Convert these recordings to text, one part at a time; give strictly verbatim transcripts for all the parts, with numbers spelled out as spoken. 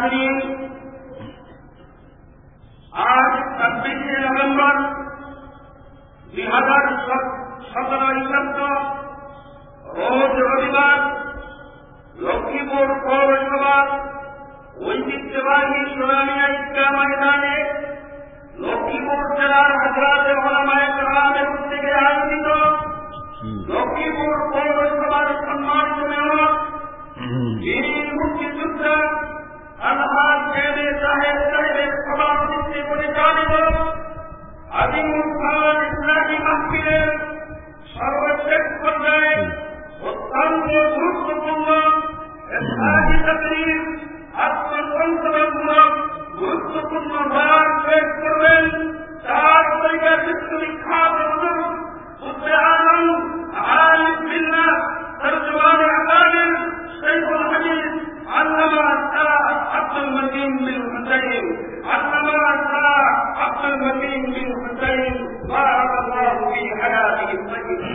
हाज़रीन, आज छब्बीस नवंबर दो हजार सत्रह ईस्वी को रोज रविवार लक्ष्मीपुर पौरसभार ঐতিহ্যবাহী সোনামিয়া ঈদগাহ ময়দানে লক্ষ্মীপুর জেলার হযরত উলামায়ে কেরামের উদ্যোগে আয়োজিত লক্ষ্মীপুর পৌরসভার সম্মানিত মেয়র যিনি মুক্তিযোদ্ধা আলহাজ জেনে সাহেব সাহেবের সভাপতিত্বে পরিচালিত আজিমুল খান ইসলামী মাহফিলের সর্বশেষ পর্যায়ে অত্যন্ত গুরুত্বপূর্ণ ইসলামী তাকরীর আত্মসংশোধনমূলক গুরুত্বপূর্ণ বয়ান পেশ করবেন চার তরিকার বিশ্ববিখ্যাত বুজুর্গ উসবে আজম আলিম বিল্লাহ তরজমান আকাবির শাইখুল হাদিস আল্লামা শাহ আব্দুল মতিন বিন হুসাইন আল্লামা শাহ আব্দুল মতিন বিন হুসাইন বারাকাল্লাহু ফি হায়াতিহি তাইয়্যিবা।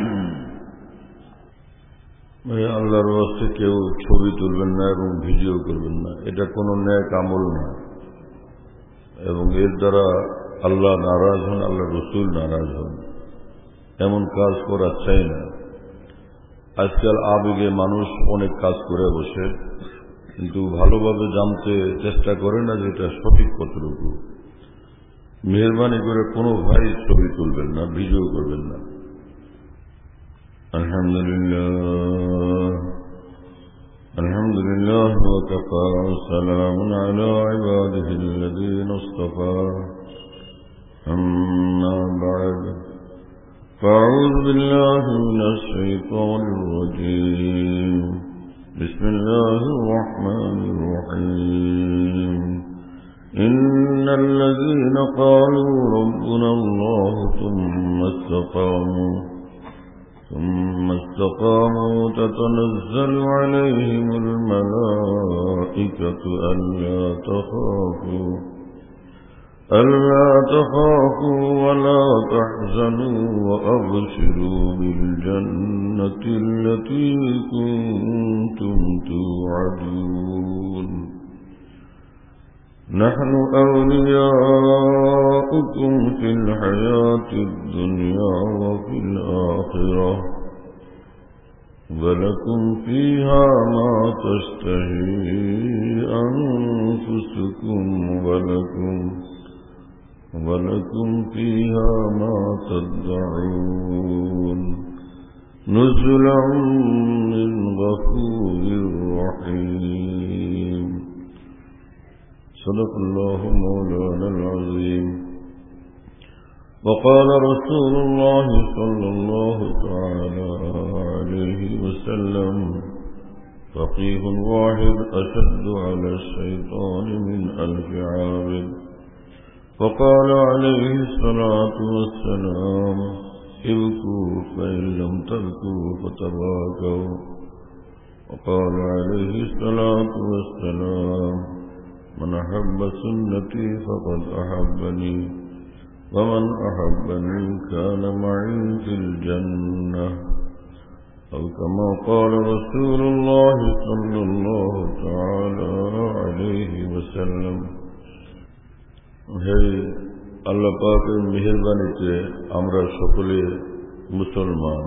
আল্লাহর ওয়াস্তে কেউ ছবি তুলবেন না এবং ভিডিও করবেন না, এটা কোনো ন্যাক আমল না এবং এর দ্বারা আল্লাহ নারাজ হন, আল্লাহ রসুল নারাজ হন, এমন কাজ করা চাই না। আজকাল আবেগে মানুষ অনেক কাজ করে বসে, কিন্তু ভালোভাবে জানতে চেষ্টা করে না যে এটা সঠিক কতটুকু। মেহরবানি করে কোনো ভাই ছবি তুলবেন না, ভিডিও করবেন না। الحمد لله الحمد لله وكفى وسلام على عباده الذين اصطفى أما بعد فأعوذ بالله من الشيطان الرجيم بسم الله الرحمن الرحيم إن الذين قالوا ربنا الله ثم استقاموا ثم استقاموا تتنزل عليهم الملائكة ألا تخافوا ألا تخافوا ولا تحزنوا وأبشروا بالجنة التي كنتم توعدون نحن أولياؤكم في الحياة الدنيا وفي الآخرة ولكم فيها ما تشتهي أنفسكم ولكم ولكم فيها ما تدعون نزلا من غفور رحيم صدق الله مولانا العظيم وقال رسول الله صلى الله تعالى عليه وسلم فقيه واحد أشد على الشيطان من ألف عابد وقال عليه الصلاة والسلام ابكوا فإن لم تبكوا فتباكوا وقال عليه الصلاة والسلام من أحب سنتي فقد أحبني ومن أحبني كان معي في الجنة أو كما قال رسول الله صلى الله تعالى عليه وسلم। হে আল্লাহ পাকের মেহেরবানিতে আমরা সকলে মুসলমান।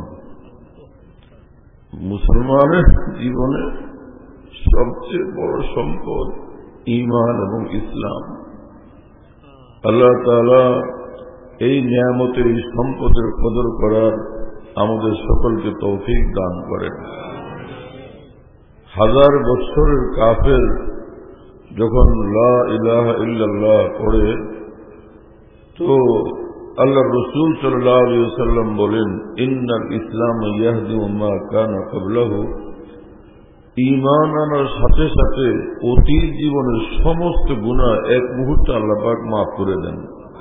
মুসলমানের জীবনে সবচেয়ে বড় সম্পদ ঈমান এবং ইসলাম। আল্লাহ তাআলা এই নিয়ামতের, এই সম্পদের কদর করার আমাদের সকলকে তৌফিক দান করেন। হাজার বছরের কাফের যখন লা ইলাহা ইল্লাল্লাহ পড়ে, তো আল্লাহ রসুল সাল্লাল্লাহু আলাইহি ওয়াসাল্লাম বলেন ইন্নাল ইসলাম ইয়াহদিমু মা কানা ক্বাবলাহু, ঈমান আনার সাথে সাথে অতীত জীবনের সমস্ত গুনাহ এক মুহূর্তে আল্লাহ পাক মাফ করে দেন।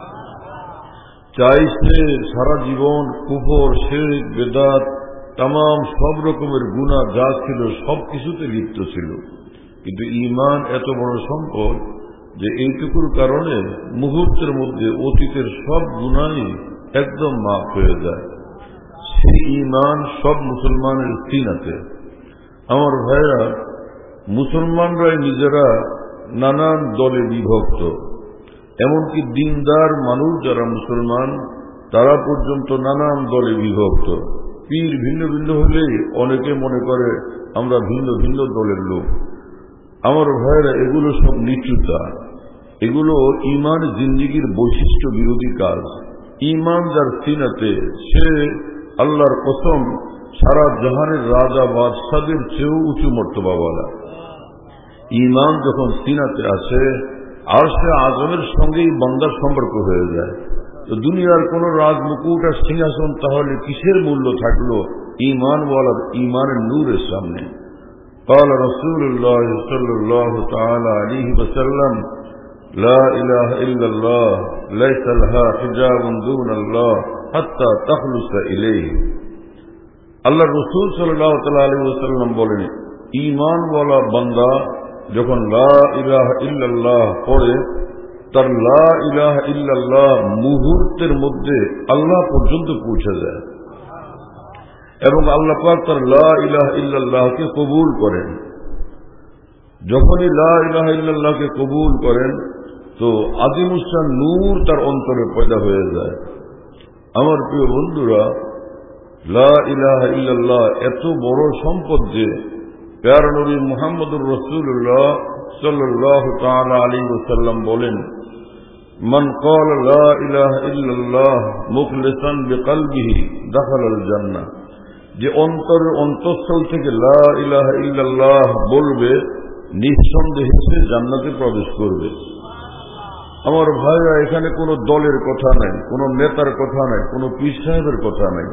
চাইছে সারা জীবন কুফর, শিরক, বেদাত, तमाम सब रकमेर गुना जा छिलो सब किछुते लिप्त छिलो, किन्तु ईमान एत बड़ सम्पद जे एइटुकुर कारणे मुहूर्तेर मध्य अतीतेर सब गुनाई एकदम माफ हये जाय। सेई ईमान सब मुसलमानेर सीनाते। आमार भाइरा मुसलमानराई निजेरा নানান দলে বিভক্ত। এমনকি দিনদার মানুষ যারা মুসলমান তারা পর্যন্ত নানান দলে বিভক্ত। পীর ভিন্ন ভিন্ন হলেই অনেকে মনে করে আমরা ভিন্ন ভিন্ন দলের লোক। আমার ভাইয়েরা, এগুলো সব নিচুতা, এগুলো ইমান জিন্দিগির বৈশিষ্ট্য বিরোধী কাজ। ইমান যার সিনাতে, সে আল্লাহর কসম সারা জাহানের রাজা বাদশাদের চেয়েও উঁচু মর্তবাওয়ালা। ইমান যখন সিনাতে আসে আর সে আজমের সঙ্গেই বান্দার সম্পর্ক হয়ে যায়, তো দুনিয়ার কোন রাজমুকুট আর সিংহাসন তাহলে কিসের মূল্য থাকলো ইমানওয়ালার ইমানের নূরের সামনে? قال رسول الله صلى الله تعالى عليه وسلم لا إله إلا الله ليس لها حجاب دون الله حتى تخلص إليه। আল্লাহ রসুল সাল্লাল্লাহু তাআলা আলাইহি ওয়াসাল্লাম বলেন, ঈমানওয়ালা বান্দা যখন লা ইলাহা ইল্লাল্লাহ পড়ে, তার লা ইলাহা ইল্লাল্লাহ মুহূর্তের মধ্যে আল্লাহ পর্যন্ত পৌঁছে যায় এবং আল্লাহ পাক তার লা ইলাহা ইল্লাল্লাহকে কবুল করেন। যখনই লা ইলাহা ইল্লাল্লাহকে কবুল করেন তো আজিমুসান নূর তার অন্তরে পয়দা হয়ে যায়। আমার প্রিয় বন্ধুরা, লা ইলাহা ইল্লাল্লাহ এত বড় সম্পদ যে প্যারা নবী মুহাম্মদুর রাসূলুল্লাহ সাল্লাল্লাহু তাআলা আলাইহি ওয়াসাল্লাম বলেন, মান ক্বালা লা ইলাহা ইল্লাল্লাহ মুখলিসান বিকলবিহি দাখালাল জান্নাহ। যে অন্তরের অন্তঃস্থল থেকে লা ইলাহা ইল্লাল্লাহ বলবে, নিঃসন্দেহে সে জান্নাতে প্রবেশ করবে। আমার ভাইরা, এখানে কোনো দলের কথা নাই, কোনো নেতার কথা নাই, কোনো পীর সাহেবের কথা নাই।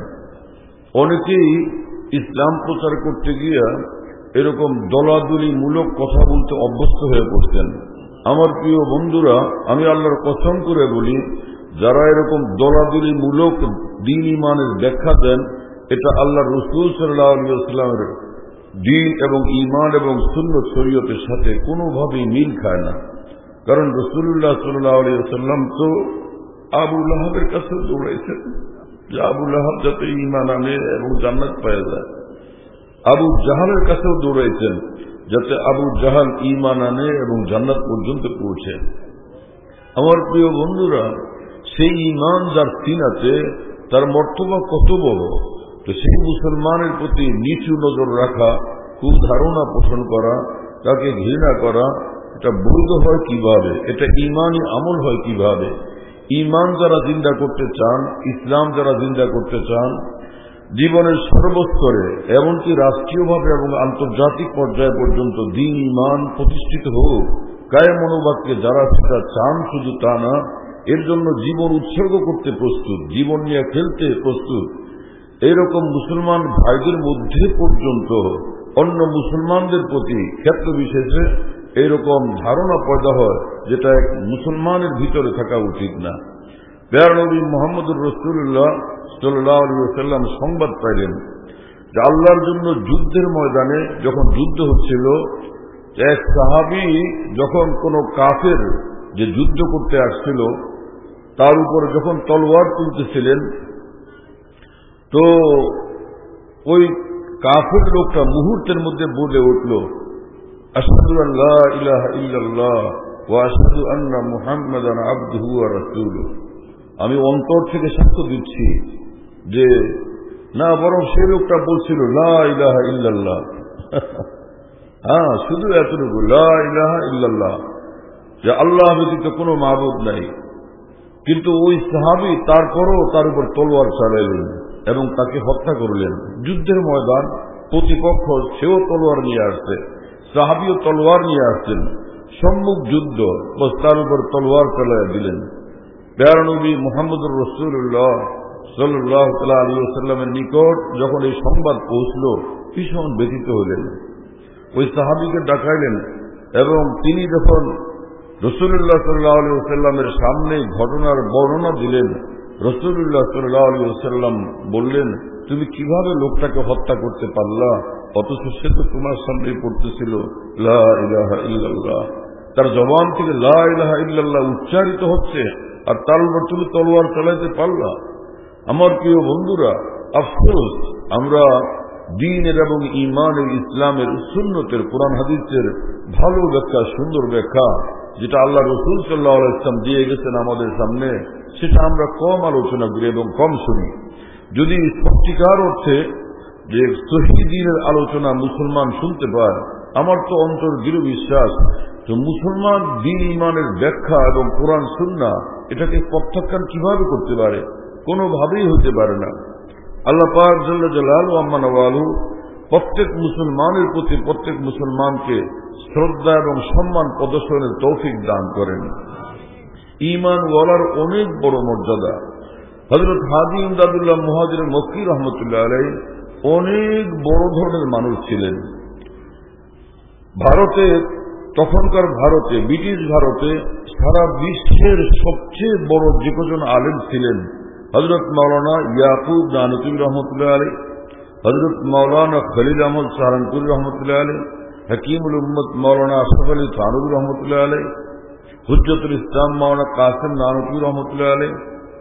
অনেকেই ইসলাম প্রচার করতে গিয়া এরকম দলাদলি মূলক কথা বলতে অভ্যস্ত হয়ে পড়ছেন। আমার প্রিয় বন্ধুরা, আমি আল্লাহর কসম করে বলি, যারা এরকম দলাদলি মূলক দ্বীন ঈমানের ব্যাখ্যা দেন, এটা আল্লাহ রাসূল সাল্লাল্লাহু আলাইহি ওয়াসাল্লামের দ্বীন এবং ঈমান এবং সুন্নাত শরীয়তের সাথে কোনোভাবেই মিল খায় না। কারণ রাসূলুল্লাহ সাল্লাল্লাহু আলাইহি ওয়াসাল্লাম তো আবু লাহাবের কাছে দৌড়াইছেন যে আবু লাহাব যাতে ঈমান আনে এবং জান্নাত পেয়ে যায়। আবু জাহালের কাছেও দৌড়াইছেন যাতে আবু জাহাল ঈমান আনে এবং জান্নাত পর্যন্ত পৌঁছে। আমার প্রিয় বন্ধুরা, সেই ঈমান যার সিনাতে, তার মর্তবা কত বড়, তো সেই মুসলমানের প্রতি নিচু নজর রাখা, কুধারণা পোষণ করা, তাকে ঘৃণা করা, এটা বৈধ হয় কিভাবে? এটা ঈমানি আমল হয় কিভাবে? ঈমান যারা জিন্দা করতে চান, ইসলাম যারা জিন্দা করতে চান, জীবনের সর্বস্তরে এমনকি রাষ্ট্রীয়ভাবে এবং আন্তর্জাতিক পর্যায় পর্যন্ত দ্বীন ঈমান প্রতিষ্ঠিত হোক, কায়ে মনোবাক্যে যারা সেটা চান, শুধু তা না, এর জন্য জীবন উৎসর্গ করতে প্রস্তুত, জীবন নিয়ে খেলতে প্রস্তুত, এইরকম মুসলমান ভাইদের মধ্যে পর্যন্ত অন্য মুসলমানদের প্রতি ক্ষেত্র বিশেষে এইরকম ধারণা পয়দা হয়, যেটা এক মুসলমানের ভিতরে থাকা উচিত না। প্যারা নবী মুহাম্মদুর রাসূলুল্লাহ সাল্লাল্লাহু আলাইহি ওয়াসাল্লাম সংবাদ পাইলেন যে আল্লাহর জন্য যুদ্ধের ময়দানে যখন যুদ্ধ হচ্ছিল, এক সাহাবী যখন কোন কাফের যে যুদ্ধ করতে আসছিল তার উপর যখন তলোয়ার তুলতেছিলেন, তো ওই কাফের লোকটা মুহূর্তের মধ্যে বলে উঠল, আশহাদু আল্লা ইলাহা ইল্লাল্লাহ ওয়া আশহাদু আন্না মুহাম্মাদান আবদুহু ওয়া রাসূলুহু। আমি অন্তর থেকে সাক্ষ্য দিচ্ছি যে না, বরং সেই লোকটা বলছিল লা ইলাহা ইল্লাল্লাহ। হ্যাঁ, শুধু এতটুকু, লা ইলাহা ইল্লাল্লাহ, যে আল্লাহ ব্যতীত কোনো মাবুদ নাই। কিন্তু ওই সাহাবী তারপরও তার উপর তলোয়ার চালাইলেন এবং তাকে হত্যা করলেন। যুদ্ধের ময়দান, প্রতিপক্ষ সেও তলোয়ার নিয়ে আসছে, সাহাবীও তলোয়ার নিয়ে আসছেন, সম্মুখ যুদ্ধ, বস তার উপর তলোয়ার চালাইয়া দিলেন। প্যারা নবী মুহাম্মদুর রাসূলুল্লাহ সাল্লাল্লাহু আলাইহি ওয়াসাল্লামের নিকট যখন এই সংবাদ পৌঁছল, ভীষণ ব্যথিত হলেন। ওই সাহাবীকে ডাকাইলেন এবং তিনি যখন রাসূলুল্লাহ সাল্লাল্লাহু আলাইহি ওয়াসাল্লামের সামনে ঘটনার বর্ণনা দিলেন, রাসূলুল্লাহ সাল্লাল্লাহু আলাইহি ওয়াসাল্লাম বললেন, তুমি কিভাবে লোকটাকে হত্যা করতে পারলা, অথচ সে তো তোমার সামনে পড়তেছিল লা ইলাহা ইল্লাল্লাহ। তার জবান থেকে লা ইলাহা ইল্লাল্লাহ উচ্চারিত হচ্ছে, আর তার উপর তুমি তলোয়ার চালাইতে পারলা। আমার প্রিয় বন্ধুরা, আফসোস, আমরা দ্বীনের এবং ঈমানের, ইসলামের, সুন্নতের, কোরআন হাদিসের ভালো ব্যাখ্যা, সুন্দর ব্যাখ্যা যেটা আল্লাহ রাসূল সাল্লাল্লাহু আলাইহি ওয়াসাল্লাম দিয়ে গেছেন আমাদের সামনে, সেটা আমরা কম আলোচনা করি এবং কম শুনি। যদি সত্যিকার অর্থে যে সহিহ দ্বীনের আলোচনা মুসলমান শুনতে পায়, আমার তো অন্তর দৃঢ় বিশ্বাস তো মুসলমান দ্বীন ঈমানের ব্যাখ্যা এবং কোরআন সুন্নাহ এটাকে প্রত্যাখ্যান কিভাবে করতে পারে? কোনোভাবেই হতে পারে না। আল্লাহ পাক জাল্লা জালালুহু আম্মা নওয়ালু প্রত্যেক মুসলমানের প্রতি প্রত্যেক মুসলমানকে শ্রদ্ধা এবং সম্মান প্রদর্শনের তৌফিক দান করেন। ঈমান ওয়ালার অনেক বড় মর্যাদা। হযরত হাজী ইমদাদুল্লাহ মুহাজির মক্কি রহমতুল্লাহ আলাইহি অনেক বড় ধরনের মানুষ ছিলেন। ভারতে, তখনকার ভারতে, ব্রিটিশ ভারতে সারা বিশ্বের সবচেয়ে বড় যে কজন আলেম ছিলেন হযরত মাওলানা ইয়াকুব নানুতুবি রহমতুল্লাহ আলাইহি, হযরত মাওলানা খলিল আহমদ সাহারানপুরি রহমতুল্লাহ আলাইহি, হাকিমুল উম্মত মাওলানা আশরাফ আলী থানভী রহমতুল্লাহ আলাইহি, হুজ্জতুল ইসলাম মাওলানা কাসিম নানুতুবি রহমতুল্লাহ আলাইহি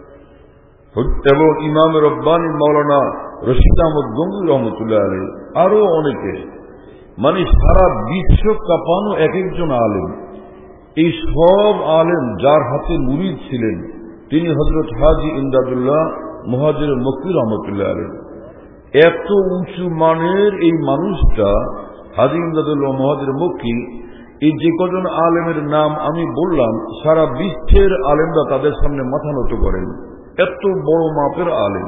এবং ইমাম রব্বানী মাওলানা রশিদ আহমদ গঙ্গুই রহমতুল্লাহ আলাইহি, আরো অনেকে। মানে সারা বিশ্ব কাঁপানো এক একজন আলেম। এই সব আলেম যার হাতে মুরিদ ছিলেন তিনি হযরত হাজী ইমদাদুল্লাহ মুহাজির মক্কি রহমতুল্লাহ আলাইহি। এত উঁচু মানের এই মানুষটা হাজী ইমদাদুল্লাহ মুহাজির মক্কি, এই যে কজন আলেমের নাম আমি বললাম সারা বিশ্বের আলেমরা তাদের সামনে মাথা নত করেন। এত বড় মাপের আলেম।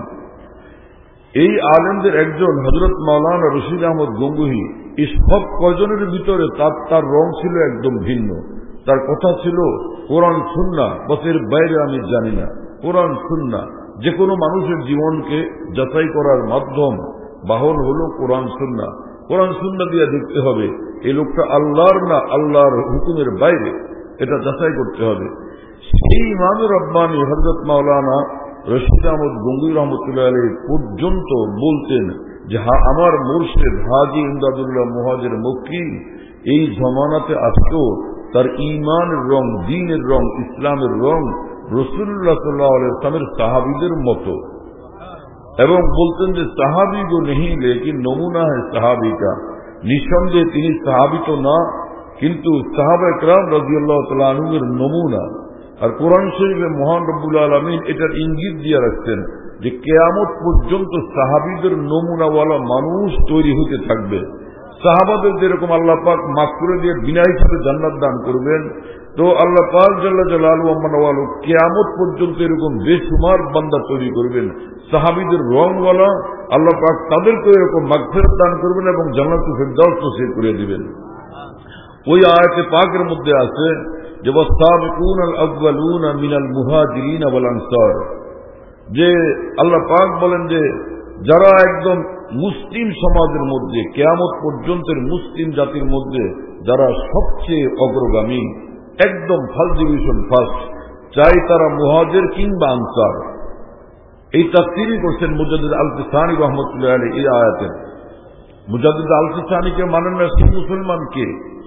এই আলেমদের একজন হযরত মাওলানা রশিদ আহমদ গঙ্গুহি। এই সব কজনের ভিতরে তার তার রং ছিল একদম ভিন্ন। তার কথা ছিল কোরআন সুন্নাহ, বসের বাইরে আমি জানি না। কোরআন সুন্নাহ যে কোনো মানুষের জীবনকে যাচাই করার মাধ্যম বাহন হলো কোরআন সুন্নাহ। কোরআন সুন্নাহ দিয়ে দেখতে হবে এই লোকটা আল্লাহর না আল্লাহর হুকুমের বাইরে, এটা যাচাই করতে হবে। সেই ইমাম রব্বানী হযরত মাওলানা রশিদ আহমদ গঙ্গুই রহমতুল্লাহ আলাইহি পর্যন্ত বলতেন যে আমার মুর্শিদ হাজী ইমদাদুল্লাহ মুহাজির মক্কি এই জমানাতে আসতো, তার ঈমানের রং, দ্বীনের রং, ইসলামের রং রাসূলুল্লাহ সাল্লাল্লাহু আলাইহি ওয়াসাল্লামের সাহাবীদের মতো। এবং বলতেন যে সাহাবী গো নেহি লেকিন নমুনা है সাহাবী का। নিঃসন্দেহে তিনি সাহাবী তো না, কিন্তু সাহাবায়ে কেরাম রাদিয়াল্লাহু তাআলা আনহুর নমুনা। আর কোরআন শরীফে মহান রব্বুল আলামিন এটার ইঙ্গিত দিয়ে রাখছেন যে কিয়ামত পর্যন্ত সাহাবীদের নমুনাওয়ালা মানুষ তৈরি হতে থাকবে। সাহাবাদের যেরকম আল্লাহ পাক মাফ করে দিয়ে বিনা হিসাবে জান্নাত দান করবেন, তো আল্লাহ পাক জাল্লা জালালুহু আম্মা নওয়ালু কিয়ামত পর্যন্ত এরকম বেশুমার বান্দা তৈরি করবেন সাহাবীদের রংওয়ালা। আল্লাহ পাক তাদেরকে এরকম মাগফিরাত দান করবেন এবং জান্নাতুল ফিরদাউস নসিব করে দিবেন। ওই আয়াতে পাকের মধ্যে আছে যে ওয়াসাবিকুনাল আউয়ালুনা মিনাল মুহাজিরিন ওয়াল আনসার, যে আল্লাহ পাক বলেন যে যারা একদম মুসলিম সমাজের মধ্যে কিয়ামত পর্যন্তের মুসলিম জাতির মধ্যে যারা সবচেয়ে অগ্রগামী, একদম ফার্স্ট ডিভিশন ফার্স্ট, চাই তারা মুহাজির কিংবা আনসার। এই তাফসীরই করছেন মুজাদ্দিদ আল-ফিসানী রহমতুল্লাহ আলাইহি। এই আয়াতের মুজাদ্দিদ আল-ফিসানীকে মানেন না সেই মুসলমানকে।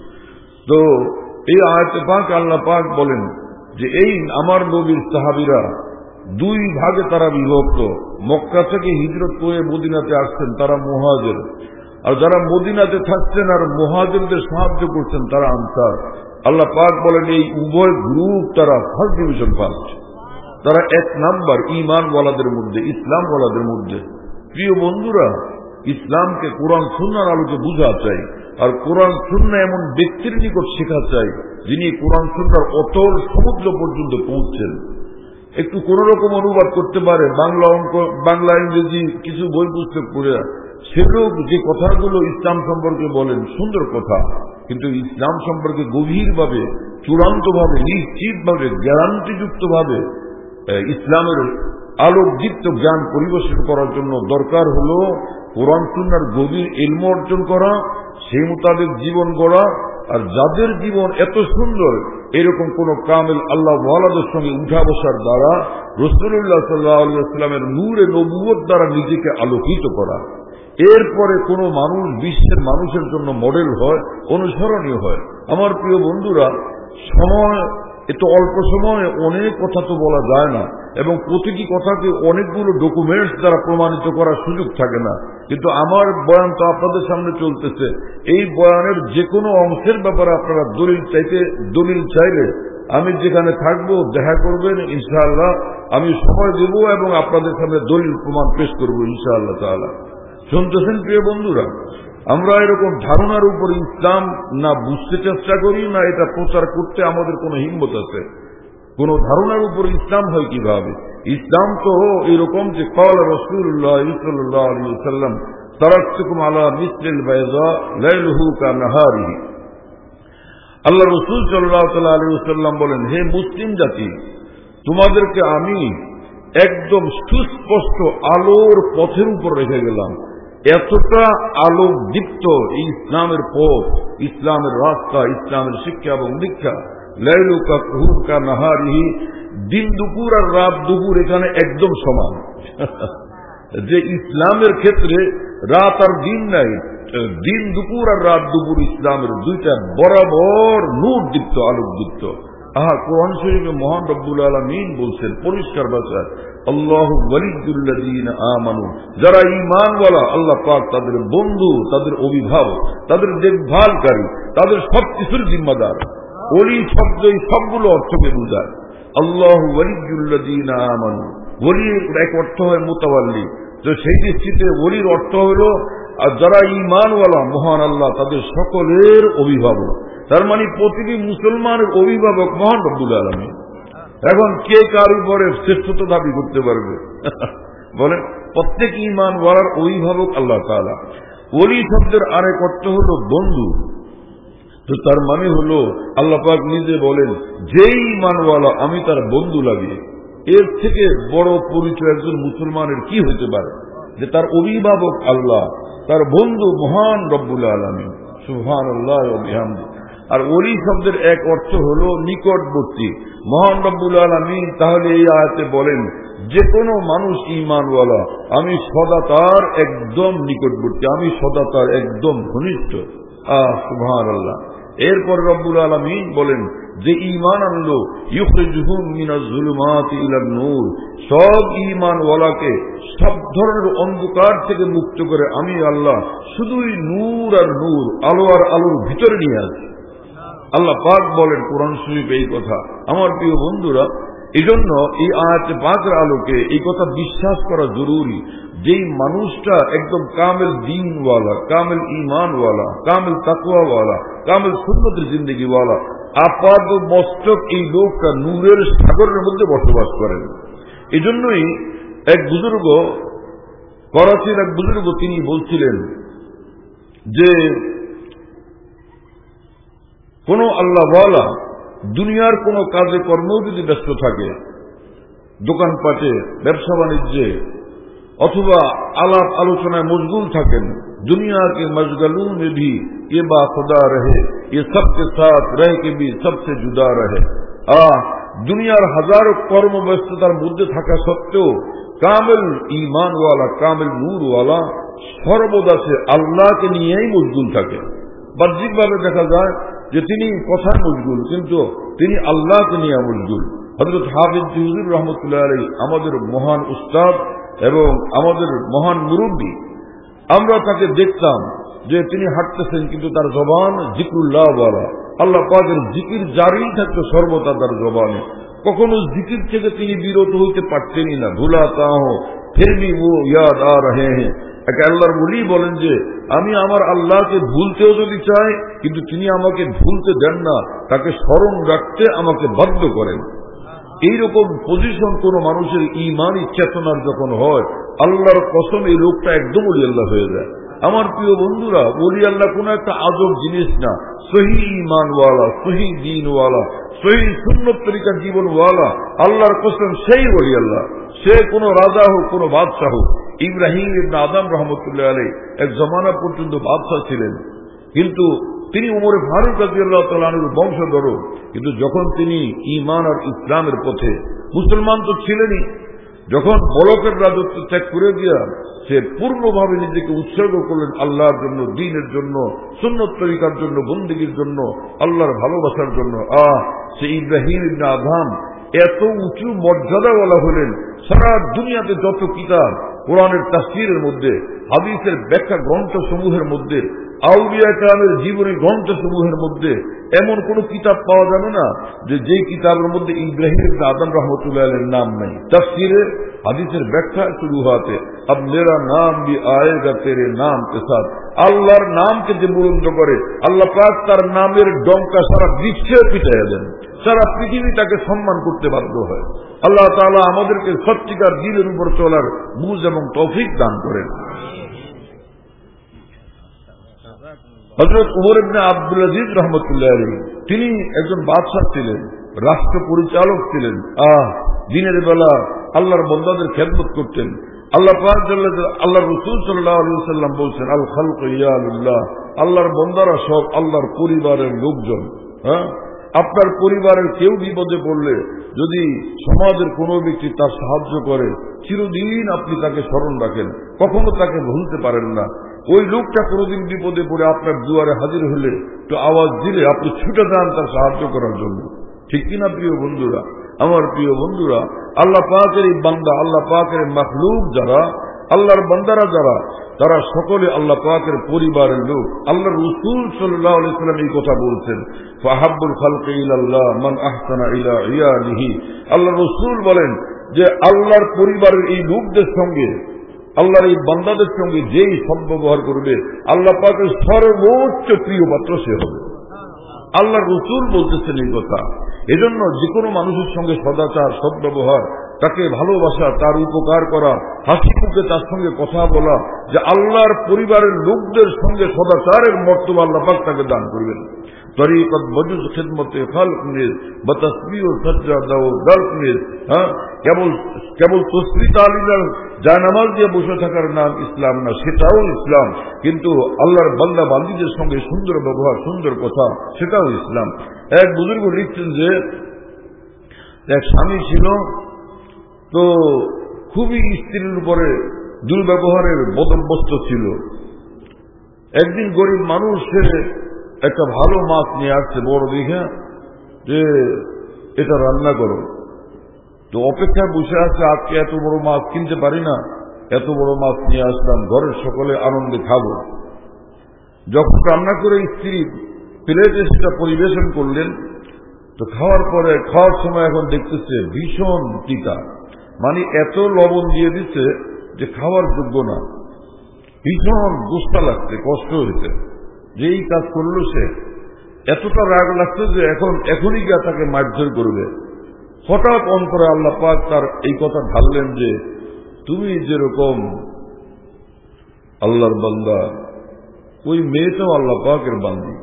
তো এই আয়াতে পাক আল্লাহ পাক বলেন যে এই আমার নবীর সাহাবীরা দুই ভাগে তারা বিভক্ত। মক্কা থেকে হিজরত করে মদিনাতে আসছেন তারা মুহাজির, আর যারা মদিনাতে থাকছেন আর মুহাজিরদের সাহায্য করছেন তারা আনসার। আল্লাহ পাক বলেন এই উভয় গ্রুপ তারা ফার্স্ট ডিভিশন ফার্স্ট, তারা এক নাম্বার ঈমান ওয়ালাদের মধ্যে, ইসলাম ওয়ালাদের মধ্যে। প্রিয় বন্ধুরা, ইসলামকে কোরআন সুন্নাহর আলোকে বুঝা চাই, আর কোরআন সুন্নাহ এমন ব্যক্তির নিকট শেখা চাই যিনি কোরআন সুন্নাহর অতল সমুদ্র পর্যন্ত পৌঁছছেন। একটু কোন রকম অনুবাদ করতে পারে, বাংলা অঙ্ক, বাংলা ইংরেজি কিছু বই পুস্তক পড়ে, সেগুলো যে কথাগুলো ইসলাম সম্পর্কে বলেন সুন্দর কথা, কিন্তু ইসলাম সম্পর্কে গভীরভাবে, চূড়ান্তভাবে, নিশ্চিতভাবে, গ্যারান্টিযুক্তভাবে ইসলামের আলোকদীপ্ত জ্ঞান পরিবেশন করার জন্য দরকার হলো কোরআন সুন্নাহর গভীর ইলম অর্জন করা, সেই মোতাবেক জীবন গড়া। আর যাদের জীবন এত সুন্দর, এরকম কোন কামেল আল্লাহ ওয়ালাদের সঙ্গে উঠা বসার দ্বারা রাসূলুল্লাহ সাল্লাল্লাহু আলাইহি ওয়াসাল্লামের নূরে নবুয়ত দ্বারা নিজেকে আলোকিত করা, এরপরে কোন মানুষ বিশ্বের মানুষের জন্য মডেল হয়, অনুসরণীয় হয়। আমার প্রিয় বন্ধুরা, সময় এত অল্প সময়ে অনেক কথা তো বলা যায় না, এবং প্রতিটি কথাকে অনেকগুলো ডকুমেন্টস দ্বারা প্রমাণিত করার সুযোগ থাকে না। কিন্তু আমার বয়ান তো আপনাদের সামনে চলতেছে, এই বয়ানের যে কোনো অংশের ব্যাপারে আপনারা দলিল চাইতে দলিল চাইলে আমি যেখানে থাকবো দেখা করবেন, ইনশাআল্লাহ আমি সময় দেব এবং আপনাদের সামনে দলিল প্রমাণ পেশ করবো ইনশাআল্লাহ তাআলা। শুনতেছেন প্রিয় বন্ধুরা? আমরা এরকম ধারণার উপর ইসলাম না বুঝতে চেষ্টা করি, না এটা প্রচার করতে আমাদের কোনো হিম্মত আছে। কোন ধারণার উপর ইসলাম হয় কিভাবে? ইসলাম তো এরকম যে ক্বালা রাসূলুল্লাহ সাল্লাল্লাহু আলাইহি ওয়াসাল্লাম তারাকতুকুম আলা মিসলিল বাইযা লাইলুহু কানাহারিহি। আল্লাহ রাসূল সাল্লাল্লাহু আলাইহি ওয়াসাল্লাম বলেন, হে মুসলিম জাতি, তোমাদেরকে আমি একদম সুস্পষ্ট আলোর পথের উপর রেখে গেলাম। এতটা আলোক দীপ্ত এই ইসলামের পথ, ইসলামের রাস্তা, ইসলামের শিক্ষা এবং দীক্ষা। লাইলু কা কুহুর কা নাহারিহি, দিন দুপুর আর রাত দুপুর এখানে একদম সমান। যে ইসলামের ক্ষেত্রে রাত আর দিন নাই, দিন দুপুর আর রাত দুপুর ইসলামের দুইটা বরাবর নূর দীপ্ত, আলোক দীপ্ত। আহা, কোরআন শরীফে মহান রব্বুল আলামিন বলছেন পরিষ্কার ভাষায়, আল্লাহু ওয়ালিয়্যুল্লাযীনা আমানু, যারা ঈমানওয়ালা আল্লাহ পাক তাদের বন্ধু, তাদের অভিভাবক, তাদের দেখভালকারী, তাদের সবকিছুর জিম্মাদার। ওলি শব্দ এই সবগুলো অর্থকে বোঝায়। আল্লাহু ওয়ালিয়্যুল্লাযীনা আমানু, ওলির এক অর্থ হয় মুতাওয়াল্লি, তো সেই দৃষ্টিতে ওলির অর্থ হল যারা ঈমানওয়ালা, মহান আল্লাহ তাদের সকলের অভিভাবক। তার মানে প্রতিটি মুসলমানের অভিভাবক মহান রব্বুল আলামিন। এখন কে কার উপরে শ্রেষ্ঠতা দাবি করতে পারবে? বলেন, প্রত্যেক ঈমানওয়ালার অভিভাবক আল্লাহ তাআলা। ওলি শব্দের আরেক অর্থ হল বন্ধু। তো তার মানে হলো আল্লাহ পাক নিজে বলেন, যেই ঈমানওয়ালা আমি তার বন্ধু লাগি। এর থেকে বড় পরিচয় একজন মুসলমানের কি হতে পারে? যে তার অভিভাবক আল্লাহ, তার বন্ধু মহান রব্বুল আলামিন। সুবহানাল্লাহ ওয়া বিহামদিহি। আর ওলি শব্দের এক অর্থ হল নিকটবর্তী, মহান রব্বুল আলামিন তাহলে এই আয়াতে বলেন, যে কোনো মানুষ ঈমানওয়ালা আমি সদা তার একদম নিকটবর্তী, আমি সদা তার একদম ঘনিষ্ঠ। আহ সুবহানাল্লাহ। এরপর রব্বুল আলামিন বলেন, যে ঈমান আনলো ইউখরিজুহুম মিনাজ যুলুমাতি ইলান নূর, সব ঈমানওয়ালাকে সব ধরনের অন্ধকার থেকে মুক্ত করে আমি আল্লাহ শুধুই নূর আর নূর, আলো আর আলোর ভিতরে নিয়ে আসি। আল্লাহ পাক বলেন কোরআন শরীফে এই কথা। আমার প্রিয় বন্ধুরা, এই জন্য এই আয়াতে পাকের আলোকে এই কথা বিশ্বাস করা জরুরি, যেই মানুষটা একদম কামেল দ্বীনওয়ালা, কামেল ঈমানওয়ালা, কামেল তাকওয়াওয়ালা, কামেল সুন্নতের জিন্দেগিওয়ালা, আপাদ মস্তক এই লোকটা নূরের সাগরের মধ্যে বসবাস করেন। এই জন্যই এক বুজুর্গ, করাচির এক বুজুর্গ, তিনি বলছিলেন যে কোন আল্লাহওয়ালা দুনিয়ার কোন কাজে কর্মেও যদি ব্যস্ত থাকে, দোকানপাটে, ব্যবসা বাণিজ্যে অথবা আলাপ আলোচনায় মশগুল থাকেন, दुनिया के मशगलों में भी ये बाखुदा रहे, ये सबके साथ रह के भी सबसे जुदा रहे। आ दुनियार हजारों कर्म व्यस्ततार मध्य थाका सत्त्वेও कामिल ईमान वाला, कामिल नूर वाला সর্বদা সে আল্লাহকে নিয়েই মশগুল থাকে। বাহ্যিকভাবে দেখা যায় যে তিনি কথায় মশগুল, কিন্তু তিনি আল্লাহকে নিয়ে মশগুল। হযরত হাফিজ হুজুর রহমতুল্লাহ আলাইহি আমাদের মহান উস্তাদ এবং আমাদের মহান মুরব্বী, আমরা তাকে দেখতাম যে তিনি হাঁটতেছেন কিন্তু তার জবান জিকরুল্লাহ ওয়ালা, আল্লাহ পাকের জিকির জারি থাকতো সর্বদা তার জবানে। কখনো জিকির থেকে তিনি বিরত হইতে পারতেনই না। ভুলাতা হো ফির ভি वो याद आ रहे हैं। এক আল্লাহর ওলি বলেন যে আমি আমার আল্লাহকে ভুলতেও যদি চাই, কিন্তু তিনি আমাকে ভুলতে দেন না, তাকে স্মরণ রাখতে আমাকে বাধ্য করেন। এইরকম পজিশন কোন মানুষের ঈমানি চেতনার যখন হয়, আল্লাহর কসম এই লোকটা একদম ওলি আল্লাহ হয়ে যায়। আমার প্রিয় বন্ধুরা, ওলি আল্লাহ কোন একটা আজব জিনিস না। সহি ঈমানওয়ালা, সহি দ্বীনওয়ালা, সহি সুন্নত তরিকার জীবনওয়ালা, আল্লাহর কসম সেই ওলি আল্লাহ। সে কোন রাজা হোক, কোন বাদশাহ হোক। ইব্রাহিম ইবনে আদম রহমতুল্লাহ আলাইহি এক জমানা পর্যন্ত বাদশাহ ছিলেন, কিন্তু তিনি উমরে ফারুক রাদিয়াল্লাহু তাআলা আনহুর বংশধর। কিন্তু যখন তিনি ঈমান আর ইসলামের পথে, মুসলমান তো ছিলেনই, যখন বলকের রাজত্ব ত্যাগ করে দিয়া সে পূর্ণভাবে নিজেকে উৎসর্গ করলেন আল্লাহর জন্য, দ্বীনের জন্য, সুন্নত তরিকার জন্য, বন্দেগীর জন্য, আল্লাহর ভালোবাসার জন্য। আহ সে ইব্রাহিম ইবনে আদহাম এত উঁচু মর্যাদাওয়ালা হলেন, সারা দুনিয়াতে যত কিতাব, কোরআনের তাফসীরের মধ্যে, হাদিসের ব্যাখ্যা গ্রন্থ সমূহের মধ্যে, আউলিয়া কেরামের জীবনী গ্রন্থ সমূহের মধ্যে এমন কোন কিতাব পাওয়া যাবে না যে যে কিতাবের মধ্যে ইব্রাহিম ইবনে আদম রাহমাতুল্লাহ আলাইহির নাম নাই। তাফসীরে হাদিসের ব্যাখ্যা শুরু হতে আব মেরা নাম ভি আয়েগা তেরে নাম কে সাথ, আল্লাহর নামকে যে বুলন্দ করে আল্লাহ পাক তার নামের ডঙ্কা সারা বিশ্বে পিটাইয়া দেন, সারা পৃথিবী তাকে সম্মান করতে বাধ্য হয়। আল্লাহ তাআলা আমাদেরকে সত্যিকার দ্বীনের উপর চলার বুঝ এবং তৌফিক দান করেন। হযরত উমর ইবনে আব্দুল আজিজ রাহমাতুল্লাহ আলাইহি তিনি একজন বাদশাহ ছিলেন, রাষ্ট্র পরিচালক ছিলেন। আহ দিনের বেলা আল্লাহর বান্দাদের খেদমত করতেন। আল্লাহ পাক আল্লাহর রাসূল সাল্লাল্লাহু আলাইহি ওয়াসাল্লাম বলেছেন, আল খালকু ইয়ালুল্লাহ, আল্লাহর বান্দারা সব আল্লাহর পরিবারের লোকজন। হ্যাঁ, আপনার পরিবারের কেউ বিপদে পড়লে যদি সমাজের কোনো ব্যক্তি তার সাহায্য করে, চিরদিন আপনি তাকে স্মরণ রাখেন, কখনো তাকে ভুলতে পারেন না। ওই লোকটা কোনোদিন বিপদে পড়ে আপনার দুয়ারে হাজির হলে তো আওয়াজ দিলে আপনি ছুটে যান তার সাহায্য করার জন্য। ঠিক কিনা প্রিয় বন্ধুরা? আমার প্রিয় বন্ধুরা, আল্লাহ পাকের এই বান্দা, আল্লাহ পাকের মাখলুক যারা, আল্লাহর বান্দারা যারা, তারা সকলে আল্লাহ পাকের পরিবারের লোক। আল্লাহর রাসূল সাল্লাল্লাহু আলাইহি ওয়াসাল্লাম এই কথা বলছেন, ফাহাব্বুল খালকি ইলাল্লাহ মান আহসানা ইলা ইয়ালিহি। আল্লাহর রাসূল বলেন যে আল্লাহর পরিবারের এই লোকদের সঙ্গে, আল্লাহর এই বান্দাদের সঙ্গে যেই সদ্ব্যবহার করবে আল্লাহ পাকের সর্বোচ্চ প্রিয় পাত্র সে হবে। আল্লাহর রাসূল বলতেছেন এই কথা। এজন্য যে কোনো মানুষের সঙ্গে সদাচার, সদ্ব্যবহার, তাকে ভালোবাসা, তার উপকার করা, হাসি মুখে তার সঙ্গে কথা বলা, যে আল্লাহর পরিবারের লোকদের সঙ্গে সদাচারের মর্তবা আল্লাহ পাক তাকে দান করবেন। তরিকত বজুজ খিদমতে খালক নিজ বতসবিহ সাজ্জাদা ও গালক নিজ। হ্যাঁ, কেবল কেবল তসবিহ তালিমের জায়নামাজ দিয়ে বসে থাকার নাম ইসলাম না, সেটাও ইসলাম। কিন্তু আল্লাহর বান্দা বান্দীদের সঙ্গে সুন্দর ব্যবহার, সুন্দর কথা, সেটাও ইসলাম। এক বুজুর্গ লিখছেন যে এক স্বামী ছিল, তো খুবই স্ত্রীর উপরে দুর্ব্যবহারের বদভ্যস্ত ছিল। একদিন গরিব মানুষ সে একটা ভালো মাছ নিয়ে আসছে, বড় দেখে যে এটা রান্না করো। তো অপেক্ষায় বসে আছে, আজকে এত বড় মাছ কিনতে পারি না, এত বড় মাছ নিয়ে আসলাম, ঘরের সকলে আনন্দে খাবো। যখন রান্না করে স্ত্রী প্লেটে সেটা পরিবেশন করলেন, তো খাওয়ার পরে খাওয়ার সময় এখন দেখতেছে ভীষণ তিতা, মানে এত লবণ দিয়ে দিচ্ছে যে খাওয়ার যোগ্য না। ভীষণ গুস্তা লাগছে, কষ্ট হয়েছে যে এই কাজ করলো সে। এতটা রাগ লাগছে যে এখন এখনই গিয়ে তাকে মারধর করবে। হঠাৎ অন্তরে আল্লাহ পাক তার এই কথা ঢাললেন যে তুমি যেরকম আল্লাহর বান্দা, ওই মেয়েটাও আল্লাহ পাকের বান্দি।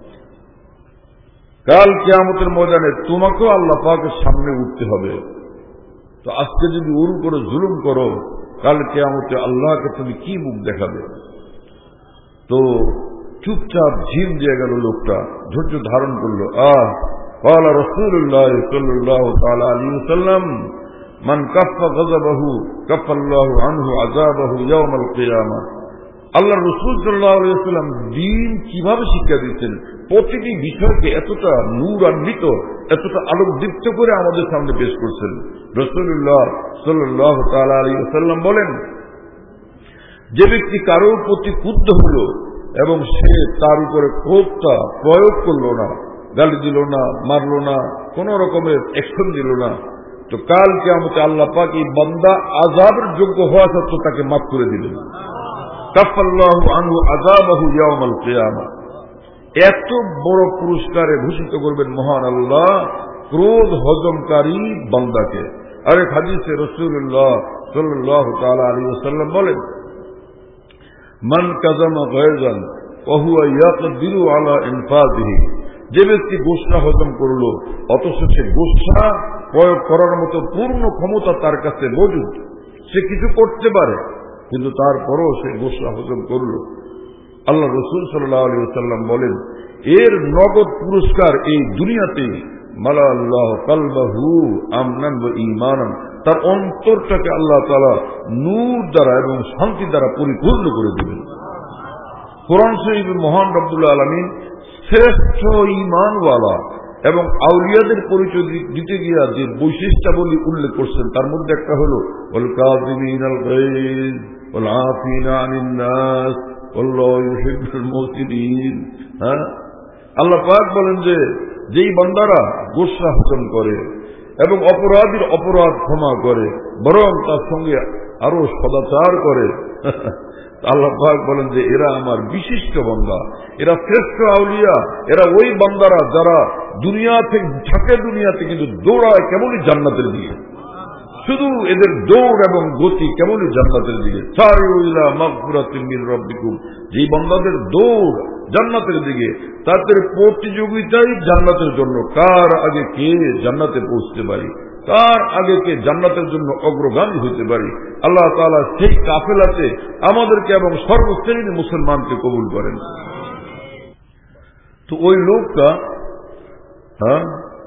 কাল কিয়ামতের ময়দানে তোমাকেও আল্লাহ পাকের সামনে উঠতে হবে। তো আজকে যদি উরু করে জুলুম করো, কাল কিয়ামতে আল্লাহকে তুমি কি মুখ দেখাবে? তো চুপচাপ ঝিম দিয়ে গেল লোকটা, ধৈর্য ধারণ করলো। আহ قال رسول الله صلى الله تعالى عليه وسلم من كف غضبه كف الله عنه عذابه يوم القيامة। আল্লাহ রাসূল সাল্লাল্লাহু আলাইহি ওয়াসাল্লাম দ্বীন কিভাবে শিক্ষা দিচ্ছেন, প্রতিটি বিষয়কে এতটা নূরান্বিত, এতটা আলোকদীপ্ত করে আমাদের সামনে পেশ করছেন। রাসূলুল্লাহ সাল্লাল্লাহু তাআলা আলাইহি ওয়াসাল্লাম বলেন, যে ব্যক্তি কারো প্রতি ক্রুদ্ধ হলো এবং সে তার উপরে ক্রোধটা প্রয়োগ করলো না, গালি দিল না, মারলো না, কোন রকমের অ্যাকশন দিল না, তো কাল কিয়ামতে আল্লাহ পাক এই বান্দা আযাবের যোগ্য হওয়া সত্ত্বেও তাকে মাফ করে দিলেন। কাফাল্লাহু আনহু আযাবাহু ইয়াউমাল কিয়ামা। এত বড় পুরস্কারে ভূষিত করবেন মহান আল্লাহ ক্রোধ হজমকারী বান্দাকে। আর এক হাদিসে রাসূলুল্লাহ সাল্লাল্লাহু তাআলা আলাইহি ওয়াসাল্লাম বলেন, মান কাযামা গায়জান ওয়া হুয়া ইয়াকদিরু আলা ইনফাযিহি। যে ব্যক্তি গোসা হজম করলো অথচ সে গোসা প্রয়োগ করার মতো পূর্ণ ক্ষমতা তার কাছে মজুদ, সে কিছু করতে পারে, কিন্তু তারপরও সে গোসা হজম করলো, আল্লাহ রাসূল সাল্লাল্লাহু আলাইহি ওয়াসাল্লাম বলেন এর নগদ পুরস্কার এই দুনিয়াতেই মালা আল্লাহ কালবাহু আমনান ওয়া ঈমানান, তার অন্তরটাকে আল্লাহ তাআলা নূর দ্বারা এবং শান্তি দ্বারা পরিপূর্ণ করে দেবেন। কোরআন শরীফে মহান রব্বুল আলামিন শ্রেষ্ঠ ঈমানওয়ালা এবং আউলিয়াদের পরিচয় দিতে গিয়া যে বৈশিষ্ট্যাবলী উল্লেখ করছেন তার মধ্যে একটা হলো ওয়াল কাযিমিনাল গায়জ ওয়াল আফিনা আনিন নাস আল্লাহু ইউহিব্বুল মুহসিনিন। হ্যাঁ, আল্লাহ পাক বলেন যে যেই বান্দারা গোসা হজম করে এবং অপরাধীর অপরাধ ক্ষমা করে বরং তার সঙ্গে আরো সদাচার করে, আল্লাহ পাক বলেন যে এরা আমার বিশিষ্ট বান্দা, এরা শ্রেষ্ঠ আউলিয়া, এরা ওই বান্দারা যারা দুনিয়া থেকে থাকে দুনিয়াতে কিন্তু দৌড়ায় কেমনই জান্নাতের দিকে, শুধু এদের দৌড় এবং গতি কেমনই জান্নাতের দিকে। সারিউ ইলা মাগফিরাতিন মির রাব্বিকুম, যেই বান্দাদের দৌড় জান্নাতের দিকে, তাদের প্রতিযোগিতাই জান্নাতের জন্য, কার আগে কে জান্নাতে পৌঁছতে পারি, কার আগে কে জান্নাতের জন্য অগ্রগামী হইতে পারি। আল্লাহ তাআলা সেই কাফেলাতে আমাদেরকে এবং সর্বশ্রেণীর মুসলমানকে কবুল করেন। তো ওই লোকটা হ্যাঁ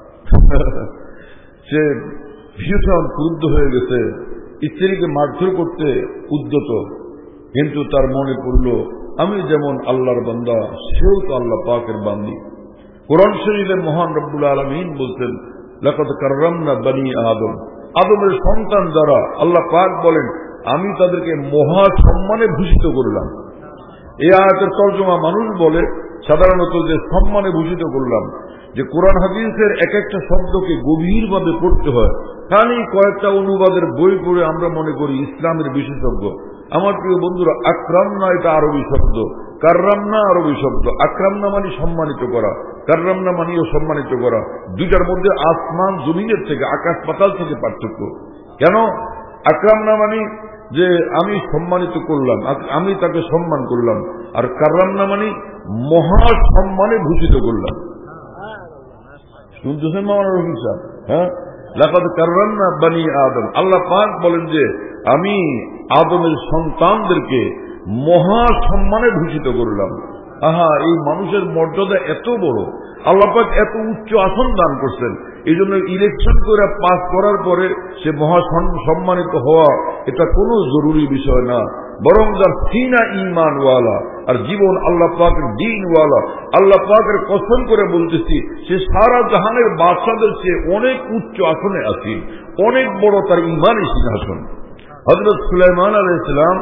সে ভীষণ ক্রুদ্ধ হয়ে গেছে, স্ত্রীকে মারধর করতে উদ্যত, কিন্তু তার মনে পড়ল আমি যেমন আল্লাহর বান্দা সেও তো আল্লাহ পাকের বান্দি। কোরআন শরীফে মহান রব্বুল আলামিন বলছেন লাকাদ কাররামনা বনি আদম, আদমের সন্তান যারা আল্লাহ পাক বলেন আমি তাদেরকে মহা সম্মানে ভূষিত করলাম। এই আয়াতের তর্জমা মানুষ বলে সাধারণত যে সম্মানে ভূষিত করলাম, যে কোরআন হাদিসের এক একটা শব্দকে গভীরভাবে পড়তে হয়। খালি কয়েকটা অনুবাদের বই পড়ে আমরা মনে করি ইসলামের বিশেষজ্ঞ। আমার প্রিয় বন্ধুরা, আকরামনা এটা আরবি শব্দ, কাররামনা আরবি শব্দ। আকরামনা মানে সম্মানিত করা, কাররামনা মানেও সম্মানিত করা। দুইটার মধ্যে আসমান জমিনের থেকে, আকাশ পাতাল থেকে পার্থক্য। কেন? আকরামনা মানে যে আমি সম্মানিত করলাম, আমি তাকে সম্মান করলাম, আর কাররামনা মানে মহা সম্মানে ভূষিত করলাম। শুনতেছেন মাওলানা রফিক সাহেব? হ্যাঁ, লাকাদ কাররামনা বনি আদম, আল্লাহ পাক বলেন যে আমি আদমের সন্তানদেরকে মহা সম্মানে ভূষিত করলাম। আহা, এই মানুষের মর্যাদা এত বড়, আল্লাহ পাক এত উচ্চ আসন দান করছেন। এই জন্য ইলেকশন করে পাস করার পরে সে মহা সম্মানিত হওয়া এটা কোনো জরুরি বিষয় না, বরং যার সিনা ঈমানওয়ালা আর জীবন আল্লাহ পাকের দ্বীনওয়ালা, আল্লাহ পাকের কসম করে বলতেছি সে সারা জাহানের বাদশাদের চেয়ে অনেক উচ্চ আসনে আছে, অনেক বড় তার ঈমানের সিংহাসন। হযরত সুলাইমান আলাইহিস সালাম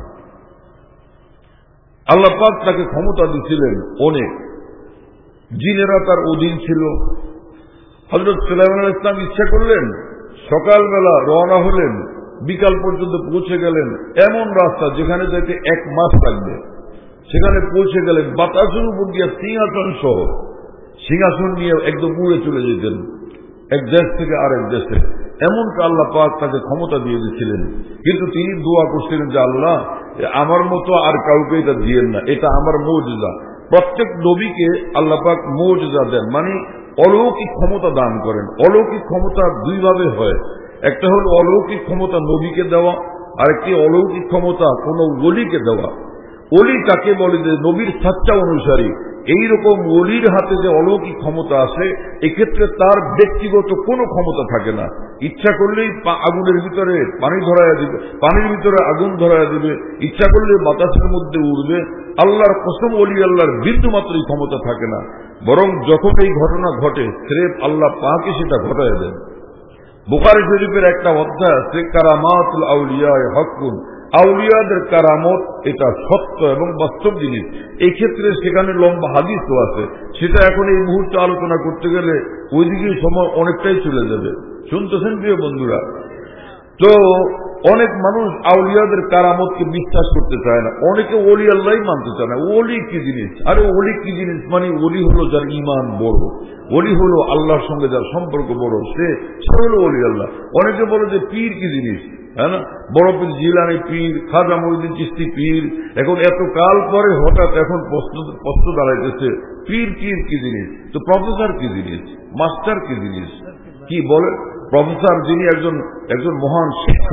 আল্লাহ পাক তাকে ক্ষমতা দিয়েছিলেন অনেক, জিনেরা তার অধীন ছিল। হযরত সুলাইমান আলাইহিস সালাম ইচ্ছা করলেন, সকালবেলা রওনা হলেন, বিকাল পর্যন্ত পৌঁছে গেলেন এমন রাস্তা যেখানে যেতে এক মাস লাগবে। সেখানে পৌঁছে গেলেন, বাতাসের উপর দিয়ে সিংহাসন সহ, সিংহাসন নিয়ে একদম উড়ে চলে যেতেন এক দেশ থেকে আরেক দেশে। এমনটা আল্লাহ পাক তাকে ক্ষমতা দিয়ে দিয়েছিলেন। কিন্তু তিনি দোয়া করছিলেন যে আল্লাহ আমার মতো আর কাউকে এটা দিয়েন না, এটা আমার মুজিজা। প্রত্যেক নবীকে আল্লাহ পাক মুজিজা দেন, মানে অলৌকিক ক্ষমতা দান করেন। অলৌকিক ক্ষমতা দুই ভাবে হয়, একটা হল অলৌকিক ক্ষমতা নবীকে দেওয়া, আর একটি অলৌকিক ক্ষমতা কোন ওলিকে দেওয়া। ওলি তাকে বলে যে নবীর সাচ্চা অনুসারী। এইরকম ওলির হাতে যে অলৌকিক ক্ষমতা আসে, এক্ষেত্রে তার ব্যক্তিগত কোনো ক্ষমতা থাকে না। ইচ্ছা করলেই আগুনের ভিতরে পানি ধরাইয়া দিবে, পানির ভিতরে আগুন ধরাইয়া দিবে, ইচ্ছা করলে বাতাসের মধ্যে উড়বে। আল্লাহর কসম, ওলি আল্লাহর বিন্দু মাত্রই ক্ষমতা থাকে না, বরং যখন এই ঘটনা ঘটে স্রেফ আল্লাহ পাকে সেটা ঘটাইয়া দেন। বুখারী শরীফের একটা অধ্যায় আছে কারামাতুল আউলিয়া হকুন, আউলিয়াদের কারামত এটা সত্য এবং বাস্তব জিনিস। এই ক্ষেত্রে সেখানে লম্বা হাদিসও আছে, সেটা এখন এই মুহূর্তে আলোচনা করতে গেলে ওইদিকে সময় অনেকটাই চলে যাবে। শুনতেছেন প্রিয় বন্ধুরা? তো অনেক মানুষ আউলিয়াদের কারামতকে বিশ্বাস করতে চায় না, অনেকে ওলি আল্লাহ মানতে চায় না। ওলি কি জিনিস? আরে ওলি কি জিনিস মানে ওলি হলো যার ঈমান বড়, ওলি হলো আল্লাহর সঙ্গে যার সম্পর্ক বড়, সে সে হলো ওলি আল্লাহ। অনেকে বলে যে পীর কি জিনিস, হ্যাঁ না, বড় পীর জিলানী পীর, খাজা মঈনুদ্দিন চিশতি পীর। এখন এত কাল পরে হঠাৎ এখন প্রশ্ন প্রশ্ন দাঁড়াইতেছে পীর পীর কি জিনিস? তো প্রফেসর কি জিনিস? মাস্টার কি জিনিস? কি বলে প্রফেসর? যিনি একজন একজন মহান শিক্ষক,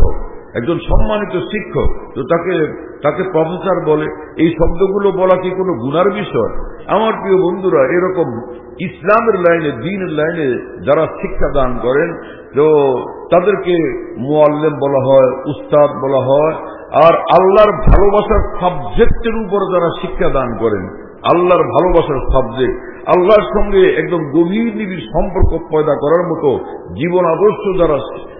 একজন সম্মানিত শিক্ষক, তো তাকে তাকে প্রফেসর বলে, এই শব্দগুলো বলা কি কোনো গুনার বিষয়? আমার প্রিয় বন্ধুরা, এরকম ইসলামের লাইনে, দ্বীনের লাইনে যারা শিক্ষা দান করেন, তো তাদেরকে মুআল্লিম বলা হয়, উস্তাদ বলা হয়। আর আল্লাহর ভালোবাসার সাবজেক্টের উপর যারা শিক্ষা দান করেন, আল্লাহর ভালোবাসার সাবজেক্ট, আল্লাহর সঙ্গে একদম গভীর নিবিড় সম্পর্ক পয়দা করার মতো জীবন আদর্শ যারা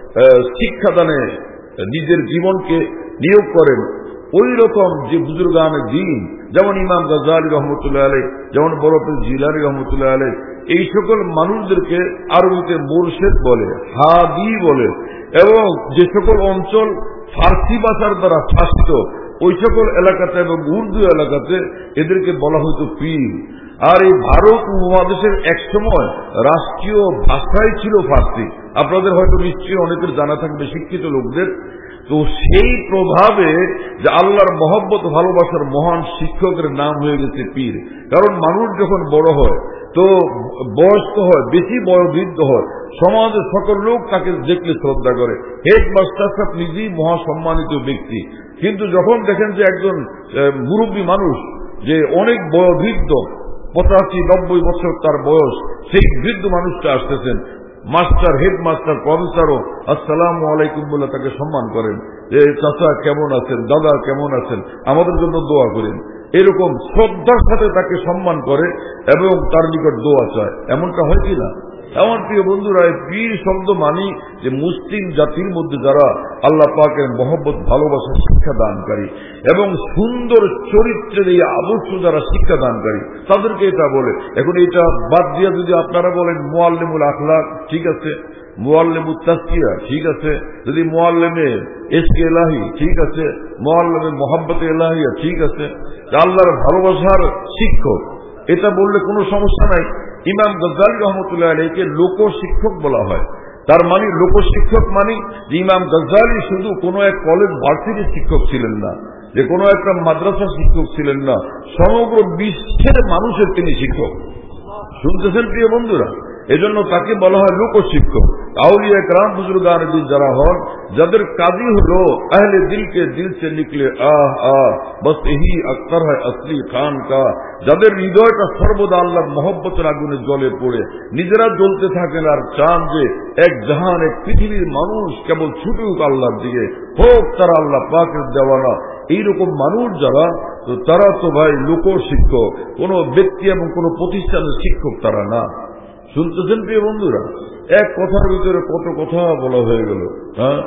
শিক্ষাদানে নিজের জীবনকে নিয়োগ করেন, ওই রকম যে বুজুর্গানে দ্বীন, যেমন ইমাম গাজ্জালী রহমতুল্লাহ আলাইহ, যেমন বরকত জিলানী রহমতুল্লাহ আলাইহ, এই সকল মানুষদেরকে আরবিতে মুরশেদ বলে, হাদি বলে। এবং যে সকল অঞ্চল ফার্সি ভাষার দ্বারা শাসিত, ওই সকল এলাকাতে এবং উর্দু এলাকাতে এদেরকে বলা হতো পীর। আর এই ভারত উপমহাদেশের এক সময় রাষ্ট্রীয় ভাষাই ছিল ফার্সি। আপনাদের হয়তো নিশ্চয়ই অনেকের জানা থাকবে, শিক্ষিত লোকদের। তো সেই প্রভাবে যে আল্লাহর মহব্বত ভালোবাসার মহান শিক্ষকের নাম হয়ে গেছে পীর। কারণ মানুষ যখন বড় হয়, তো বয়স্ক হয়, বেশি বয়োবৃদ্ধ হয়, সমাজের সকল লোক তাকে দেখলে শ্রদ্ধা করে। হেডমাস্টার সাহেব নিজেই মহাসম্মানিত ব্যক্তি, কিন্তু যখন দেখেন যে একজন মুরব্বী মানুষ, যে অনেক বয়োবৃদ্ধ, পঁচাশি নব্বই বছর তার বয়স, সেই বৃদ্ধ মানুষটা আসতেছেন, মাস্টার, হেডমাস্টার, প্রফেসরও আসসালামু আলাইকুম বলে তাকে সম্মান করেন, যে চাচা কেমন আছেন, দাদা কেমন আছেন, আমাদের জন্য দোয়া করেন। এরকম শ্রদ্ধার সাথে তাকে সম্মান করে এবং তার নিকট দোয়া চায়। এমনটা হয় কিনা? আমার প্রিয় বন্ধুরা, পীর শব্দ মানি যে মুসলিম জাতির মধ্যে যারা আল্লাহ পাকের মহব্বত ভালোবাসা শিক্ষা দানকারী এবং সুন্দর চরিত্রের এই আদর্শ যারা শিক্ষা দানকারী, তাদেরকে এটা বলে। এখন এটা বাদ দিয়ে যদি আপনারা বলেন মুআল্লিমুল আখলাক, ঠিক আছে, মুআল্লিমুত তাজকিয়া, ঠিক আছে, যদি মুআল্লিমে ইশকে ইলাহি, ঠিক আছে, মুআল্লিমে মুহাব্বতে ইলাহিয়া, ঠিক আছে, আল্লাহর ভালোবাসার শিক্ষক, এটা বললে কোনো সমস্যা নাই। ইমাম গাজ্জালী রহমতুল্লাহ আলাইহিকে লোক শিক্ষক বলা হয়। তার মানে লোক শিক্ষক মানে যে ইমাম গাজ্জালী শুধু কোনো এক কলেজ ভার্সিটির শিক্ষক ছিলেন না, যে কোনো একটা মাদ্রাসার শিক্ষক ছিলেন না, সমগ্র বিশ্বের মানুষের তিনি শিক্ষক। শুনতেছেন প্রিয় বন্ধুরা? এজন্য তাকে বলা হয় লোক শিক্ষক। আউলিয়া کرام বুজুর্গান দিন যারা হন, যাদের কাজই হলো আহলে দিলকে দিল সে নিকলে আহ আহ বস यही अख्तर है असली खान का, যাদের হৃদয়টা সর্বদা আল্লাহর মহব্বতের আগুনে জ্বলে পড়ে, নিজেরা জ্বলতে থাকেন আর চান যে এক জাহান, এক পৃথিবীর মানুষ কেবল ছুটুক আল্লাহর দিকে, হোক তারা আল্লাহ পাকের দেওয়ানা। এইরকম মানুষ যারা, তো তারা তো ভাই লোক শিক্ষক, কোন ব্যক্তি এবং কোন প্রতিষ্ঠানের শিক্ষক তারা না। শুনতেছেন প্রিয় বন্ধুরা? এক কথার ভিতরে কত কথা বলা হয়ে গেল। হ্যাঁ,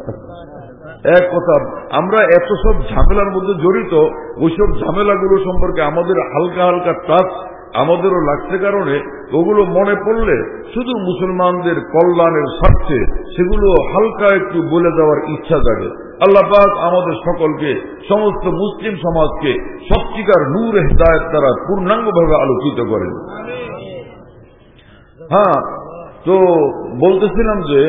এক কথা, আমরা এত সব ঝামেলার মধ্যে জড়িত, ওইসব ঝামেলাগুলো সম্পর্কে আমাদের হালকা হালকা টাচ আমাদেরও লাগছে, কারণে ওগুলো মনে পড়লে শুধু মুসলমানদের কল্যাণের স্বার্থে সেগুলো হালকা একটু বলে দেওয়ার ইচ্ছা জাগে। আল্লাহ পাক আমাদের সকলকে, সমস্ত মুসলিম সমাজকে সত্যিকার নূর হিদায়াত দ্বারা পূর্ণাঙ্গভাবে আলোকিত করেন। হ্যাঁ, তো বলতেছিলাম যে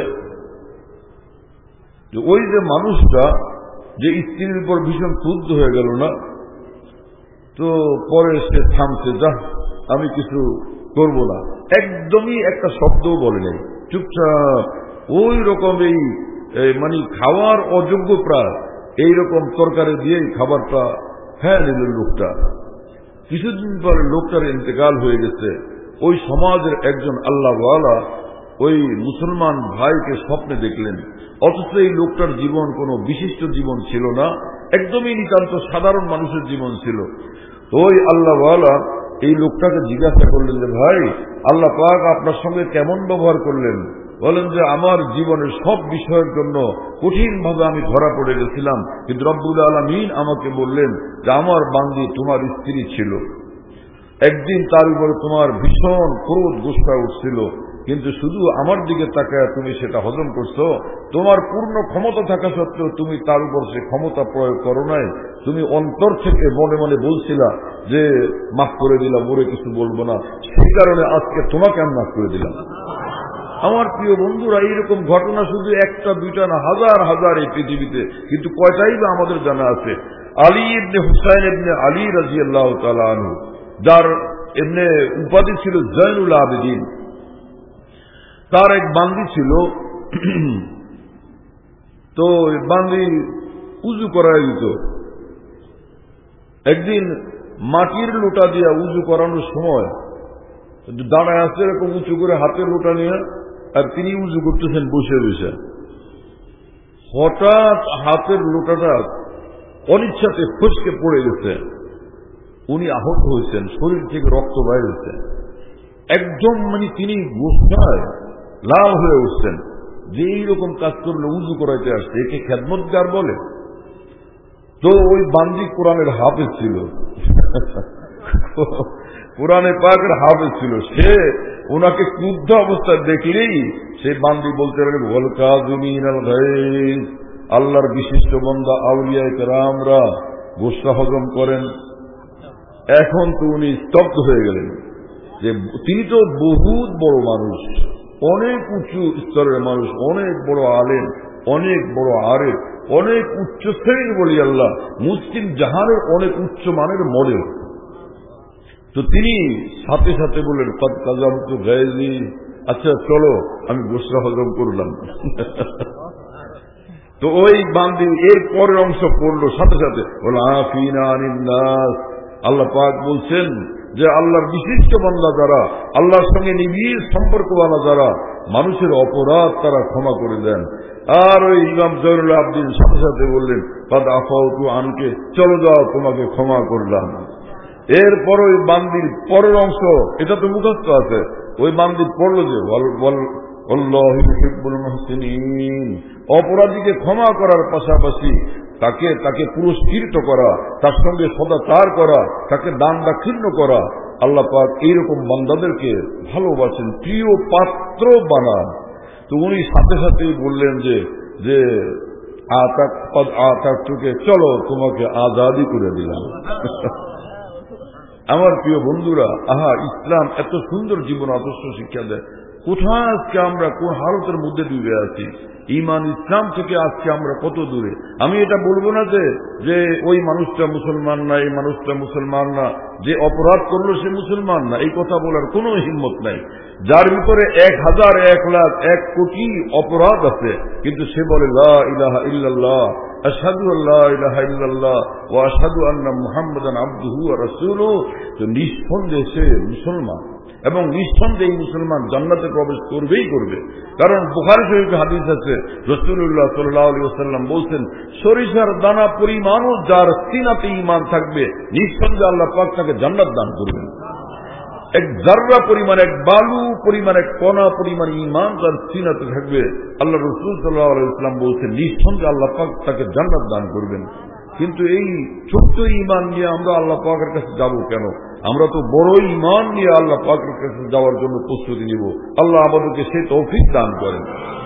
ওই যে মানুষটা যে স্ত্রীর উপর ভীষণ ক্রুদ্ধ হয়ে গেল না, তো পরে সে থামছে, যা আমি কিছু করব না, একদমই একটা শব্দও বলে নেই, চুপচাপ ওই রকম এই মানে খাওয়ার অযোগ্য প্রায় এইরকম তরকারি দিয়েই খাবারটা হ্যাঁ নিল লোকটা। কিছুদিন পরে লোকটার ইন্তেকাল হয়ে গেছে। ওই সমাজের একজন আল্লাহওয়ালা ওই মুসলমান ভাইকে স্বপ্নে দেখলেন, অথচ এই লোকটার জীবন কোনো বিশিষ্ট জীবন ছিল না, একদমই নিতান্ত সাধারণ মানুষের জীবন ছিল। ওই আল্লাহওয়ালা এই লোকটাকে জিজ্ঞাসা করলেন যে, ভাই, আল্লাহ পাক আপনার সঙ্গে কেমন ব্যবহার করলেন? বলেন যে, আমার জীবনের সব বিষয়ের জন্য কঠিনভাবে আমি ধরা পড়ে গেছিলাম, কিন্তু রব্বুল আলামিন আমাকে বললেন যে আমার বান্দি তোমার স্ত্রী ছিল, একদিন তার উপরে তোমার ভীষণ ক্রোধ গুসা উঠছিল, কিন্তু শুধু আমার দিকে তাকায় তুমি সেটা হজম করছো। তোমার পূর্ণ ক্ষমতা থাকা সত্ত্বেও তুমি তার উপর সে ক্ষমতা প্রয়োগ করো নাই। তুমি অন্তর থেকে মনে মনে বলছিলা যে মাফ করে দিলাম, ওরে কিছু বলবো না, সেই কারণে আজকে তোমাকে আমি মাফ করে দিলাম। আমার প্রিয় বন্ধুরা, এইরকম ঘটনা শুধু একটা দুইটা না, হাজার হাজার এই পৃথিবীতে, কিন্তু কয়টাই বা আমাদের জানা আছে। আলী ইবনে হুসাইন ইবনে আলী রাদিয়াল্লাহু তাআলা আনহু, যার এমনি উপাধি ছিল জয়নুল আবেদিন, তার এক বান্দি ছিল তো বান্দি উজু করাই দিত। একদিন মাটির লোটা দিয়া উজু করানোর সময় দাঁড়ায় আসছে এরকম উঁচু করে হাতের লোটা নিয়ে, আর তিনি উজু করতেছেন বসে বসে। হঠাৎ হাতের লোটাটা অনিচ্ছাতে ফসকে পড়ে গেছে, উনি আহত হয়েছেন, শরীর থেকে রক্ত বাইরে হয়েছে। একদম মানে তিনি গোসায় লাল হয়ে উঠছেন যে এইরকম কাজ করলে উজু করাইতে আসছে, একে খেদমতগার বলে? তো ওই বান্দি কোরআনের হাফেজ ছিল, কোরআনে পাকের হাফেজ ছিল। সে ওনাকে ক্রুদ্ধ অবস্থায় দেখলেই সেই বান্দি বলতে পারেন ওয়াল কাযিমিন আল গায়জ, আল্লাহর বিশিষ্ট বান্দা আউলিয়া কেরামরা গোসা হজম করেন। এখন তো উনি স্তব্ধ হয়ে গেলেন যে তিনি তো বহুত বড় মানুষ, অনেক উঁচু স্তরের মানুষ, অনেক বড় আলেম, অনেক বড় আরেফ, অনেক উচ্চ শ্রেণীর বলি আল্লাহ, মুসলিম জাহানের অনেক উচ্চ মানের মডেল। তো তিনি সাথে সাথে বললেন কদ কাযামতু গায়জি, আচ্ছা চলো আমি গোসা হজম করলাম। তো ওই বান্দি এর পরের অংশ পড়লো সাথে সাথে বল আফিনা আনিন নাস। আল্লাহ পাক বলছেন যে আল্লাহর বিশিষ্ট বান্দা যারা, আল্লাহর সঙ্গে নিবিড় সম্পর্কওয়ালা যারা, মানুষের অপরাধ তারা ক্ষমা করে দেন। আর ওই ইমাম জয়নুল আবদিন সাথে সাথে বললেন কদ আফাউতু আনকে, চলো যাও তোমাকে ক্ষমা করলাম। এরপর ওই বান্দির পরের অংশ, এটা তো মুখস্থ আছে, ওই বান্দির পড়লো যে আল্লাহু ইউহিব্বুল মুহসিনিন, অপরাধীকে ক্ষমা করার পাশাপাশি তাকে তাকে পুরস্কৃত করা, তার সঙ্গে সদাচার করা, তাকে দান দাক্ষিণ্য করা। আল্লাহ পাক এইরকম বান্দাদেরকে ভালোবাসেন, প্রিয় পাত্র বানান। তো উনি সাথে সাথেই বললেন যে যে আতাকে, চলো তোমাকে আজাদি করে দিলাম। আমার প্রিয় বন্ধুরা, আহা, ইসলাম এত সুন্দর জীবন আদর্শ শিক্ষা দেয়। কোথায় আজকে আমরা কোন হালতের মধ্যে ডুবে আছি, ইমান ইসলাম থেকে আজকে আমরা কত দূরে। আমি এটা বলবো না যে যে ওই মানুষটা মুসলমান না, এই মানুষটা মুসলমান না, যে অপরাধ করলো সে মুসলমান না, এই কথা বলার কোনো হিম্মত নাই। যার ভিতরে এক হাজার এক লাখ এক কোটি অপরাধ আছে, কিন্তু সে বলে লা ইলাহা ইল্লাল্লাহ, আশহাদু আল্লা ইলাহা ইল্লাল্লাহ ওয়া আশহাদু আন্না মুহাম্মাদান আবদুহু ওয়া রাসূলুহু, তো নিঃসন্দেহে সে মুসলমান, এবং নিঃসন্দেহে মুসলমান জান্নাতে প্রবেশ করবেই করবে। কারণ বুখারী শরীফে হাদিস আছে, রাসূলুল্লাহ সাল্লাল্লাহু আলাইহি ওয়াসাল্লাম বলছেন, সরিষার দানা পরিমাণও যার সিনাতে ঈমান থাকবে, নিঃসন্দেহে আল্লাহ পাক তাকে জান্নাত দান করবেন। এক জাররা পরিমাণ, এক বালু পরিমাণ, এক কণা পরিমাণ ঈমান যার সিনাতে থাকবে, আল্লাহ রাসূল সাল্লাল্লাহু আলাইহি ওয়াসাল্লাম বলছেন নিঃসন্দেহে আল্লাহ পাক তাকে জান্নাত দান করবেন। কিন্তু এই ছোট্ট ঈমান নিয়ে আমরা আল্লাহ পাকের কাছে যাব কেন? আমরা তো বড় ঈমান নিয়ে আল্লাহ পাকের কাছে যাওয়ার জন্য প্রস্তুতি নিব। আল্লাহ আমাদেরকে সেই তৌফিক দান করেন।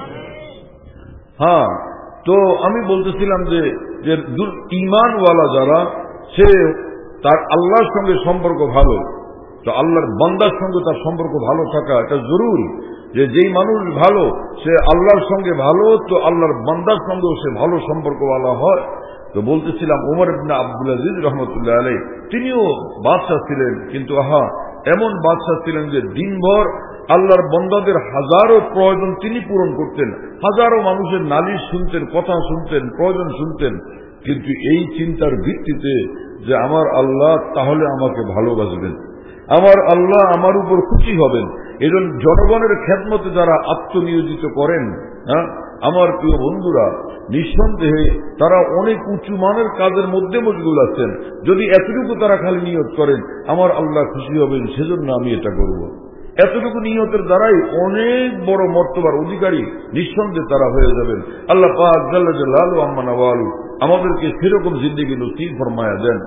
হ্যাঁ, তো আমি বলতেছিলাম যে ঈমানওয়ালা যারা, সে তার আল্লাহর সঙ্গে সম্পর্ক ভালো, তো আল্লাহর বান্দার সঙ্গে তার সম্পর্ক ভালো থাকা এটা জরুরি। যে যেই মানুষ ভালো, সে আল্লাহর সঙ্গে ভালো, তো আল্লাহর বান্দার সঙ্গেও সে ভালো সম্পর্কওয়ালা হয়। তো বলতেছিলাম ওমর ইবনে আব্দুল আজিজ রহমতুল্লাহ আলাইহি, তিনিও বাদশাহ ছিলেন, কিন্তু আহা, এমন বাদশাহ ছিলেন যে দিনভর আল্লাহর বান্দাদের হাজারো প্রয়োজন তিনি পূরণ করতেন, হাজারো মানুষের নালিশ শুনতেন, কথা শুনতেন, প্রয়োজন শুনতেন, কিন্তু এই চিন্তার ভিত্তিতে যে আমার আল্লাহ তাহলে আমাকে ভালোবাসবেন, আমার আল্লাহ আমার উপর খুশি হবেন। এজন্য জনগণের খেদমতে যারা আত্মনিয়োজিত করেন, হ্যাঁ আমার প্রিয় বন্ধুরা, নিঃসন্দেহে তারা অনেক উঁচু মানের কাজের মধ্যে মশগুল আছেন। যদি এতটুকু তারা খালি নিয়ত করেন আমার আল্লাহ খুশি হবেন, সেজন্য আমি এটা করব, এতটুকু নিয়তের দ্বারাই অনেক বড় মর্তবার অধিকারী নিঃসন্দেহে তারা হয়ে যাবেন। আল্লাহ পাক জাল্লা জালালু আম্মা নাওয়ালু আমাদেরকে সেরকম জিন্দেগি নসিব ফরমায়া দেন।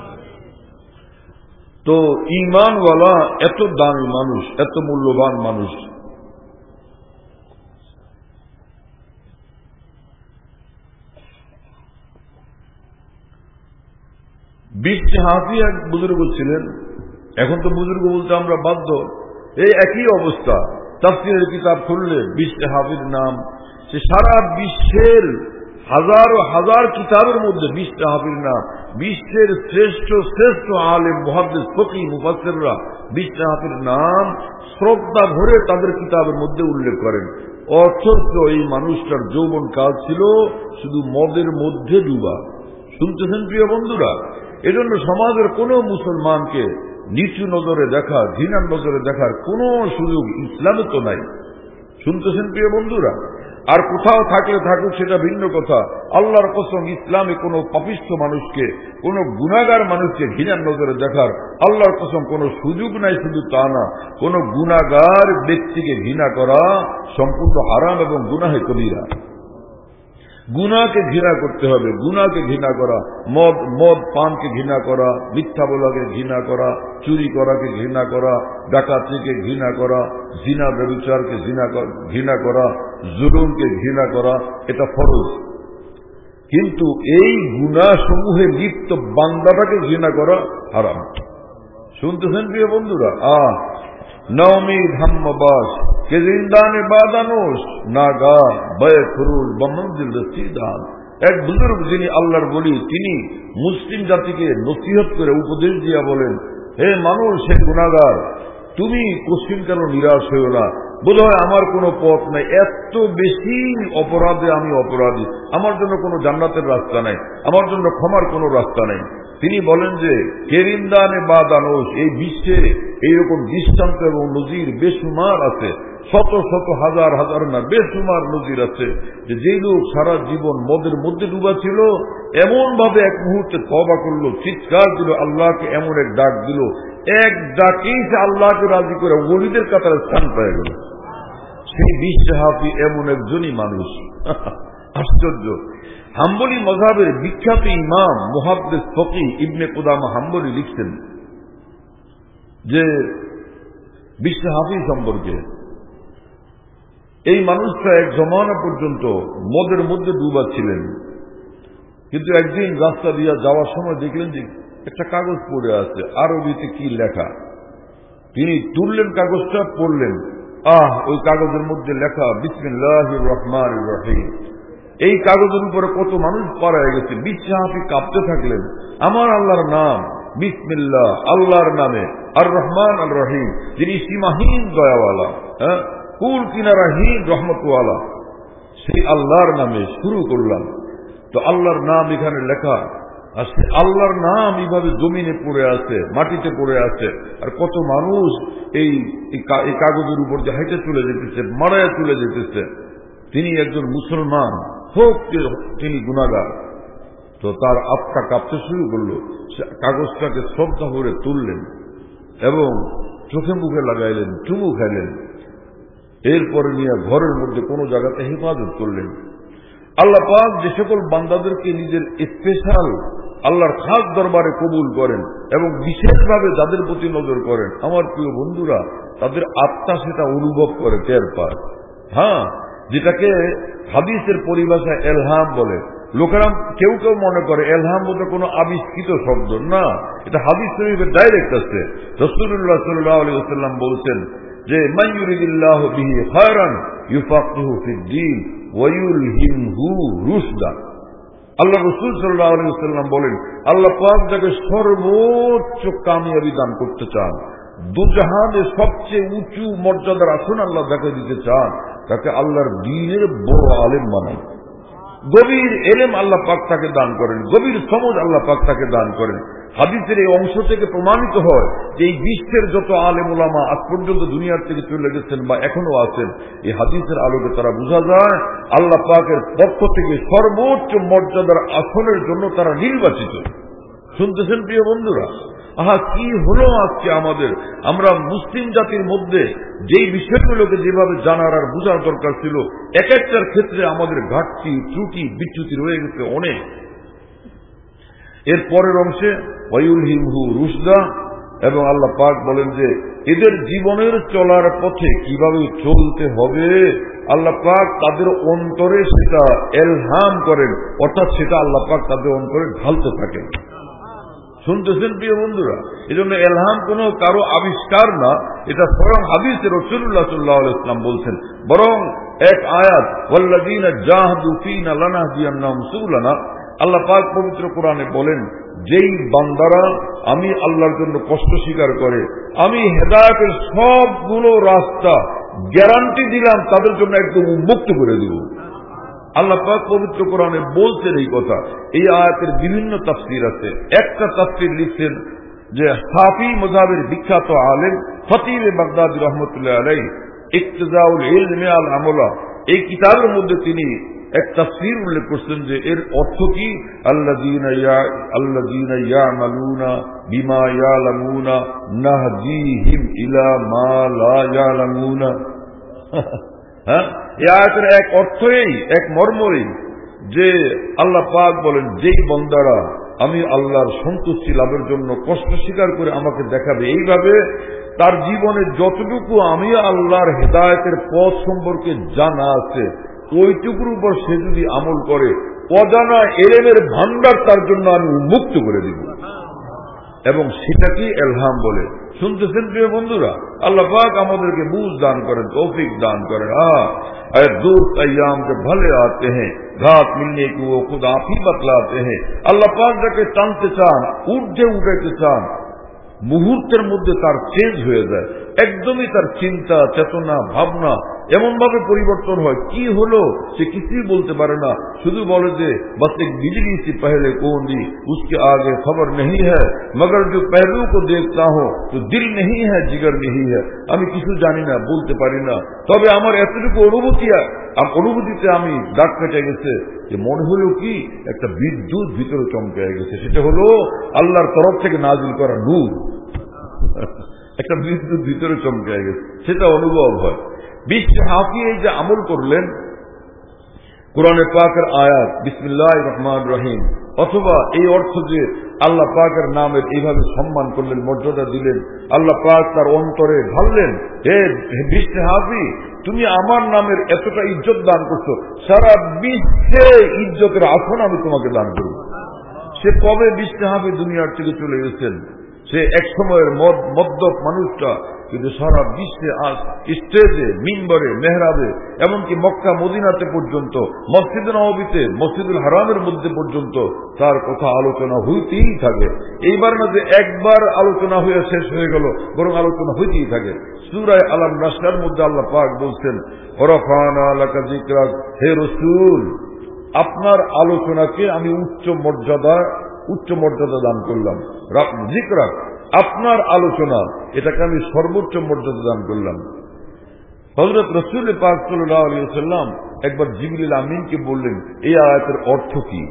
তো ঈমানওয়ালা এত দামি মানুষ, এত মূল্যবান মানুষ, বিশটি হাফি এক বুজুর্গ ছিলেন। এখন তো বুজুর্গ বলতে আমরা বাধ্য, এই একই অবস্থা। তাফসীরের কিতাব খুললে বিশটি হাফির নাম, সে সারা বিশ্বের হাজার হাজার কিতাবের মধ্যে বিশটা হাফির নাম, বিশ্বের শ্রেষ্ঠ শ্রেষ্ঠ আলেম মুহাদ্দিস ফকিহ মুফাসসিররা বিশটা হাফির নাম শ্রদ্ধা ভরে তাদের কিতাবের মধ্যে উল্লেখ করেন। অথচ এই মানুষটার যৌবন কাল ছিল শুধু মদের মধ্যে ডুবা। শুনতেছেন প্রিয় বন্ধুরা? এজন্য সমাজের কোন মুসলমানকে নিচু নজরে দেখা, ঘৃণার নজরে দেখার কোন সুযোগ ইসলামে তো নাই। শুনতেছেন প্রিয় বন্ধুরা? আর কোথাও থাকলে থাকুক সেটা ভিন্ন কথা। আল্লাহর কসম, ইসলামে কোনো পাপিষ্ঠ মানুষকে, কোন গুনাহগার মানুষকে ঘৃণার নজরে দেখার আল্লাহর কসম কোনো সুযোগ নাই। শুধু তা না, কোন গুনাহগার ব্যক্তিকে ঘৃণা করা সম্পূর্ণ হারাম এবং গুনাহে কবিরা। গুনাহকে ঘৃণা করতে হবে, গুনাহকে ঘৃণা করা, মদ মদ পানকে ঘৃণা করা, মিথ্যা বলাকে ঘৃণা করা, চুরি করাকে ঘৃণা করা, ডাকাতিকে ঘৃণা করা, জিনা ব্যভিচারকে ঘৃণা করা, জুলুমকে ঘৃণা করা, এটা ফরজ। কিন্তু এই গুনাহ সমূহে লিপ্ত বান্দাটাকে ঘৃণা করা হারাম। শুনতেছেন প্রিয় বন্ধুরা? আহ नौमीद हम मबास के जिंदा ने बादानोश नागा बय फुरूज बमंजिल रसीदान। এক বুজুর্গ যিনি আল্লাহর বলি, তিনি মুসলিম জাতিকে নসিহত করে উপদেশ দিয়া বলেন, হে মানুষ, হে গুনাহগার, তুমি কোশ্চিন কেন নিরাশ হইও না। বোধহয় আমার কোনো পথ নাই, এত বেশি অপরাধে আমি অপরাধী, আমার জন্য কোনো জান্নাতের রাস্তা নাই, আমার জন্য ক্ষমার কোনো রাস্তা নাই। তিনি বলেন যে কেরিন্দানে বাদানোস, এই বিশ্বে এইরকম দৃষ্টান্ত এবং নজির বেসুমার আছে, শত শত হাজার হাজার না বেসুমার নজির আছে, যে যেই লোক সারা জীবন মদের মধ্যে ডুবা ছিল, এমন ভাবে এক মুহূর্তে তওবা করলো, চিৎকার দিল, আল্লাহকে এমন এক ডাক দিল, এক ডাকেই সে আল্লাহকে রাজি করে ওলিদের কাতারে স্থান পেয়ে গেল। সেই বিশ্বহাফি এমন একজনই মানুষ। আশ্চর্য। হাম্বলি মযহাবের বিখ্যাত ইমাম মুহাদ্দিস ফকিহ ইবনে কুদামা হাম্বলি লিখছেন যে বিশ্বহাফি সম্পর্কে, এই মানুষটা এক জমানা পর্যন্ত মদের মধ্যে ডুবা ছিলেন, কিন্তু একদিন রাস্তা দিয়ে যাওয়ার সময় দেখলেন যে একটা কাগজ পড়ে আছে, আরবিতে কি লেখা। তিনি তুললেন কাগজটা, পড়লেন, আহ ওই কাগজের মধ্যে লেখা বিসমিল্লাহির রহমানির রহিম। এই কাগজের উপরে কত মানুষ পড়ে গেছে। বিশ্বহাফি কাঁপতে থাকলেন, আমার আল্লাহর নাম বিসমিল্লাহ, আল্লাহর নামে, আর রহমান আর রহিম, যিনি সীমাহীন দয়াওয়ালা, হ্যাঁ কুল কিনারাহীন রহমতওয়ালা, সেই আল্লাহর নামে শুরু করলাম। তো আল্লাহর নাম এখানে লেখা, আর সে আল্লাহর নাম এইভাবে জমিনে পড়ে আছে, মাটিতে পড়ে আছে, আর কত মানুষ এই কাগজের উপর যে হেঁটে চলে যেতেছে, মারায় চলে যেতেছে। তিনি একজন মুসলমান হোক, তিনি গুনাহগার। তো তার আত্মা কাঁপতে শুরু করলো। সে কাগজটাকে শ্রদ্ধা করে তুললেন এবং চোখে মুখে লাগাইলেন, চুমু খাইলেন, এরপরে নিয়ে ঘরের মধ্যে কোনো জায়গাতে হেফাজত করলেন। আল্লাহ পাক যে সকল বান্দাদেরকে নিজের স্পেশাল আল্লাহর খাস দরবারে কবুল করেন এবং বিশেষভাবে যাদের প্রতি নজর করেন, আমার প্রিয় বন্ধুরা, তাদের আত্মা সেটা অনুভব করে, টের পায়। হ্যাঁ, যেটাকে হাদিসের পরিভাষায় এলহাম বলে। লোকেরা কেউ কেউ মনে করে এলহাম বলতে কোনো আবিষ্কৃত শব্দ না, এটা হাদিস শরীফে ডাইরেক্ট আছে। রাসূলুল্লাহ সাল্লাল্লাহু আলাইহি ওয়াসাল্লাম বলছেন যে মান ইউরিদিল্লাহু বিহি খায়রান ইউফাক্কিহু ফিদ-দীন ওয়া ইউলহিমহু রুশদা। আল্লাহ রাসূল সাল্লাল্লাহু আলাইহি ওয়াসাল্লাম বলেন, আল্লাহ পাক যাকে সর্বোচ্চ কামিয়াবি দান করতে চান, দুজাহানের সবচেয়ে উঁচু মর্যাদার আসন আল্লাহ যাকে দিতে চান, তাকে আল্লাহর দ্বীনের বড় আলেম বানান। গভীর এলেম আল্লাহ পাক তাকে দান করেন, গভীর সমঝ আল্লাহ পাক তাকে দান করেন। হাদিসের এই অংশ থেকে প্রমাণিত হয় যে এই বিশ্বের যত আলেম ওলামা আজ পর্যন্ত দুনিয়ার থেকে চলে গেছেন বা এখনো আছেন, এই হাদিসের আলোকে তারা বোঝা যায় আল্লাহ পাকের পক্ষ থেকে সর্বোচ্চ মর্যাদার আসনের জন্য তারা নির্বাচিত। শুনতেছেন প্রিয় বন্ধুরা? আহা, কি হলো আজকে আমাদের! আমরা মুসলিম জাতির মধ্যে যেই বিষয়গুলোকে যেভাবে জানার আর বোঝার দরকার ছিল, এক একটার ক্ষেত্রে আমাদের ঘাটতি, ত্রুটি, বিচ্যুতি রয়ে গেছে অনেক। এর পরের অংশে ওয়ায়ুলহিমহু রুশদা, এবং আল্লাহ পাক বলেন যে এদের জীবনের চলার পথে কিভাবে চলতে হবে আল্লাহ পাক তাদের অন্তরে সেটা এলহাম করেন, অর্থাৎ সেটা আল্লাহ পাক তাদের অন্তরে ঢালতে থাকেন। শুনতেছেন প্রিয় বন্ধুরা? এই জন্য এলহাম কোন কারো আবিষ্কার না, এটা স্বয়ং হাদিসে রাসূলুল্লাহ সাল্লাল্লাহু আলাইহি ওয়াসাল্লাম বলছেন। বরং এক আয়াত, ওয়াল্লাযীনা জাহাদু ফীনা লানাহদিয়ান্নাহুম সুবুলানা, আল্লাহ পাক পবিত্র কোরআনে বলেন, যেই বান্দারা আমি আল্লাহর জন্য কষ্ট স্বীকার করে, আমি হেদায়েতের সবগুলো রাস্তা গ্যারান্টি দিলাম তাদের জন্য একদম উন্মুক্ত করে দিব। আল্লাহ পাক পবিত্র কোরআনে বলছেন এই কথা। এই আয়াতের বিভিন্ন তাফসীর আছে। একটা তাফসীর লিখছেন যে হাফি মাযহাবের বিখ্যাত আলেম ফতিহ বাগদাদী রহমতুল্লাহ আলাইহি ইক্তিজাউল ইলমি আল আমলা এই কিতাবের মধ্যে তিনি এক তাফসীর উল্লেখ করছেন যে এর অর্থ কি, আল্লাযীনা ইয়া আল্লাযীনা ইয়ামালুনা বিমা ইয়ালামুনা নাহদিহিম ইলা মা লা ইয়ালামুনা। হ্যাঁ, এই আয়াতের এক অর্থই এক মর্মই যে আল্লাহ পাক বলেন যেই বান্দারা আমি আল্লাহর সন্তুষ্টি লাভের জন্য কষ্ট স্বীকার করে আমাকে দেখাবে, এইভাবে তার জীবনে যতটুকু আমি আল্লাহর হেদায়েতের পথ সম্পর্কে জানা আছে ওইটুকুর উপর সে যদি আমল করে অজানা এলেমের ভান্ডার তার জন্য আমি উন্মুক্ত করে দিব, এবং সেটাকে এলহাম বলে। শুনতেছেন প্রিয় বন্ধুরা? আল্লাহ পাক আমাদেরকে বুঝ দান করেন, তৌফিক দান করেন। আয় दोस्त अय्याम के भले आते हैं, घात मिलने की वो खुद आप ही बतलाते हैं। আল্লাহ পাক যাকে টানতে চান, ঊর্ধ্বে উঠাইতে চান, মুহূর্তের মধ্যে তার চেঞ্জ হয়ে যায়, একদমই তার চিন্তা চেতনা ভাবনা এমন ভাবে পরিবর্তন হয়, কি হলো সে কিছুই বলতে পারে না, শুধু বলে যে बस एक बिजली से पहले कौन दी उसके आगे खबर नहीं है, मगर जो पहलू को देखता हो तो दिल नहीं है जिगर नहीं है। আমি কিছু জানি না, বলতে পারি না, তবে আমার এতটুকু অনুভূতি অনুভূতিতে আমি দাগ কেটে গেছে যে মনে হলো কি একটা বিদ্যুৎ ভিতরে চমকে গেছে, সেটা হলো আল্লাহর তরফ থেকে নাজিল করা নূর। একটা বিদ্যুৎ ভিতরে চমকে গেছে, সেটা অনুভব হয়। বিশ্ব হাফি এই যে আমল করলেন কোরআনে পাকের আয়াত বিসমিল্লাহির রহমানির রহিম, অথবা এই অর্থ যে আল্লাহ পাকের নামের এইভাবে সম্মান করলেন, মর্যাদা দিলেন, আল্লাহ পাক তার অন্তরে ঢাললেন, হে বিশ্ব হাফি তুমি আমার নামের এতটা ইজ্জত দান করছো, সারা বিশ্বে ইজ্জতের আসন আমি তোমাকে দান করব। সে কবে বিশ্ব হাফি দুনিয়ার থেকে চলে গেছেন, সে এক সময়ের মদ্যপ মানুষটা, কিন্তু সারা বিশ্বে আজ স্টেজে মিম্বরে মেহরাবে এমনকি মক্কা মদিনাতে পর্যন্ত মসজিদ নববীতে মসজিদুল হারামের মধ্যে পর্যন্ত তার কথা আলোচনা হইতেই থাকে। এইবার না যে একবার আলোচনা হয়ে শেষ হয়ে গেল, বরং আলোচনা হইতেই থাকে। সূরা আল নাসর মধ্যে আল্লাহ পাক বলছেন ওয়ারাফানা লাকা যিকরাক, হে রাসূল আপনার আলোচনাকে আমি উচ্চ মর্যাদা উচ্চ মর্যাদা দান করলাম। যিকরাক আপনার আলোচনা, এটাকে আমি সর্বোচ্চ মর্যাদা দান করলাম। হযরত রাসূল পাক সাল্লাল্লাহু আলাইহি ওয়াসাল্লাম একবার জিবরিল আমিনকে বললেন এই আয়াতের অর্থ কি?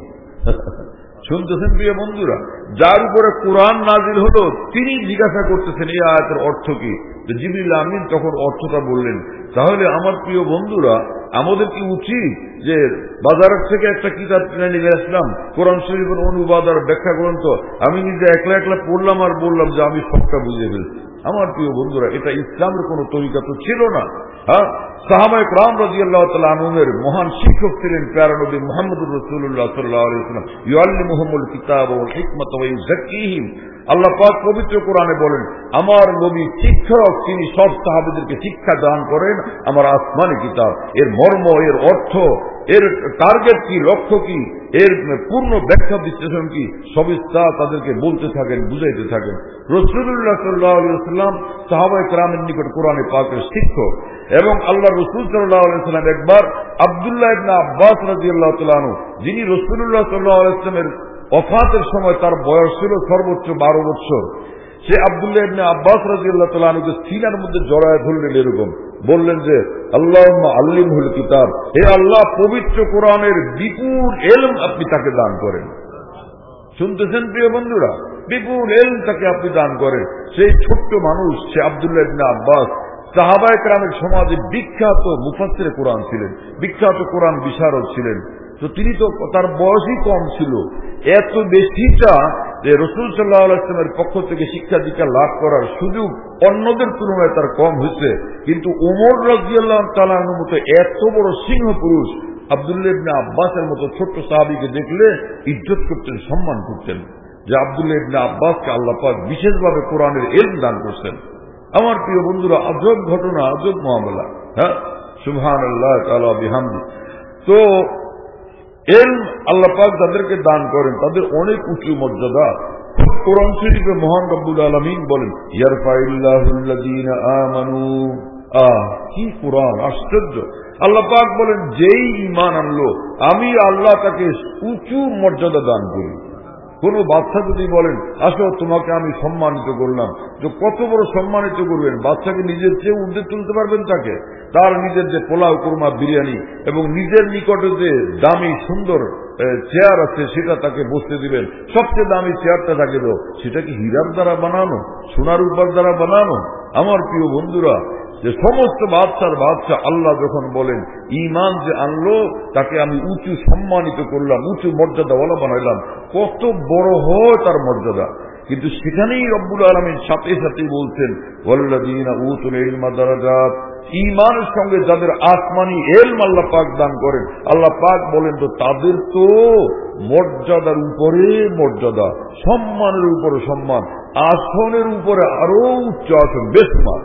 শুনতেছেন প্রিয় বন্ধুরা? যার উপরে কোরআন নাজিল হলো তিনি জিজ্ঞাসা করতেছেন এই আয়াতের অর্থ কি? জিবরিল আমিন তখন অর্থটা বললেন। তাহলে আমার প্রিয় বন্ধুরা, আমাদের কি উচিত যে বাজারের থেকে একটা কিতাব কিনে নিয়ে আসলাম, কোরআন শরীফের অনুবাদ আর ব্যাখ্যা গ্রন্থ, আমি নিজে একলা একলা পড়লাম আর বললাম যে আমি সবটা বুঝে ফেলছি? আমার প্রিয় বন্ধুরা, এটা ইসলামের কোন তরিকা তো ছিল না। হ্যাঁ, সাহাবায়ে কেরাম রাদিয়াল্লাহু তাআলা আনহুমের মহান শিক্ষক ছিলেন প্যারা নবী মুহাম্মদুর রাসূলুল্লাহ সাল্লাল্লাহু আলাইহি ওয়াসাল্লাম, ইউআল্লিমুহুমুল কিতাব ওয়াল হিকমাতা ওয়া ইউযাক্কিহিম। আল্লাহ পাক পবিত্র কোরআনে বলেন আমার নবী শিক্ষক, তিনি সব সাহাবীদেরকে শিক্ষা দান করেন আমার আসমানি কিতাব। এর মর্ম, এর অর্থ, এর টার্গেট কি, লক্ষ্য কি, এর পূর্ণ ব্যাখ্যা বিশ্লেষণ কি, সবিস্তার তাদেরকে বলতে থাকেন, বুঝাইতে থাকেন। রাসূলুল্লাহ সাল্লাল্লাহু আলাইহি ওয়াসাল্লাম সাহাবায়ে কেরামের নিকট কোরআনে পাকের শিক্ষক, এবং আল্লাহ রাসূল সাল্লাল্লাহু আলাইহি ওয়াসাল্লাম একবার আব্দুল্লাহ ইবনে আব্বাস রাদিয়াল্লাহু তাআলা আনহু, যিনি রাসূলুল্লাহ সাল্লাল্লাহু আলাইহি ওয়াসাল্লামের ওফাতের সময় তার বয়স ছিল সর্বোচ্চ বারো বছর, সে আব্দুল্লাহ ইবনে আব্বাস রাদিয়াল্লাহু তাআলা আনহুকে সিনার মধ্যে জড়ায় ধরলেন, এরকম বললেন যে আল্লাহুম্মা আল্লিমহুল কিতাব, হে আল্লাহ পবিত্র কোরআনের বিপুল ইলম আপনি তাকে দান করেন। শুনতেছেন প্রিয় বন্ধুরা? বিপুল ইলম তাকে আপনি দান করেন। সেই ছোট্ট মানুষ, সে আব্দুল্লাহ ইবনে আব্বাস সাহাবায়ে কেরামের সমাজে বিখ্যাত মুফাসসিরে কোরআন ছিলেন, বিখ্যাত কোরআন বিশারদ ছিলেন। তো তিনি তো তার বয়সই কম ছিল, এত বেশিটা যে রাসূল সাল্লাল্লাহু আলাইহি ওয়াসাল্লামের পক্ষ থেকে শিক্ষা দীক্ষা লাভ করার সুযোগ অন্যদের তুলনায় তার কম হয়েছে। কিন্তু ওমর রাদিয়াল্লাহু তাআলা আনহুর মতো এত বড় সিংহ পুরুষ আব্দুল্লাহ ইবনে আব্বাসের মতো ছোট্ট সাহাবীকে দেখলে ইজ্জত করতেন, সম্মান করতেন, যে আব্দুল্লাহ ইবনে আব্বাসকে আল্লাহ পাক বিশেষভাবে কোরআনের ইলম দান করছেন। আমার প্রিয় বন্ধুরা, আজব ঘটনা, আজব মামলা। হ্যাঁ, সুবহানাল্লাহ তাআলা বিহামদি। তো ইলম আল্লাহ পাক যাদেরকে দান করেন তাদের অনেক উঁচু মর্যাদা। কোরআন শরীফে মহান রব্বুল আলামিন বলেন ইয়ারফাইল্লাহুল্লাযীনা আমানু আহ কি কোরআন, আশ্চর্য। আল্লাহ পাক বলেন যেই ঈমান আনলো আমি আল্লাহ তাকে উঁচু মর্যাদা দান করি। কোন বাচ্চা যদি বলেন আসো তোমাকে আমি সম্মানিত করলাম, তো কত বড় সম্মানিত করবেন? বাচ্চাকে নিজের চেয়ে উর্ধে তুলতে পারবেন তাকে? তার নিজের যে পোলাও কোরমা বিরিয়ানি এবং নিজের নিকটে যে দামি সুন্দর চেয়ার আছে সেটা তাকে বসতে দিবেন, সবচেয়ে দামি চেয়ারটা তাকে দাও, সেটা কি হীরার দ্বারা বানানো, সোনার উপর দ্বারা বানানো? আমার প্রিয় বন্ধুরা, যে সমস্ত বাদশার বাদশা আল্লাহ যখন বলেন ঈমান যে আনলো তাকে আমি উঁচু সম্মানিত করলাম, উঁচু মর্যাদাওয়ালা বানাইলাম, কত বড় হয় তার মর্যাদা। কিন্তু সেখানেই রব্বুল আলামিন সাথে সাথে বলছেন ওয়াল্লাযীনা উতুল ইলমা দারাজাত, ঈমানের সঙ্গে যাদের আসমানি ইলম আল্লাহ পাক দান করেন, আল্লাহ পাক বলেন তো তাদের তো মর্যাদার উপরে মর্যাদা, সম্মানের উপরে সম্মান, আসনের উপরে আরো উচ্চ আসন, বেশমান।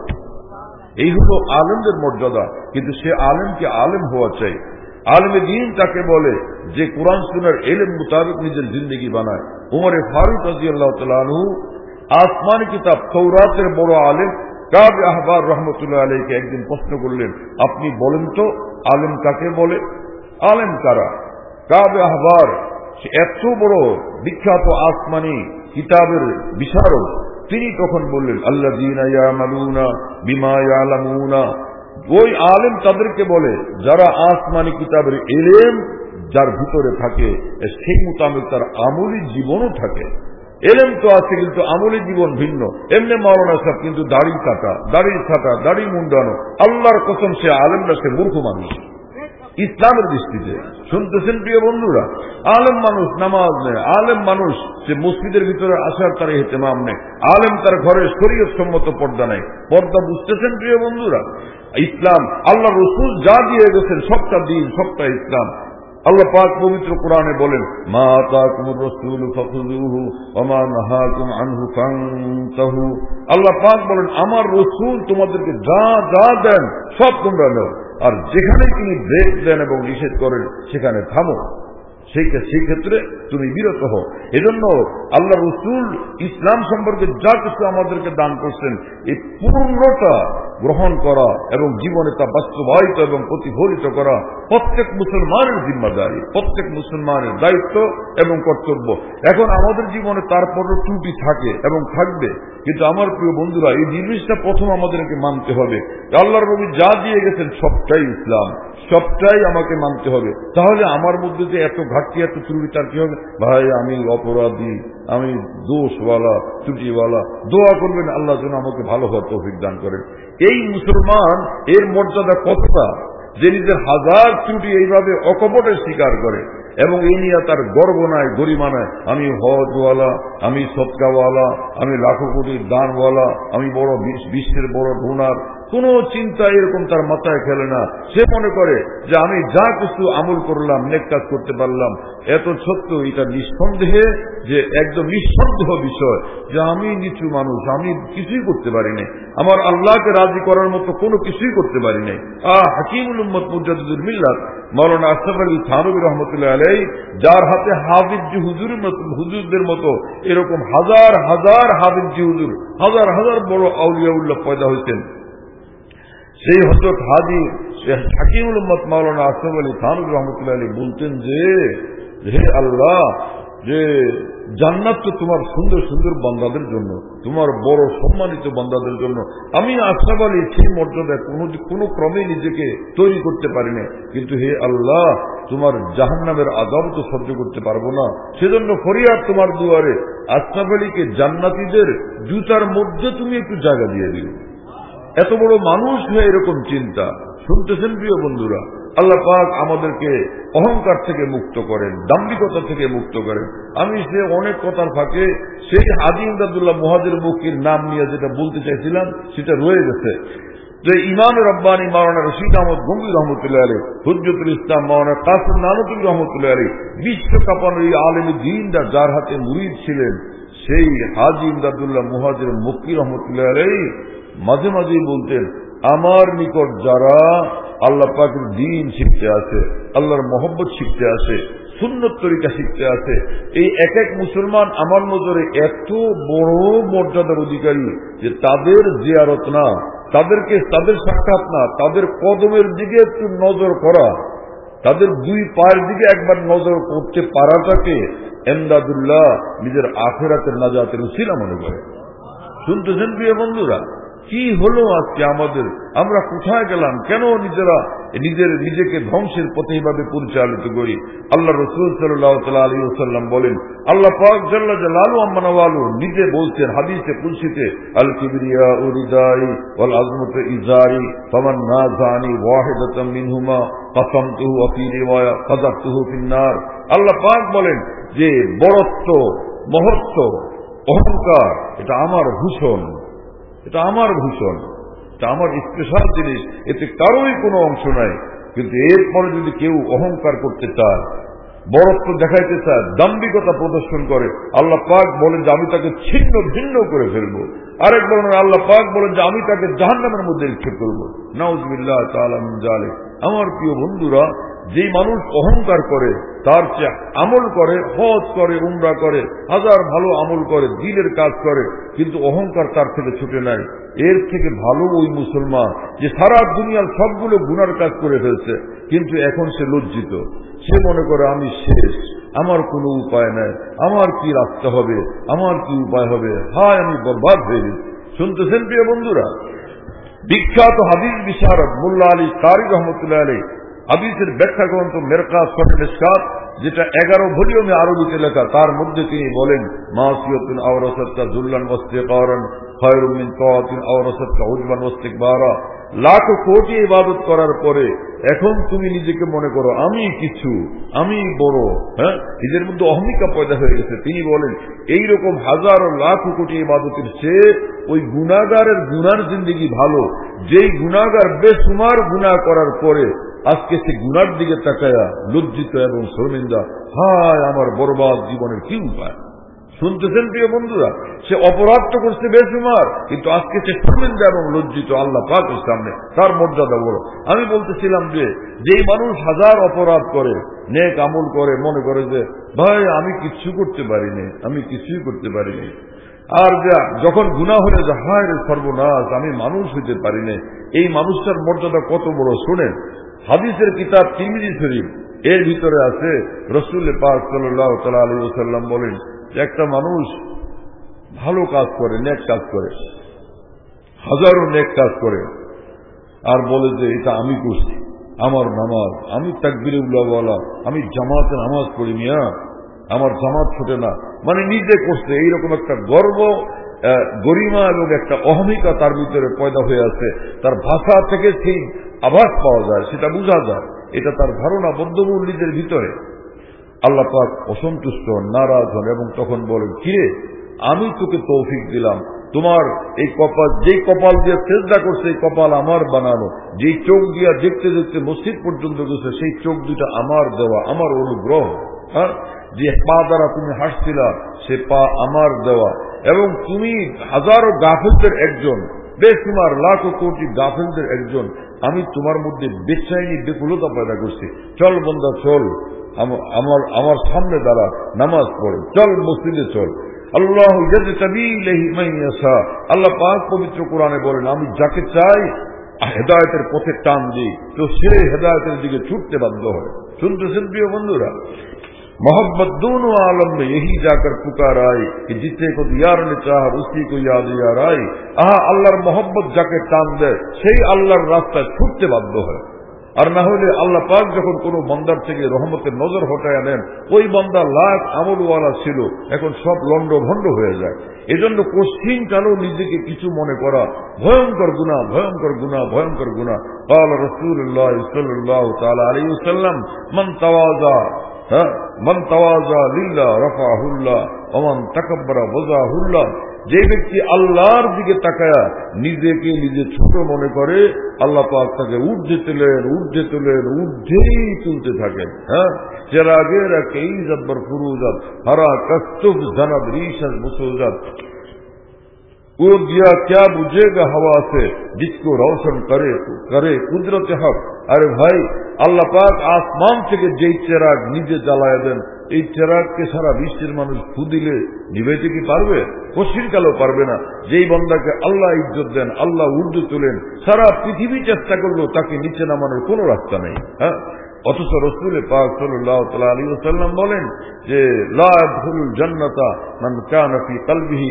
এই হলো আলেমদের মর্যাদা। কিন্তু সে আলেমকে আলেম হওয়া চাই। আলেমে দ্বীন তাকে বলে যে কোরআন সুন্নাহর ইলম মোতাবেক নিজের জিন্দেগি বানায়। উমরে ফারুক রাদিয়াল্লাহু তাআলা আনহু আসমানি কিতাব তাওরাতের বড় আলেম কাব আহবার রহমতুল্লাহ আলাইহিকে একদিন প্রশ্ন করলেন, আপনি বলেন তো আলেম কাকে বলে? আলেম কারা? কাব আহবার এত বড় বিখ্যাত আসমানি কিতাবের বিশারদ, তিনি তখন বললেন আল্লাযীনা ইয়ামালুনা বিমা ইয়ালামুনা, ওই আলেম তাদেরকে বলে যারা আসমানি কিতাবের ইলম যার ভিতরে থাকে, সেই মোতাবেক তার আমলি জীবনও থাকে। এলেম তো আছে কিন্তু আমলি জীবন ভিন্ন। এমনি মাওলানা সাহেব কিন্তু দাড়ি কাটা, দাড়ি ছাটা, দাড়ি মুন্ডানো, আল্লাহর কসম সে আলেম না, সে মূর্খ মানুষ ইসলামের দৃষ্টিতে। শুনতেছেন প্রিয় বন্ধুরা? আলেম মানুষ নামাজ নেয়, আলেম মানুষ সে মসজিদের ভিতরে আসার তার ইহতেমাম নেই, আলেম তার ঘরে শরীয়ত সম্মত পর্দা নেই। পর্দা বুঝতেছেন প্রিয় বন্ধুরা? ইসলাম আল্লাহ রসুল যা দিয়ে গেছেন সবটা দিন, সবটা ইসলাম। আল্লাহ পাক পবিত্র কোরআনে বলেন মা আতাকুমুর রাসূল ফাখুযুহু ওয়া মা নাহাকুম আনহু ফান্তাহু। আল্লাহ পাক বলেন আমার রসুল তোমাদেরকে যা যা দেন সব তোমরা নাও, আর যেখানে তিনি ব্রেক দেন এবং নিষেধ করেন সেখানে থামো, সেই ক্ষেত্রে তুমি বিরত হও। এজন্য আল্লাহ রসুল ইসলাম সম্পর্কে যা কিছু আমাদেরকে দান করছেন এই পূর্ণটা গ্রহণ করা এবং জীবনে তা বাস্তবায়িত এবং প্রতিফলিত করা প্রত্যেক মুসলমানের জিম্মাদারি, প্রত্যেক মুসলমানের দায়িত্ব এবং কর্তব্য। এখন আমাদের জীবনে তারপরও ত্রুটি থাকে এবং থাকবে, কিন্তু আমার প্রিয় বন্ধুরা এই জিনিসটা প্রথম আমাদেরকে মানতে হবে। আল্লাহর নবী যা দিয়ে গেছেন সবটাই ইসলাম, সবটাই আমাকে মানতে হবে। তাহলে আমার মধ্যে যে এত ঘাটতি, এত ত্রুটি তার কি হবে? ভাই আমি অপরাধী, আমি দোষওয়ালা, ত্রুটিওয়ালা, দোয়া করবেন আল্লাহ যেন আমাকে ভালো হওয়ার তৌফিক দান করেন। এই মুসলমান এর মর্যাদা কতটা যে নিজের হাজার ত্রুটি এইভাবে অকপটের স্বীকার করে এবং এই নিয়ে তার গর্ব নাই, গরিমা নাই। আমি হজওয়ালা, আমি সৎকাওয়ালা, আমি লাখো কোটির দানওয়ালা, আমি বড় বিশ্বের বড় ডোনার, কোন চিন্তা এরকম তার মাথায় খেলে না। সে মনে করে যে আমি যা কিছু আমল করলাম, নেক কাজ করতে পারলাম, এত সত্য এটা নিঃসন্দেহে যে একদম নিঃসন্দেহ বিষয় যে আমি নিচু মানুষ, আমি কিছুই করতে পারি নাই, আমার আল্লাহকে রাজি করার মতো কোনো কিছুই করতে পারি নাই। আহ হাকিমুল উম্মত মুজাদ্দিদুল মিল্লাত মাওলানা আশরাফ আলী থানভী রহমতুল্লাহ আলাইহি, যার হাতে হাফিজি হুজুরের মতো হুজুরদের মতো এরকম হাজার হাজার হাফিজি হুজুর, হাজার হাজার বড় আউলিয়াউল্লাহ পয়দা হয়েছেন, সেই হযরত হাজী হাকিমুল উম্মত মাওলানা আশরাফ আলী থানভী রহমতুল্লাহ আলাইহি বলতেন যে হে আল্লাহ, যে জান্নাত তো তোমার সুন্দর সুন্দর বান্দাদের জন্য, তোমার বড় সম্মানিত বান্দাদের জন্য। আমি আশরাফ আলী সেই মর্যাদায় কোনো ক্রমে নিজেকে তৈরি করতে পারি না, কিন্তু হে আল্লাহ তোমার জাহান্নামের আযাব তো সহ্য করতে পারবো না, সেজন্য ফরিয়াদ তোমার দুয়ারে আশরাফ আলীকে জান্নাতীদের জুতার মধ্যে তুমি একটু জায়গা দিয়ে দিও। এত বড় মানুষ হয়ে এরকম চিন্তা। শুনতেছেন প্রিয় বন্ধুরা? আল্লাহ পাক আমাদেরকে অহংকার থেকে মুক্ত করেন, দাম্ভিকতা থেকে মুক্ত করেন। আমি সে অনেক কথার ফাঁকে সেই হাজী ইমদাদুল্লাহ মুহাজির মক্কির নাম নিয়ে যেটা বলতে চাইছিলাম সেটা রয়ে গেছে। যে ইমাম রব্বানী মাওলানা রশিদ আহমদ গঙ্গী রহমতুল্লাহ আলাইহি, হুজ্জতুল ইসলাম মাওলানা কাসিম নানুতুল্লাহ রহমতুল্লাহ আলাইহি, বিশ্ব কাঁপানো এই আলেম দ্বীনরা যার হাতে মুরিদ ছিলেন, সেই হাজী ইমদাদুল্লাহ মুহাজির মক্কি রহমতুল্লাহ আলাইহি মাঝে মাঝেই বলতেন আমার নিকট যারা আল্লাহ পাকের দ্বীন শিখতে আসে, আল্লাহর মহব্বত শিখতে আসে, সুন্নত তরিকা শিখতে আসে, এই এক এক মুসলমান আমার নজরে এত বড় মর্যাদার অধিকারী যে তাদের জিয়ারত না, তাদেরকে তাদের সাক্ষাৎ না, তাদের কদমের দিকে একটু নজর করা, তাদের দুই পায়ের দিকে একবার নজর করতে পারাটাকে এমদাদুল্লাহ নিজের আখিরাতের নাজাতের উসিলা মনে করে। শুনতেছেন প্রিয় বন্ধুরা, কি হলো আজকে আমাদের? আমরা কোথায় গেলাম? কেন নিজেরা নিজের নিজেকে ধ্বংসের পথে এইভাবে পরিচালিত করি? আল্লাহ রাসূল সাল্লাল্লাহু তাআলা আলাইহি ওয়াসাল্লাম বলেন, আল্লাহ পাক জাল্লা জালালু আম্মা নওয়ালু নিজে বলছেন হাদিসে কুদসিতে, আল কিবরিয়া উরিদাই ওয়াল আযমতু ইজারি ফামান নাযানি ওয়াহিদাতাম মিনহুমা কাসামতুহু ওয়া ফি রিওয়ায়া কাযাবতুহু ফিন নার। আল্লাহ পাক বলেন যে বড়ত্ব, মহত্ব, অহংকার এটা আমার ভূষণ, এটা আমার ভূষণ, এটা আমার স্পেশাল জিনিস, এতে কারোই কোনো অংশ নাই। কিন্তু এরপরে যদি কেউ অহংকার করতে চায়, বড়ত্ব দেখাইতে চায়, দাম্ভিকতা প্রদর্শন করে, আল্লাহ পাক বলেন যে আমি তাকে ছিন্ন ভিন্ন করে ফেলবো। আরেকবার আল্লাহ পাক বলেন যে আমি তাকে জাহান্নামের মধ্যে নিক্ষেপ করবো। নাউযুবিল্লাহ তাআলা মিন যালিক। আমার প্রিয় বন্ধুরা, যেই মানুষ অহংকার করে, তার চেয়ে আমল করে, হজ করে, উমরা করে, হাজার ভালো আমল করে, দিলের কাজ করে, কিন্তু অহংকার তার থেকে ছুটে নাই। এর থেকে ভালো ওই মুসলমান যে সারা দুনিয়ার সবগুলো গুনার কাজ করে ফেলছে, কিন্তু এখন সে লজ্জিত, সে মনে করে আমি শেষ, আমার কোনো উপায় নাই, আমার কি রাস্তা হবে, আমার কি উপায় হবে, হায় আমি বরবাদ হয়ে গেছি। শুনতেছেন প্রিয় বন্ধুরা, বিখ্যাত হাদিস বিশারদ মোল্লা আলী কারি রহমতুল্লাহ আলী হাদিসের ব্যাখ্যা গ্রন্থ মেরকাত শরীফ মিশকাত, যেটা এগারো ভলিউমে আরবিতে লেখা, তার মধ্যে তিনি বলেন, মাসিয়াতুন আওরাসাতকা যুল্লান ওয়াস্তিকারান খায়রুম মিন তাআতিন আওরাসাতকা উজবান ওয়াস্তিকবারা। লাখ কোটি ইবাদত করার পরে এখন তুমি নিজেকে মনে করো আমি কিছু, আমি বড়, হ্যাঁ, নিজের মধ্যে অহমিকা পয়দা হয়ে গেছে। তিনি বলেন এইরকম হাজারো লাখ কোটি ইবাদতের চেয়ে ওই গুনাহগারের গুনার জিন্দেগি ভালো, যেই গুনাহগার বেসুমার গুনাহ করার পরে আজকে সে গুনার দিকে তাকায়া লজ্জিত এবং শর্মিন্দা, হায় আমার বরবাদ জীবনের কি উপায়। শুনতেছেন প্রিয় বন্ধুরা, সে অপরাধ তো করছে বেসুমার, কিন্তু আজকে সে শর্মিন্দা এবং লজ্জিত আল্লাহ পাকের সামনে, তার মর্যাদা বড়। আমি বলতেছিলাম যে যেই মানুষ হাজার অপরাধ করে, নেক আমল করে, মনে করে যে ভাই আমি কিচ্ছু করতে পারিনি, আমি কিছুই করতে পারিনি, আর যা যখন গুনাহ হলে যে হায় রে সর্বনাশ আমি মানুষ হইতে পারিনি, এই মানুষটার মর্যাদা কত বড়। শোনেন, হাদিসের কিতাব তিরমিজি শরীফ, এর ভিতরে আছে রাসূল পাক সাল্লাল্লাহু তাআলা আলাইহি ওয়াসাল্লাম বলেন যে একটা মানুষ ভালো কাজ করে, নেক কাজ করে, হাজারো নেক কাজ করে, আর বলে যে এটা আমি করছি, আমার নামাজ, আমি তাকবীরুল্লাহ ওয়ালা, আমি জামাতে নামাজ পড়ি মিয়া, আমার জামাত ছোটে না, মানে নিজে করছে, এইরকম একটা গর্ব, গরিমা এবং একটা অহমিকা তার ভিতরে পয়দা হয়ে আছে। তার ভাষা থেকে সেই আভাস পাওয়া যায়, সেটা বোঝা যায়, এটা তার ধারণা বদ্ধমূল নিজের ভিতরে। আল্লাহ পাক অসন্তুষ্ট, নারাজ হন এবং তখন বলেন, কিরে আমি তোকে তৌফিক দিলাম, তোমার এই কপাল, যেই কপাল দিয়ে সেজদা করছে এই কপাল আমার বানানো, যেই চোখ দিয়া দেখতে দেখতে মসজিদ পর্যন্ত গেছে সেই চোখ দুটা আমার দেওয়া, আমার অনুগ্রহ, হ্যাঁ, যে পা দ্বারা তুমি হাসছিলা সে পা আমার দেওয়া, এবং তুমি হাজারো গাফিলদের একজন, বেসুমার লাখো কোটি গাফিলদের একজন, আমি তোমার মধ্যে বেচাইনি বেকুলতা পয়দা করছি, চল বন্দা চল আমার আমার সামনে দাঁড়া, নামাজ পড়ে, চল মসজিদে চল। আল্লাহ আল্লাহ পাক পবিত্র কোরআনে বলেন, আমি যাকে চাই হেদায়েতের পথে টান দিই, তো সে হেদায়েতের দিকে ছুটতে বাধ্য হয়। শুনতেছেন প্রিয় বন্ধুরা, मोहब्बत दोनों आलम में यही जाकर पुकार आई कि जिसे को यार ने चाहा उसी को याद यार आई। आहा আল্লাহর मोहब्बत যাকে টান দেয় সেই আল্লাহর রাস্তায় ছুটতে বাধ্য হয়। আর না হলে আল্লাহ পাক যখন কোনো বান্দার থেকে রহমতের নজর হটায় নেন, ওই বান্দা লাখ আমলওয়ালা ছিল, এখন সব লন্ড ভন্ড হয়ে যায়। এজন্য কোশ্চিন চালু নিজেকে কিছু মনে করা ভয়ঙ্কর গুনাহ, ভয়ঙ্কর গুনাহ, ভয়ঙ্কর গুনাহ। قال رسول الله صلى الله تعالى عليه وسلم من تواضع মান তাওয়াজা লিল্লাহ রাফাহুল্লাহ ওয়া মান তাকাব্বারা ওয়াজাহুল্লাহ। যে ব্যক্তি আল্লাহর দিকে তাকায়া নিজেকে নিজে ছোট মনে করে, আল্লাহ পাক তাকে ঊর্ধ্বে তোলেন, ঊর্ধ্বে তোলেন, ঊর্ধ্বেই তুলতে থাকেন। হ্যাঁ, চেরাগের কেই জব্বর ফুরুজাত হারা কস্তুব জানাব রিশাস মুসুজাত। वो दिया क्या बुझेगा हवा से जिसको रोशन करे करे कुदरत हक। अरे भाई আল্লাহ পাক আসমান থেকে যেই চেরাগ নিজে জ্বালায় দেন, এই চেরাগকে সারা বিশ্বের মানুষ ফু দিলে নিভাইতে কি পারবে? কশির কালেও পারবে না। যেই বান্দাকে আল্লাহ ইজ্জত দেন, আল্লাহ উর্দু তোলেন, সারা পৃথিবী চেষ্টা করলেও তাকে নিচে নামানোর কোনো রাস্তা নেই। হ্যাঁ, অথচ রাসূল পাক সাল্লাল্লাহু তাআলা আলাইহি ওয়াসাল্লাম বলেন যে লা ইয়াদখুলুল জান্নাতা মান কানা ফি কলবিহি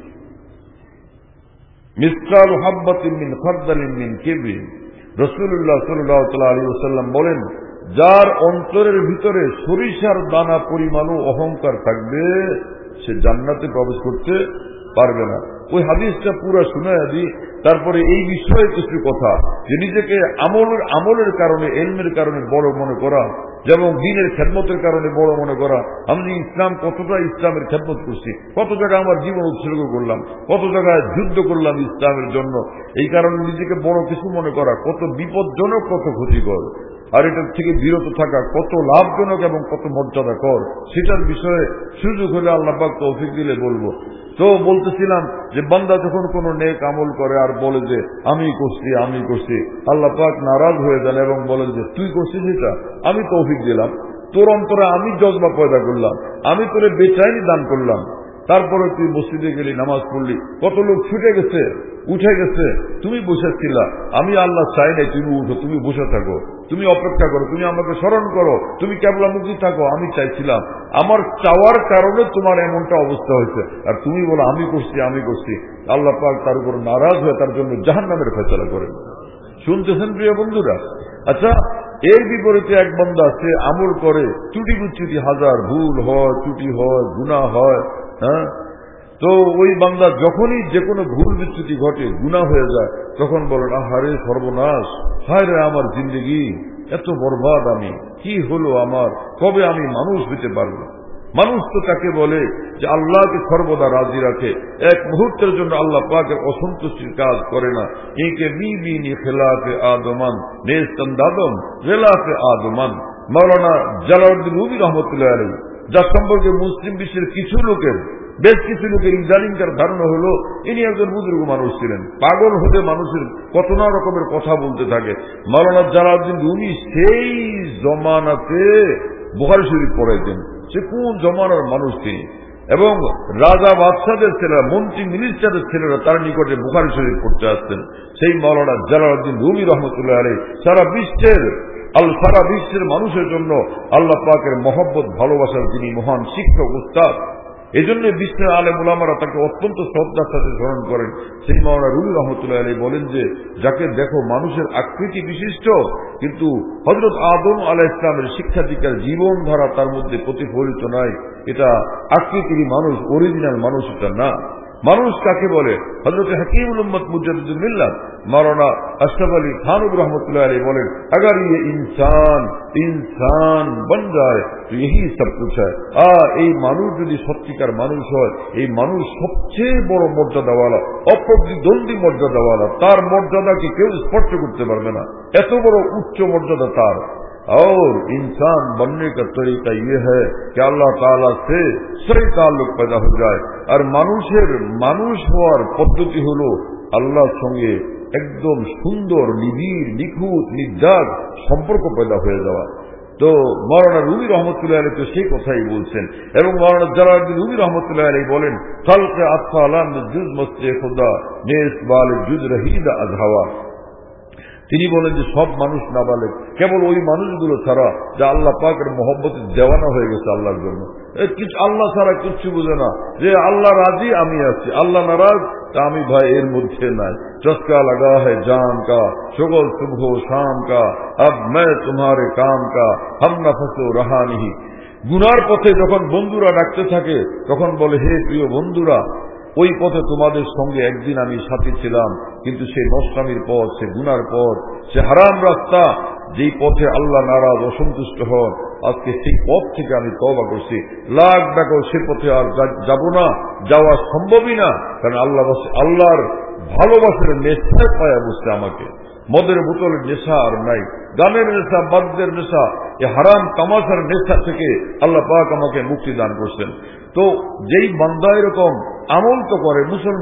মিসকালু হাববাতিন মিন খারদালিন মিন কিবরিন। রাসূলুল্লাহ সাল্লাল্লাহু তাআলা আলাইহি ওয়াসাল্লাম বলেন, যার অন্তরের ভিতরে সরিষার দানা পরিমাণও অহংকার থাকবে, সে জান্নাতে প্রবেশ করতে পারবে না। ওই হাদিসটা পুরা শুনায়া দিই, তারপরে এই বিষয়ে কিছু কথা, যে নিজেকে আমলের আমলের কারণে, ইলমের কারণে বড় মনে করা, যেমন দ্বীনের খেদমতের কারণে বড় মনে করা। আমি ইসলাম কতটা ইসলামের খেদমত করছি, কত জায়গায় আমার জীবন উৎসর্গ করলাম, কত জায়গায় যুদ্ধ করলাম ইসলামের জন্য, এই কারণে নিজেকে বড় কিছু মনে করা কত বিপজ্জনক, কত ক্ষতিকর। আর এটার থেকে বিরত থাকা কত লাভজনক এবং কত মর্যাদাকর, সেটার বিষয়ে সুযোগ হলে আল্লাহ পাক তৌফিক দিলে বলবো। তো বলতেছিলাম যে বান্দা যখন কোন নেক আমল করে আর বলে যে আমি করছি আমি করছি, আল্লাহ পাক নারাজ হয়ে যান এবং বলেন যে তুই করছিস এটা, আমি তৌফিক দিলাম, তোর অন্তরে আমি জজবা পয়দা করলাম, আমি তোরে বেচাইনি দান করলাম, তারপরে তুই মসজিদে গেলি, নামাজ পড়লি, কত লোক ছুটে গেছে, উঠে গেছে, তুমি বসেছিল, আমি আল্লাহ চাই নাই তুমি উঠো, তুমি বসে থাকো, তুমি অপেক্ষা করো, তুমি আমাকে স্মরণ করো, তুমি কেবলামুখী থাকো, আমি চাইছিলাম, আমার চাওয়ার কারণে তোমার এমনটা অবস্থা হয়েছে, আর তুমি বলো আমি করছি আমি করছি। আল্লাহ পাক তার উপর নারাজ হয়ে তার জন্য জাহান্নামের ফয়সালা করেন। শুনতেছেন প্রিয় বন্ধুরা? আচ্ছা, এর বিপরীতে এক বান্দা সে আমল করে, ত্রুটি বিচ্যুতি হাজার, ভুল হয়, ত্রুটি হয়, গুনাহ হয়, হ্যাঁ, তো ওই বান্দা যখনই যে কোনো ভুল বিচ্যুতি ঘটে, গুনাহ হয়ে যায়, তখন বলেন আহারে সর্বনাশ, হায় রে আমার জিন্দেগি, এত বরবাদ আমি, কি হলো আমার, কবে আমি মানুষ হইতে পারবো? মানুষ তো তাকে বলে যে আল্লাহকে সর্বদা রাজি রাখে, এক মুহূর্তের জন্য আল্লাহ পাকের অসন্তুষ্টির কাজ করে না। একে বিবিনি খেলাফে আদমান নেস্তান্দাদম খেলাফে আদমান। মাওলানা জালালউদ্দিন রুমি রহমতুল্লাহ আলাইহি, যার সম্পর্কে মুসলিম বিশ্বের কিছু লোকের, বেশ কিছু লোকের ইদানিংকার ধারণা হলো ইনি একজন বুজুর্গ মানুষ ছিলেন, পাগল হতে মানুষের কত না রকমের কথা বলতে থাকে। মাওলানা জালালউদ্দিন রুমি সেই জমানাতে বুখারী শরীফ পড়াইতেন, সে কোন জমানার মানুষ তিনি, এবং রাজা বাদশাদের ছেলেরা, মন্ত্রী মিনিস্টারের ছেলেরা তার নিকটে বুখারী শরীফ পড়তে আসতেন। সেই মাওলানা জালালউদ্দিন রুমি রহমতুল্লাহ আলাইহি সারা বিশ্বের আল সারা বিশ্বের মানুষের জন্য আল্লাহ পাকের মহব্বত ভালোবাসার যিনি মহান শিক্ষক উস্তাদ, এই জন্য বিশ্বের আলেম উলামারা তাকে অত্যন্ত শ্রদ্ধার সাথে স্মরণ করেন। সেই মাওলানা রুমি রহমতুল্লাহ আলাইহি বলেন যে যাকে দেখো মানুষের আকৃতি বিশিষ্ট, কিন্তু হযরত আদম আলাইহিস সালামের শিক্ষা দীক্ষার জীবন ধারা তার মধ্যে প্রতিফলিত নাই, এটা আকৃতিরই মানুষ, অরিজিনাল মানুষ এটা না। মানুষ কাকে বলে? হযরত হাকিমুল উম্মত মুজাদ্দিদুল মিল্লাত মাওলানা আশরাফ আলী থানভী रहमतुल्लाह अलैह बोले, अगर ये इंसान इंसान बन जाए तो यही सब कुछ है। आ এই মানুষ যদি সত্যিকার মানুষ হয়, এই মানুষ সবচেয়ে বড় মর্যাদাওয়ালা, অপ্রতিদ্বন্দ্বী মর্যাদাওয়ালা, তার মর্যাদাকে কেউ স্পর্শ করতে পারবে না, এত বড় উচ্চ মর্যাদা তার। और इंसान बनने का तरीका ये है कि अल्लाह ताला से सही ताल्लुक पैदा हो जाए। और মানুষের মানুষ হওয়ার পদ্ধতি হলো আল্লাহর সঙ্গে একদম সুন্দর, নিবিড়, নিখুঁত, নির্দাগ সম্পর্ক পয়দা হয়ে যাওয়া। তো মাওলানা রুমি রহমতুল্লাহ আলাইহি তো সেই কথাই বলছেন, এবং মাওলানা জালালউদ্দিন রুমি রহমতুল্লাহ আলাইহি বলেন, খালকে আতফালান জুজ মস্তে খুদা নেস বাল জুজ রহিদা আজহাওয়া। তিনি বলেন যে সব মানুষ নাবালেগ, কেবল ওই মানুষগুলো ছাড়া যা আল্লাহ পাকের মহব্বতে দেওয়ানা হয়ে গেছে আল্লাহর জন্য, কিছু আল্লাহ ছাড়া কিচ্ছু বুঝে না, যে আল্লাহ রাজি আমি আছি, আল্লাহ নারাজ তা আমি ভাই এর মধ্যে নাই। চস্কা লাগা है जान का शुगल सुबह शाम का अब मैं तुम्हारे काम का हम नफसो रहा नहीं। গুনার পথে যখন বন্ধুরা ডাকতে থাকে তখন বলে, হে প্রিয় বন্ধুরা, ওই পথে তোমাদের সঙ্গে একদিন আমি সাথী ছিলাম, কিন্তু সে নষ্টামির পথ, সে গুনার পথ, সে হারাম রাস্তা, যেই পথে আল্লাহ নারাজ অসন্তুষ্ট হন, আজকে সেই পথ থেকে আমি তওবা করছি, লাখ ডাকো সে পথে আর যাব না, যাওয়া সম্ভবই না, কারণ আল্লাহ আল্লাহর ভালোবাসার নেশায় পায়া বসছে আমাকে। মদের বোতলের নেশা আর নাই, গানের নেশা, বাদ্যের নেশা, এ হারাম তামাশার নেশা থেকে আল্লাহ পাক আমাকে মুক্তি দান করছেন। তো যেই বান্দা এরকম আমল তো করে মুসলমান,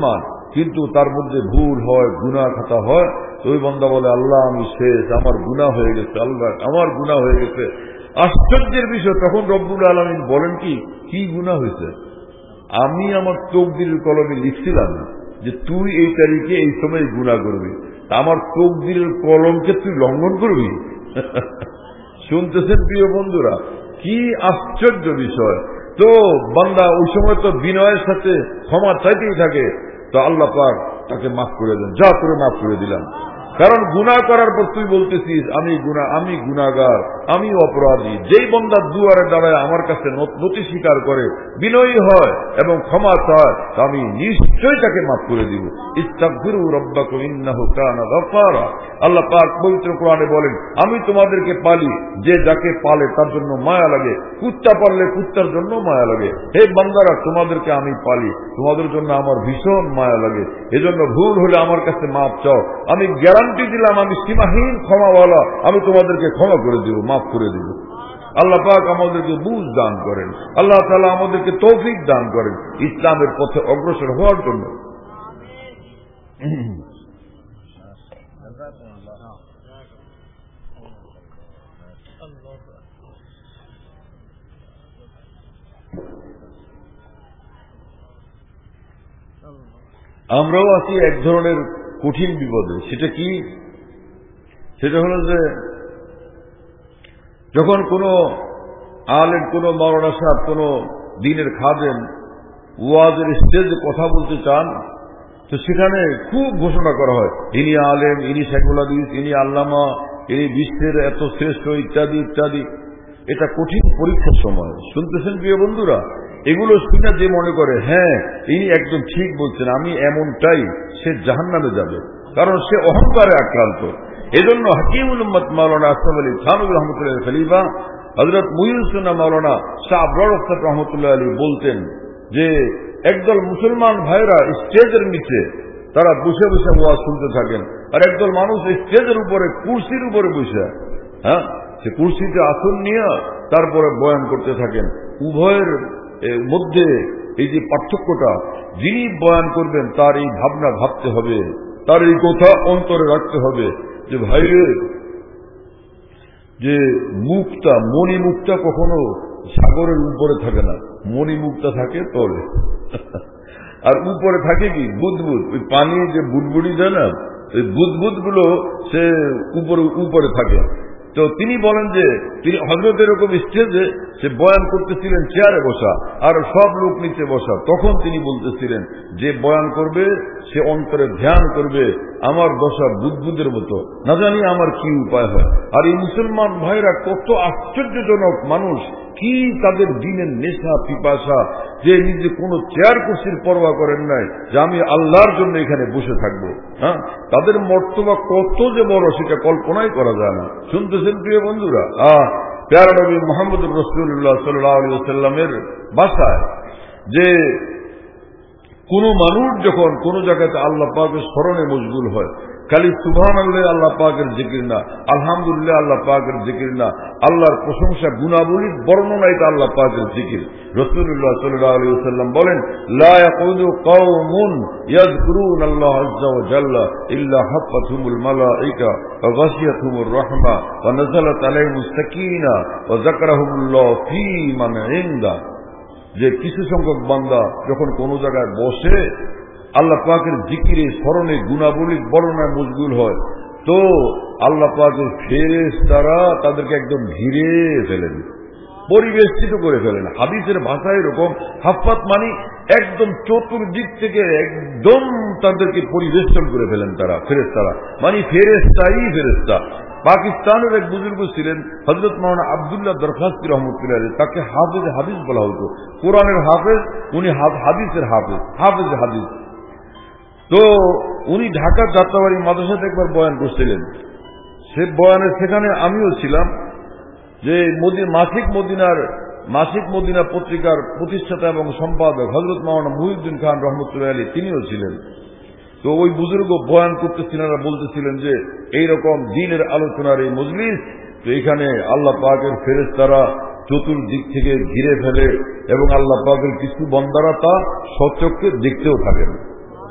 কিন্তু তার মধ্যে ভুল হয়, গুনাহ খাতা হয়, তো ওই বান্দা বলে আল্লাহ আমি শেষ, আমার গুনাহ হয়ে গেছে, আল্লাহ আমার গুনাহ হয়ে গেছে। আশ্চর্যের বিষয়, তখন রব্বুল আলামিন বলেন কি কি গুনাহ হয়েছে? আমি আমার তকদিরের কলমে লিখছিলাম যে তুই এই তারিখে এই সময় গুনাহ করবি, আমার তকদিরের কলমকে তুই লঙ্ঘন করবি। শুনতেছেন প্রিয় বন্ধুরা, কি আশ্চর্য বিষয়। তো বান্দা ওই সময় তো বিনয়ের সাথে ক্ষমা চাইতেই থাকে, তো আল্লাহ পাক তাকে মাফ করে দেন, যা করে মাফ করে দিলাম। কারণ গুনাহ করার পর তুই বলতেছিস আমি গুনাহ, আমি গুনাহগার, আমি অপরাধী। যেই বান্দা দুয়ারে দাঁড়ায় আমার কাছে নতি স্বীকার করে, বিনয়ী হয় এবং ক্ষমা চায়, আমি নিশ্চয়ই তাকে মাফ করে দিব। ইস্তাগফিরু রাব্বাকুম ইন্নাহু কানা গাফফারা। আল্লাহ পাক পবিত্র কোরআনে বলেন, আমি তোমাদেরকে পালি, যে যাকে পালে তার জন্য মায়া লাগে, কুত্তা পাললে কুত্তার জন্য মায়া লাগে। হে বান্দারা, তোমাদেরকে আমি পালি, তোমাদের জন্য আমার ভীষণ মায়া লাগে, এজন্য ভুল হলে আমার কাছে মাফ চাও। আমি গ্যারান্টি দিলাম, আমি সীমাহীন ক্ষমাওয়ালা, আমি তোমাদেরকে ক্ষমা করে দিব, মাফ করে দিব। আল্লাহ পাক আমাদেরকে বুঝ দান করেন, আল্লাহ তাআলা আমাদেরকে তৌফিক দান করেন ইসলামের পথে অগ্রসর হওয়ার জন্য। আমরাও আছি এক ধরনের কঠিন বিপদে। সেটা কি? সেটা হলো যে যখন কোনো আলেম, কোনো মাওলানা সাহেব, কোনো দ্বীনের খাদেম ওয়াজের স্টেজে কথা বলতে চান, তো সেখানে খুব ঘোষণা করা হয়, ইনি আলেম, ইনি শেখুল হাদিস, ইনি আল্লামা, ইনি বিশ্বের এত শ্রেষ্ঠ, ইত্যাদি ইত্যাদি। এটা কঠিন পরীক্ষার সময়। শুনতেছেন প্রিয় বন্ধুরা? এগুলো শুনে যে মনে করে হ্যাঁ ইনি একদম ঠিক বলছেন, আমি এমনটাই, সে জাহান্নামে যাবে, কারণ সে অহংকারে আক্রান্ত। এজন্য হাকিমুল উম্মত মাওলানা আশরাফ আলী থানভী রহমতুল্লাহ খলিফা, হযরত মুহিউল সুন্নাহ মাওলানা শাহ আবরার আফতাব রহমতুল্লাহ আলী বলতেন যে একদল মুসলমান ভাইরা স্টেজের নিচে তারা বসে বসে ওয়াজ শুনতে থাকেন, আর একদল মানুষ স্টেজের উপরে কুরসির উপরে বসে, হ্যাঁ সে কুরসিতে আসন নিয়ে তারপরে বয়ান করতে থাকেন। উভয়ের মধ্যে এই যে পার্থক্যটা, যিনি বয়ান করবেন তার এই ভাবনা ভাবতে হবে, তার এই কথা অন্তরে রাখতে হবে যে ভাইরে, যে মুক্তা, মণি মুক্তা কখনো সাগরের উপরে থাকে না, মণি মুক্তা থাকে তলে, আর উপরে থাকে কি বুদবুদ, ওই পানি যে বুদবুদি দেয় না, ওই বুদবুদ গুলো সে উপরে উপরে থাকে। তো তিনি বলেন যে তিনি হযরত এরকম স্টেজে সে বয়ান করতেছিলেন চেয়ারে বসা, আর সব লোক নিচে বসা। তখন তিনি বলতেছিলেন যে বয়ান করবে সে অন্তরে ধ্যান করবে আমার দশা বুদবুদের মতো, না জানি আমার কি উপায় হয়। আর এই মুসলমান ভাইরা কত আশ্চর্যজনক মানুষ, কি তাদের দিনের নেশা পিপাসা, যে নিজে কোনো চেয়ার কুর্সির পরোয়া করেন নাই, যে আমি আল্লাহর জন্য এখানে বসে থাকবো। হ্যাঁ, তাদের মর্তবা কত যে বড় সেটা কল্পনাই করা যায় না। শুনতেছেন প্রিয় বন্ধুরা? আহ প্যারা নবী মুহাম্মদুর রাসূলুল্লাহ সাল্লাল্লাহু আলাইহি ওয়াসাল্লামের ভাষায় যে কোন মানুষ যখন কোন জায়গাতে আল্লাহ পাকের স্মরণে মশগুল হয়, খালি সুবহানাল্লাহ আল্লাহ পাকের জিকির না, আলহামদুলিল্লাহ আল্লাহ পাকের জিকির না, আল্লাহর প্রশংসা গুণাবলীর বর্ণনা, এটা আল্লাহ পাকের জিকির। রাসূলুল্লাহ সাল্লাল্লাহু আলাইহি ওয়াসাল্লাম বলেন, লা ইয়াকুদু কওমুন ইয়াযকুরুনাল্লাহ আযজা ওয়া জাল্লা ইল্লা হাফাতুহুমুল মালায়েকা ওয়া গাশিয়াতুহুমুর রাহমা ওয়া নাযালাত আলাইহিমুস সাকিনা ওয়া যাকারাহুমুল্লাহ ফী মান ইনদা। যে কিছু সংখ্যক বান্দা যখন কোন জায়গায় বসে আল্লাহ পাকের জিকিরে, স্মরণে, গুণাবলীর বর্ণনায় মশগুল হয়, তো আল্লাহ পাকের ফেরেশতারা তাদেরকে একদম ঘিরে ফেলেন, পরিবেষ্টিত করে ফেলেন। হাদিসের ভাষায় এরকম, হাফাত মানে একদম চতুর্দিক থেকে একদম তাদেরকে পরিবেষ্টন করে ফেলেন তারা, ফেরেশতারা মানে ফেরেশতাই ফেরেশতা। পাকিস্তানের এক বুজুর্গ ছিলেন হযরত মাওলানা আব্দুল্লাহ দরখাস্তি রহমতুল্লাহ আলাইহি, তাকে হাফেজ হাদিস বলা হতো, কোরআনের হাফেজ, উনি হাদিসের হাফেজ, হাফেজ হাদিস। তো উনি ঢাকার যাত্রাবাড়ি মাদ্রাসাতে একবার বয়ান করছিলেন। সে বয়ানের সেখানে আমিও ছিলাম, যে মাসিক মদিনার মাসিক মদিনা পত্রিকার প্রতিষ্ঠাতা এবং সম্পাদক হযরত মাওলানা মুহিউদ্দিন খান রহমতুল্লাহ আলাইহি তিনিও ছিলেন। তো ওই বুজুর্গ বয়ান করতেছিলেন আর বলতেছিলেন যে এইরকম দ্বীনের আলোচনার এই মজলিস, তো এখানে আল্লাহ পাকের ফেরেশতারা চতুর্দিক থেকে ঘিরে ফেলে এবং আল্লাহ পাকের কিছু বান্দারা তা সচক্ষে দেখতেও থাকেন।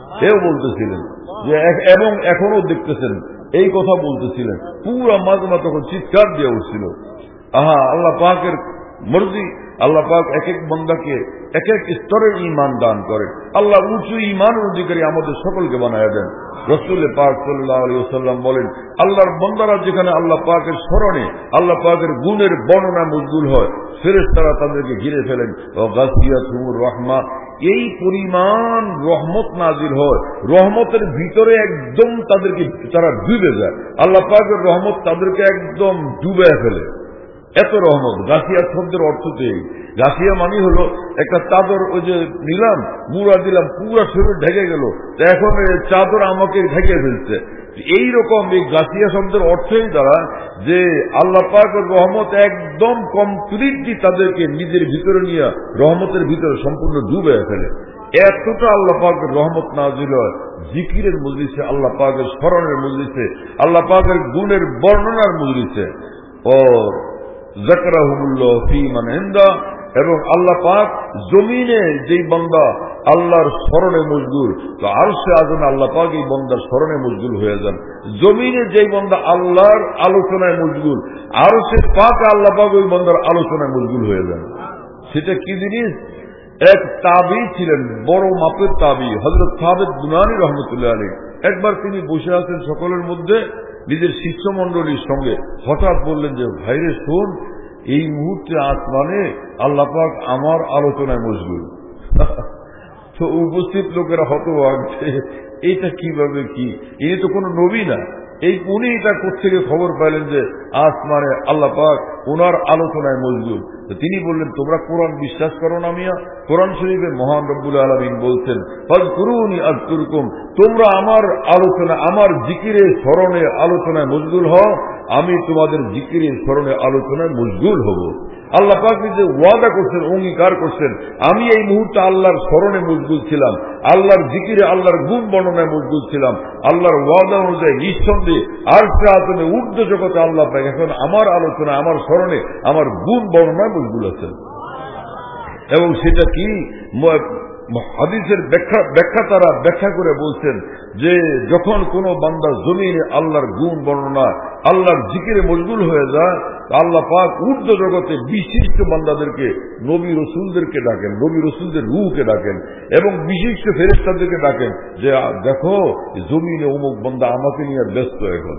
এও বলতেছিলেন যে এবং এখনো দেখতেছেন এই কথা বলতেছিলেন। পুরা মাজমা তখন চিৎকার দিয়ে উঠছিল। আহা, আল্লাহ পাকের মর্জি, আল্লাহ পাক এক এক বান্দাকে এক এক স্তরের ঈমান দান করেন। আল্লাহ উঁচু ঈমানের অধিকারী আমাদের সকলকে বানায় দেন। রাসূল পাক সাল্লাল্লাহু আলাইহি ওয়াসাল্লাম বলেন, আল্লাহর বান্দারা যেখানে আল্লাহ পাকের স্মরণে আল্লাহ পাকের গুণের বর্ণনা মশগুল হয়, ফেরেশতারা তাদেরকে ঘিরে ফেলেন। ও গাসিয়াতুর রাহমা, এই পরিমাণ রহমত নাজিল হয়, রহমতের ভিতরে একদম তাদেরকে তারা ডুবে যায়। আল্লাহ পাকের রহমত তাদেরকে একদম ডুবে ফেলে, এত রহমত। গাছিয়া শব্দের অর্থতে, গাছিয়া মানে হলো একটা চাদর, ওই যে নিলাম মুড়া দিলাম, পুরা শরীর ঢেকে গেল, এখন চাদর আমাকে ঢেকে ফেলছে। এইরকম এই গাছিয়া শব্দের অর্থই দ্বারা যে আল্লাহ পাকের রহমত একদম কমপ্লিটলি তাদেরকে নিজের ভিতরে নিয়ে রহমতের ভিতরে সম্পূর্ণ ডুবে ফেলে। এতটা আল্লাহ পাকের রহমত নাজিল হয় জিকিরের মজলিসে, আল্লাহ পাকের স্মরণের মজলিসে, আল্লাহ পাকের গুণের বর্ণনার মজলিসে। ও যাকরাহুমুল্লাহ ফী মান ইনদা, এবং আল্লাহ পাক জমিনে যেই বান্দা আল্লাহর স্মরণে মশগুল, তো আরশে আযমে আল্লাহ পাক এই বান্দার স্মরণে মশগুল হয়ে যান। জমিনে যেই বান্দা আল্লাহর আলোচনায় মশগুল, আরশে পাকে আল্লাহ পাক ওই বান্দার আলোচনায় মশগুল হয়ে যান। সেটা কি জিনিস? এক তাবী ছিলেন, বড় মাপের তাবী, হযরত সাবিত বুনানী রহমতুল্লাহ আলাইহি। একবার তিনি বসে আছেন সকলের মধ্যে নিজের শিষ্যমণ্ডলীর সঙ্গে, হঠাৎ বললেন যে, ভাইরে শোন, এই মুহূর্তে আসমানে আল্লাহ পাক আমার আলোচনায় মশগুল। তো উপস্থিত লোকেরা হতবাক, এইটা কিভাবে কি, ইনি তো কোনো নবী না, এই উনি এটা কোত্থেকে খবর পাইলেন যে আসমানে আল্লাহ পাক ওনার আলোচনায় মশগুল। তিনি বললেন, তোমরা কোরআন বিশ্বাস করো না মিয়া? কোরআন শরীফে মহান রব্বুল আলামিন বলছেন, ফাযকুরুনি আযকুরকুম, তোমরা আমার আলোচনা, আমার জিকিরে স্মরণে আলোচনায় মশগুল হও, আমি তোমাদের জিকিরে স্মরণে আলোচনায় মশগুল হব। আল্লাহ পাক যে ওয়াদা করছেন, অঙ্গীকার করছেন, আমি এই মুহূর্তে আল্লাহর স্মরণে মশগুল ছিলাম, আল্লাহর জিকিরে, আল্লাহর গুণ বর্ণনায় মশগুল ছিলাম। আল্লাহর ওয়াদা অনুযায়ী নিঃসন্দেহে আরশে আযমে ঊর্ধ্ব জগতে আল্লাহ পাক এখন আমার আলোচনা, আমার স্মরণে, আমার গুণ বর্ণনায় মশগুল আছেন। এবং সেটা কি হাদিসের ব্যাখ্যা ব্যাখ্যা তারা ব্যাখ্যা করে বলছেন যে যখন কোন বান্দা জমিনে আল্লাহর গুণ বর্ণনা, আল্লাহর জিকিরে মশগুল হয়ে যায়, আল্লাহ পাক ঊর্ধ্ব জগতে বিশিষ্ট বান্দাদেরকে, নবী রসুলদেরকে ডাকেন, নবী রসুলদের রূহকে ডাকেন, এবং বিশিষ্ট ফেরেশতাদেরকে ডাকেন যে দেখো জমিনে অমুক বান্দা আমাকে নিয়ে ব্যস্ত, এখন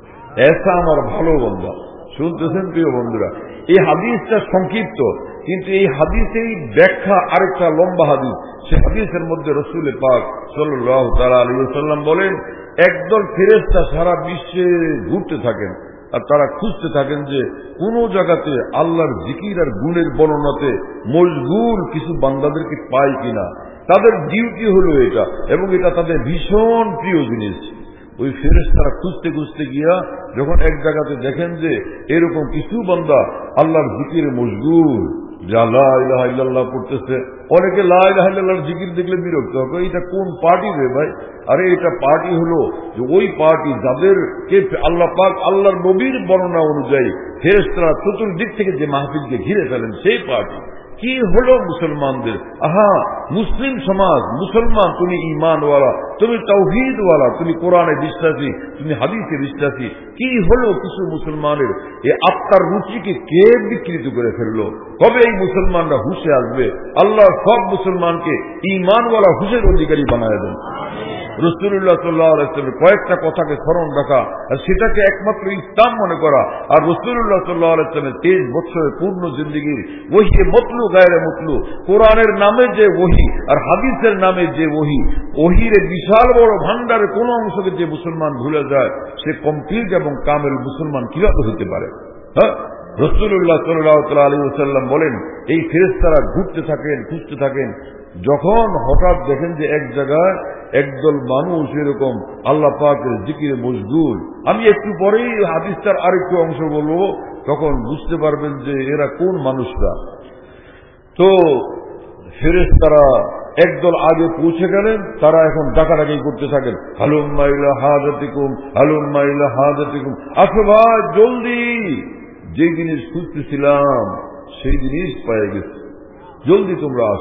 এসা আমার ভালো বান্দা। শুনতেছেন প্রিয় বন্ধুরা? এই হাদিসটা সংক্ষিপ্ত, কিন্তু এই হাদিসেই ব্যাখ্যা আরেকটা লম্বা হাদিস। সে হাদিসের মধ্যে রাসূল পাক সাল্লাল্লাহু তাআলা আলাইহি ওয়াসাল্লাম বলেন, একদল ফেরেশতা সারা বিশ্বে ঘুরতে থাকেন আর তারা খুঁজতে থাকেন যে কোন জায়গাতে আল্লাহর জিকির আর গুণের বর্ণনাতে মশগুল কিছু বান্দাদেরকে পায় কিনা। তাদের ডিউটি হলো এটা, এবং এটা তাদের ভীষণ প্রিয় জিনিস। ওই ফেরেশতারা খুঁজতে খুঁজতে গিয়া যখন এক জায়গাতে দেখেন যে এরকম কিছু বান্দা আল্লাহর জিকিরে মশগুল, যা লা ইলাহা ইল্লাল্লাহ পড়তেছে, অনেকে লা ইলাহা ইল্লাল্লাহর জিকির দেখলে বিরক্ত হবে, এটা কোন পার্টি রে ভাই? আরে এটা পার্টি হলো যে ওই পার্টি যাদেরকে আল্লাহ পাক আল্লাহর নবীর বর্ণনা অনুযায়ী ফেরেশতারা চতুর্দিক থেকে যে মাহফিলকে ঘিরে ফেলেন, সেই পার্টি। কি হলো মুসলমানদের? আহা, মুসলিম সমাজ, মুসলমান, তুমি ঈমানওয়ালা, তুমি তাওহীদওয়ালা, তুমি কোরআনে বিশ্বাসী, তুমি হাদিসে বিশ্বাসী। কি হলো কিছু মুসলমানের এই আত্মার রুচিকে কে বিকৃত করে ফেললো? কবে এই মুসলমানরা হুঁশে আসবে? আল্লাহ সব মুসলমানকে ঈমানওয়ালা হুঁশের অধিকারী বানায় দেন। রাসূলুল্লাহ সাল্লাল্লাহু আলাইহি ওয়াসাল্লাম কয়েকটা কথাকে স্মরণ রাখা আর সেটাকে একমাত্র ইসলাম মনে করা, আর রাসূলুল্লাহ সাল্লাল্লাহু আলাইহি ওয়াসাল্লামের তেইশ বছরের পূর্ণ জিন্দেগির ওহী মতলু গায়রে মতলু, কোরআনের নামে যে ওহী আর হাদিসের নামে যে ওহী, ওহীর বিশাল বড় ভান্ডারের কোন অংশকে যে মুসলমান ভুলে যায়, সে কমপ্লিট এবং কামেল মুসলমান কিভাবে হতে পারে? হ্যাঁ, রাসূলুল্লাহ সাল্লাল্লাহু আলাইহি ওয়াসাল্লাম বলেন, এই ফেরেশতারা ঘুরতে থাকেন, খুঁজতে থাকেন, যখন হঠাৎ দেখেন যে এক জায়গায় একদল মানুষ এরকম আল্লাহ পাকের জিকিরে মশগুল, আমি একটু পরেই হাদিসটার আরেকটু অংশ বলবো, তখন বুঝতে পারবেন যে এরা কোন মানুষরা। তো ফেরেশতারা একদল আগে পৌঁছে গেলেন, তারা এখন ডাকাডাকি করতে থাকেন, হালুম্মা ইলা হাজাতিকুম, হালুম্মা ইলা হাজাতিকুম, আসো ভাই জলদি, যে জিনিস খুঁজতেছিলাম সেই জিনিস পেয়ে গেছে, জলদি তোমরা আসো।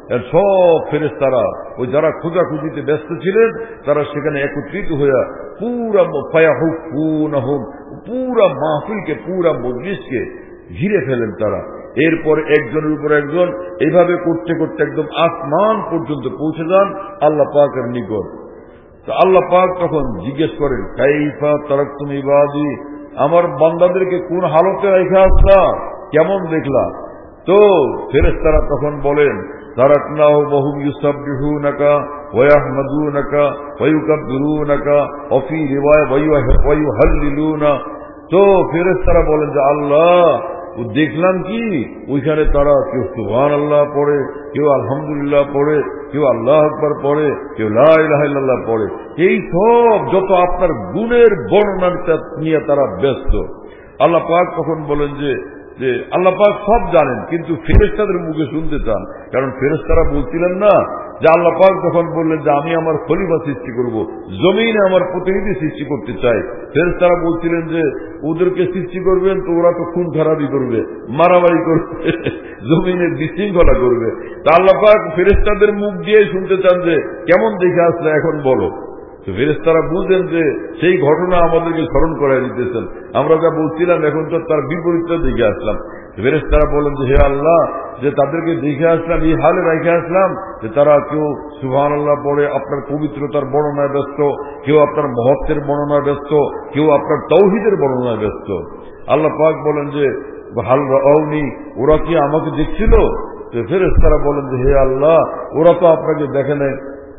সব ফেরেশতারা ওই যারা খোঁজাখুঁজিতে ব্যস্ত ছিলেন তারা সেখানে একত্রিত হইয়া পুরা ফায়াহুফুনহুম পুরা মাহফিলকে পুরা মজলিসকে ঘিরে ফেলেন তারা। এরপর একজনের উপর একজন এইভাবে করতে করতে একদম আসমান পর্যন্ত পৌঁছে যান আল্লাহ পাকের নিকট। তো আল্লাহ পাক তখন জিজ্ঞেস করেন, কাইফা তারাকতুম ইবাদি, আমার বান্দাদেরকে কোন হালতে রেখে আসলা, কেমন দেখলা? তো ফেরেশতারা তখন বলেন, তারাকনাহু ওয়াহুম ইউসাব্বিহুনাকা ওয়া ইয়াহমাদুনাকা ওয়া ইউকাব্বিরুনাকা ওয়া ফি রিওয়ায়া ওয়া ইউহাল্লিলুনা। তো ফেরেশতারা বলেন যে আল্লাহ দেখলাম কি ওইখানে তারা কেউ সুবহানাল্লাহ পড়ে, কেউ আলহামদুলিল্লাহ পড়ে, কেউ আল্লাহ আকবার পড়ে, কেউ লা ইলাহা ইল্লাল্লাহ পড়ে। এই সব যত আপনার গুণের বর্ণনা নিয়ে তারা ব্যস্ত। আল্লাহ পাক তখন বলেন যে যে আল্লাহ পাক সব জানেন, কিন্তু ফেরেশতাদের মুখে শুনতে চান। কারণ ফেরেশতারা বলছিলেন না যে আল্লাহ পাক যখন বললেন যে আমি আমার খলিফা সৃষ্টি করব, জমিনে আমার প্রতিনিধি সৃষ্টি করতে চাই, ফেরেশতারা বলছিলেন যে ওদেরকে সৃষ্টি করবেন তো ওরা তো খুন খারাপি করবে, মারামারি করবে, জমিনে বিশৃঙ্খলা করবে। তা আল্লাহ পাক ফেরেশতাদের মুখ দিয়ে শুনতে চান যে কেমন দেখে আসলে এখন বলো। তো ফেরেশতারা বুঝলেন যে সেই ঘটনা আমাদেরকে স্মরণ করাই দিতেছেন, আমরা যা বলছিলাম এখন তো তার বিপরীতটা দেখে আসলাম। ফেরেশতারা বলেন যে হে আল্লাহ, যে তাদেরকে দেখে আসলাম এই হালে রেখে আসলাম যে তারা কেউ সুবহানাল্লাহ পড়ে আপনার পবিত্রতার বর্ণনায় ব্যস্ত, কেউ আপনার মহত্বের বর্ণনায় ব্যস্ত, কেউ আপনার তাওহীদের বর্ণনায় ব্যস্ত। আল্লাহ পাক বলেন যে হাল রাআউনি, ওরা কি আমাকে দেখছিল? তো ফেরেশতারা বলেন যে হে আল্লাহ, ওরা তো আপনাকে দেখে নাই।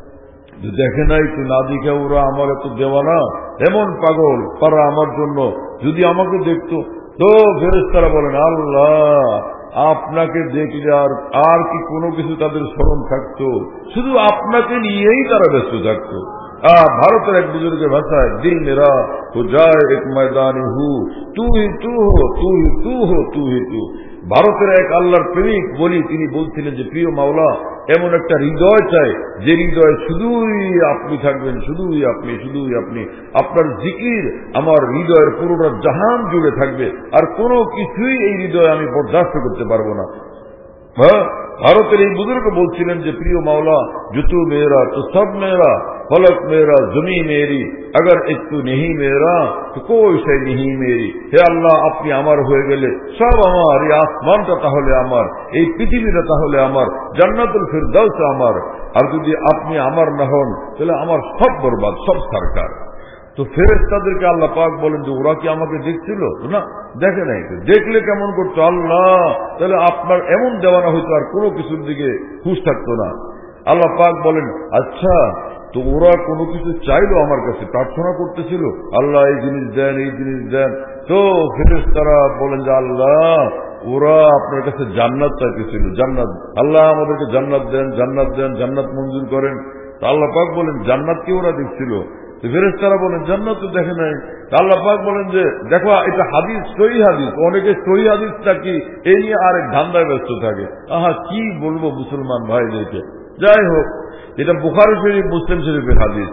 দেখে নাই তো না দেখে ওরা আমার এত দেওয়ানা, এমন পাগল তারা আমার জন্য, যদি আমাকে দেখতো। তো ফেরেশতারা বলেন আল্লাহ আপনাকে দেখলে আর আর কি কোনো কিছু তাদের স্মরণ থাকতো? শুধু আপনাকে নিয়েই তারা ব্যস্ত থাকতো। আহ ভারতের এক বুজুর্গের ভাষায়, দিল মেরা হো যায় এক ময়দানি হু, তু হি তু হো তু হি তু হো তু হি তু। ভারতের এক আল্লাহর প্রেমিক বলি তিনি বলছিলেন যে প্রিয় মাওলা, এমন একটা হৃদয় চাই যে হৃদয়ে শুধুই আপনি থাকবেন, শুধুই আপনি, শুধুই আপনি। আপনার জিকির আমার হৃদয়ের পুরোটা জাহান জুড়ে থাকবে, আর কোনো কিছুই এই হৃদয়ে আমি বরদাস্ত করতে পারবো না। হ্যাঁ, ভারতের এই বুজুর্গ বলছিলেন যে প্রিয় মাওলা, জুতু মেরা তো সব মেরা, ফলক মেরা জমি মেরি, अगर एक तू नहीं मेरा तो कोई शय नहीं मेरी। হে আল্লাহ, আপনি আমার হয়ে গেলে সব আমার, এই আসমানটা তাহলে আমার, এই পৃথিবীটা তাহলে আমার, জান্নাতুল ফিরদাউস আমার। আর যদি আপনি আমার না হন তাহলে আমার সব বরবাদ, সব সরকার। তো ফেরেশতাদেরকে আল্লাহ পাক বলেন যে ওরা কি আমাকে দেখছিল? না, দেখে নাই। দেখলে কেমন করতো আল্লাহ? তাহলে আপনার এমন দেওয়ানা হইতো আর কোনো কিছুর দিকে হুঁশ থাকতো না। আল্লাহ পাক বলেন আচ্ছা, তো ওরা কোনো কিছু চাইলো আমার কাছে, প্রার্থনা করতেছিল আল্লাহ এই জিনিস দেন, এই জিনিস দেন। তো ফেরেশতারা বলেন যে আল্লাহ ওরা আপনার কাছে জান্নাত চাইতেছিল, জান্নাত, আল্লাহ আমাদেরকে জান্নাত দেন, জান্নাত দেন, জান্নাত মঞ্জুর করেন। তো আল্লাহ পাক বলেন জান্নাত কি ওরা দেখছিল? ফেরেশতারা বলেন জান্নাত তো দেখে নাই। আল্লাহ পাক বলেন যে দেখো এটা হাদিস, সহিহ হাদিস, অনেকে সহিহ হাদিসটা কি এই নিয়ে আরেক ধান্দায় ব্যস্ত থাকে। আহা কি বলবো মুসলমান ভাইদেরকে, যাই হোক এটা বুখারী শরীফ, মুসলিম শরীফের হাদিস।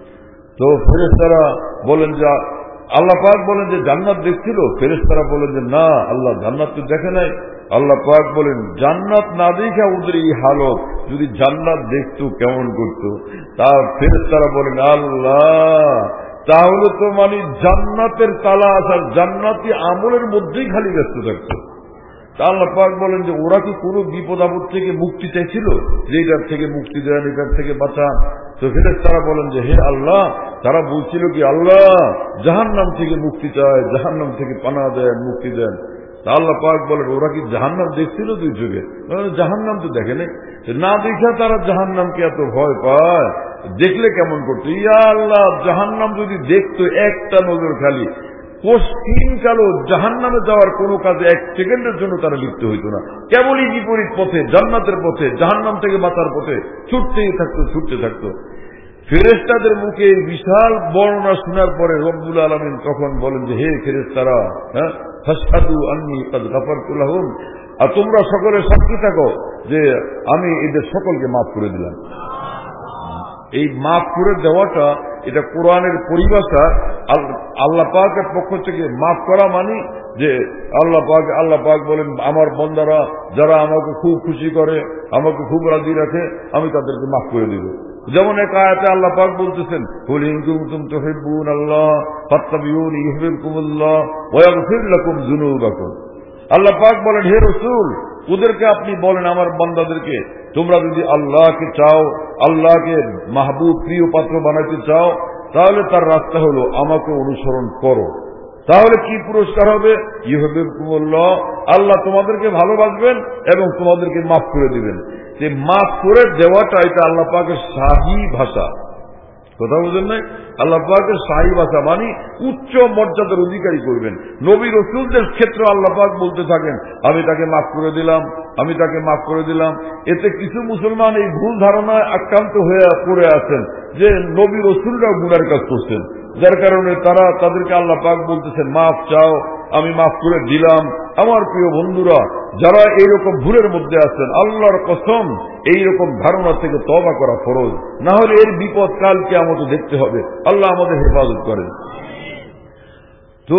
তো ফেরেশতারা বলেন যে আল্লাহ পাক বলেন যে জান্নাত দেখছিল? ফেরেশতারা বলেন যে না আল্লাহ জান্নাত তো দেখে নাই। আল্লাহ পাক বলেন জান্নাত না দেখে ওদের এই হালত, যদি জান্নাত দেখতো কেমন করতো? তার ফেরেশতারা বলেন আল্লাহ তাহলে তো মানে জান্নাতের তালা আসার জান্নাতি আমলের মধ্যেই খালি ব্যস্ত থাকতো। তা আল্লাহ পাক বলেন যে ওরা কি কোনো বিপদ আপদ থেকে মুক্তি চাইছিল, যে এটার থেকে মুক্তি দেন, এটার থেকে বাঁচান? তো ফেরেশতারা বলেন যে হে আল্লাহ, তারা বলছিল কি আল্লাহ জাহান্নাম থেকে মুক্তি চায়, জাহান্নাম থেকে পানা দেন, মুক্তি দেন। তা আল্লাহ পাক বলেন ওরা কি জাহান্নাম দেখছিল দুই যুগে? জাহান্নাম তো দেখে নাই। না দেখে তারা জাহান্নামকে এত ভয় পায়, দেখলে কেমন করতো? ইয়া আল্লাহ, জাহান্নাম যদি দেখতো একটা নজর খালি, কোশ্চিনকালও জাহান্নামে যাওয়ার কোনো কাজে এক সেকেন্ডের জন্য তারা লিপ্ত হইত না। কেবলই বিপরীত পথে, জান্নাতের পথে, জাহান্নাম থেকে বাঁচার পথে ছুটতেই থাকতো, ছুটতে থাকতো। ফেরেশতাদের মুখে বিশাল বর্ণনা শোনার পরে রব্বুল আলামিন তখন বলেন যে হে ফেরেশতারা, হ্যাঁ ফাশহাদু আন্নী কাদ গাফারতু লাহুম, আর তোমরা সকলে সাক্ষী থাকো যে আমি এদের সকলকে মাফ করে দিলাম। এই মাফ করে দেওয়াটা এটা কোরআনের পরিভাষা। আল্লাহ পাকের পক্ষ থেকে মাফ করা মানে যে আল্লাহ পাক আল্লাহ পাক বলেন আমার বান্দারা যারা আমাকে খুব খুশি করে, আমাকে খুব রাজি রাখে, আমি তাদেরকে মাফ করে দিব। যেমন এক আয়াতে আল্লাহ পাক বলতেছেন, কুল ইন কুনতুম তুহিব্বুনাল্লাহ ফাত্তাবিউনি ইউহিব্বুকুমুল্লাহ ওয়া ইয়াগফির লাকুম যুনুবাকুম। আল্লাহ পাক বলেন, হে রাসূল, ওদেরকে আপনি বলেন আমার বান্দাদেরকে, তোমরা যদি আল্লাহকে চাও, আল্লাহকে মাহবুব প্রিয় পাত্র বানাতে চাও, তাহলে তার রাস্তা হলো আমাকে অনুসরণ করো। তাহলে কি পুরস্কার হবে? ইউহিব্বুকুমুল্লাহ, আল্লাহ তোমাদেরকে ভালোবাসবেন এবং তোমাদেরকে মাফ করে দিবেন। যে মাফ করে দেওয়াটা এটা আল্লাহ পাকের শাহী ভাষা। কথা বুঝেন নাই? আল্লাহ পাকের শাহী ভাষা মানে উচ্চ মর্যাদার অধিকারী করবেন। নবী রাসূলদের ক্ষেত্রে আল্লাহ পাক বলতে থাকেন, আমি তাকে মাফ করে দিলাম, আমি তাকে মাফ করে দিলাম। এতে কিছু মুসলমান এই ভুল ধারণায় আক্রান্ত হয়ে পড়ে আছেন যে নবী রাসূলরাও গুনার কাজ করছেন, যার কারণে তারা তাদেরকে আল্লাহ পাক বলতেছেন মাফ চাও, আমি মাফ করে দিলাম। আমার প্রিয় বন্ধুরা, যারা এইরকম ভুলের মধ্যে আছেন, আল্লাহর কসম এইরকম ধারণা থেকে তওবা করা ফরজ, না হলে এর বিপদ কালকে আমাদের দেখতে হবে। আল্লাহ আমাদের হেফাজত করেন। তো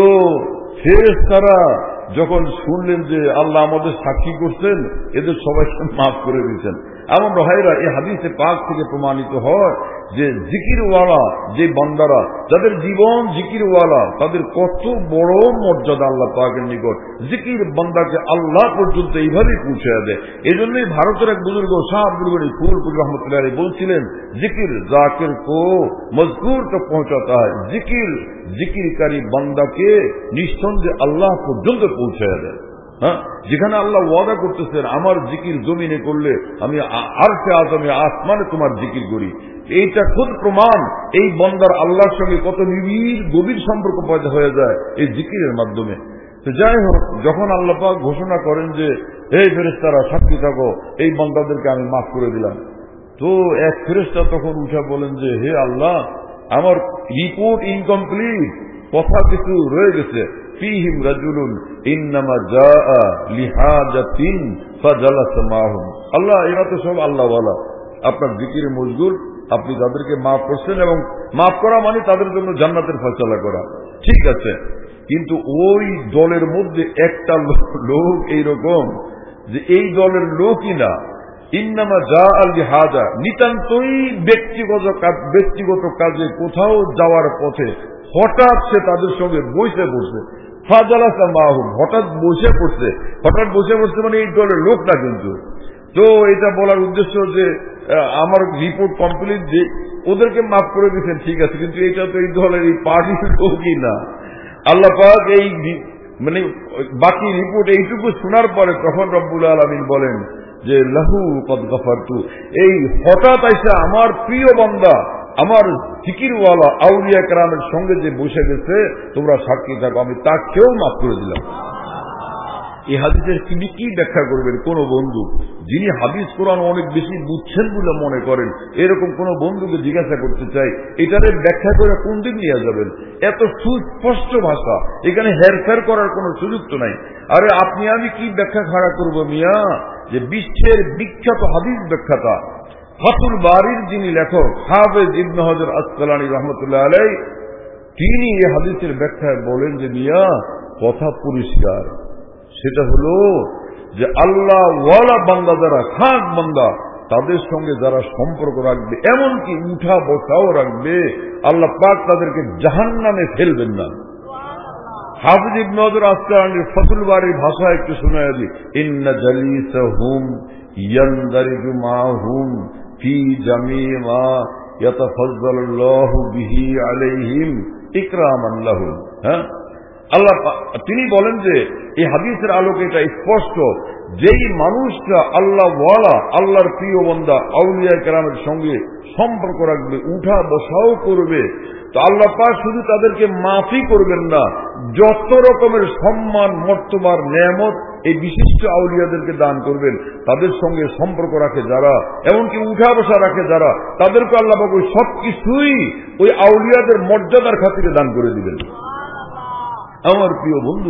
ফেরেশতারা যখন শুনলেন যে আল্লাহ আমাদের সাক্ষী করছেন, এদের সবাইকে মাফ করে দিয়েছেন। এমন ভাইরা এই হাদিসে পাক থেকে প্রমাণিত হয় যে জিকিরওয়ালা যে বান্দারা, যাদের জীবন জিকিরওয়ালা, তাদের কত বড় মর্যাদা আল্লাহ পাকের নিকট। জিকির বান্দাকে আল্লাহ পর্যন্ত এইভাবেই পৌঁছে দেয়। এই জন্যই ভারতের এক বুজুর্গ শাহ আব্দুল গনি ফুলপুর রহমতুল্লাহ আলাইহি বলছিলেন, জিকির জাকির কো মজকুর তক পৌঁছাতা হয়। জিকির জিকিরকারী বান্দাকে নিঃসন্দেহে আল্লাহ পর্যন্ত পৌঁছে দেয়। হ্যাঁ, যেখানে আল্লাহ ওয়াদা করতেছেন আমার জিকির জমিনে করলে আমি আরশে আযমে আসমানে তোমার জিকির করি, এইটা খুব প্রমাণ এই বান্দার আল্লাহর সঙ্গে কত নিবিড় গভীর সম্পর্ক পয়দা হয়ে যায় এই জিকিরের মাধ্যমে। তো যাই হোক, যখন আল্লাহ পাক ঘোষণা করেন যে এই ফেরেশতারা সাক্ষী থাকো, এই বান্দাদেরকে আমি মাফ করে দিলাম, তো এক ফেরেশতা তখন উঠে বলেন যে হে আল্লাহ, আমার রিপোর্ট ইনকমপ্লিট, কথা কিছু রয়ে গেছে। ফীহিম রাজুলুন ইন্নামা জাআ লিহাজাতিন ফাজালাসা মাহুম। আল্লাহ, এরা তো সব আল্লাহওয়ালা, আপনার জিকিরে মশগুল, আপনি তাদেরকে মাফ করছেন এবং মাফ করা মানে তাদের জন্য জান্নাতের ফয়সালা করা, ঠিক আছে। কিন্তু ওই দলের মধ্যে একটা লোক এইরকম যে এই দলের লোকই না, ইন্নামা জাআ লিহাজা, নিতান্তই ব্যক্তিগত ব্যক্তিগত কাজে কোথাও যাওয়ার পথে হঠাৎ সে তাদের সঙ্গে বসে পড়ছে। ফাজালাসা মাহুম, হঠাৎ বসে পড়ছে। হঠাৎ বসে পড়ছে মানে এই দলের লোক না কিন্তু। তো এটা বলার উদ্দেশ্য যে আমার রিপোর্ট কমপ্লিট, যে ওদেরকে মাফ করে দিচ্ছেন, ঠিক আছে, কিন্তু এটা তো এই দলের এই পার্টির লোকই না। আল্লাহ পাক এই মানে বাকি রিপোর্ট এইটুকু শোনার পরে তখন রব্বুল আলামিন বলেন যে লাহু কদ গফারতু, এই হঠাৎ আইসা আমার প্রিয় বান্দা, আমার জিকিরওয়ালা আউলিয়া কেরামের সঙ্গে যে বসে গেছে, তোমরা সাক্ষী থাকো, আমি তাকেও মাফ করে দিলাম। এই হাদিসের তিনি কি ব্যাখ্যা করবেন? কোন বন্ধু যিনি হাদিস কোরআন অনেক বেশি বুঝছেন বলে মনে করেন, এরকম কোন বন্ধুকে জিজ্ঞাসা করতে চাই, এটারে ব্যাখ্যা করে কোন দিন নিয়ে যাবেন? এত সুস্পষ্ট ভাষা, এখানে হেরফের করার কোন সুযোগ তো নাই। আরে আপনি আমি কি ব্যাখ্যা খাড়া করবো মিয়া? যে বিশ্বের বিখ্যাত হাদিস ব্যাখ্যাতা ফাতুল বারির যিনি লেখক হাফেজ ইবনে হাজার আসকালানী রহমতুল্লাহ আলাইহি, তিনি এই হাদিসের ব্যাখ্যায় বলেন যে মিয়া কথা পরিষ্কার, সেটা হলো যে আল্লাহ ওয়ালা বান্দা যারা খাস বান্দা, তাদের সঙ্গে যারা সম্পর্ক রাখবে, এমনকি উঠা বসাও রাখবে, আল্লাহ পাক তাদেরকে জাহান্নামে ফেলবেন না। হাফেজ ইবনে হাজার আসকালানীর ফাতুল বারির ভাষা একটু শোনায় দিই, ইন্না জালিসাহুম ইয়ানদারিজু মাহুম ফি জামিই মা ইয়াতাফাজ্জালুল্লাহু বিহি আলাইহিম ইকরামান লাহুম। হ্যাঁ, আল্লাহ তিনি বলেন যে এই হাদিসের আলোকে এটা স্পষ্ট, যেই মানুষটা আল্লাহ ওয়ালা, আল্লাহর প্রিয় বান্দা আউলিয়া কেরামের সঙ্গে সম্পর্ক রাখবে, উঠা বসাও করবে, তো আল্লাহ পাক শুধু তাদেরকে মাফই করবেন না, যত রকমের সম্মান মর্তবার নেয়ামত এই বিশিষ্ট আউলিয়াদেরকে দান করবেন। তাদের সঙ্গে সম্পর্ক রাখে যারা, এমনকি উঠা বসা রাখে যারা, তাদেরকে আল্লাহ পাক ওই সবকিছুই ওই আউলিয়াদের মর্যাদার খাতিরে দান করে দিবেন। আমার প্রিয় বন্ধুরা,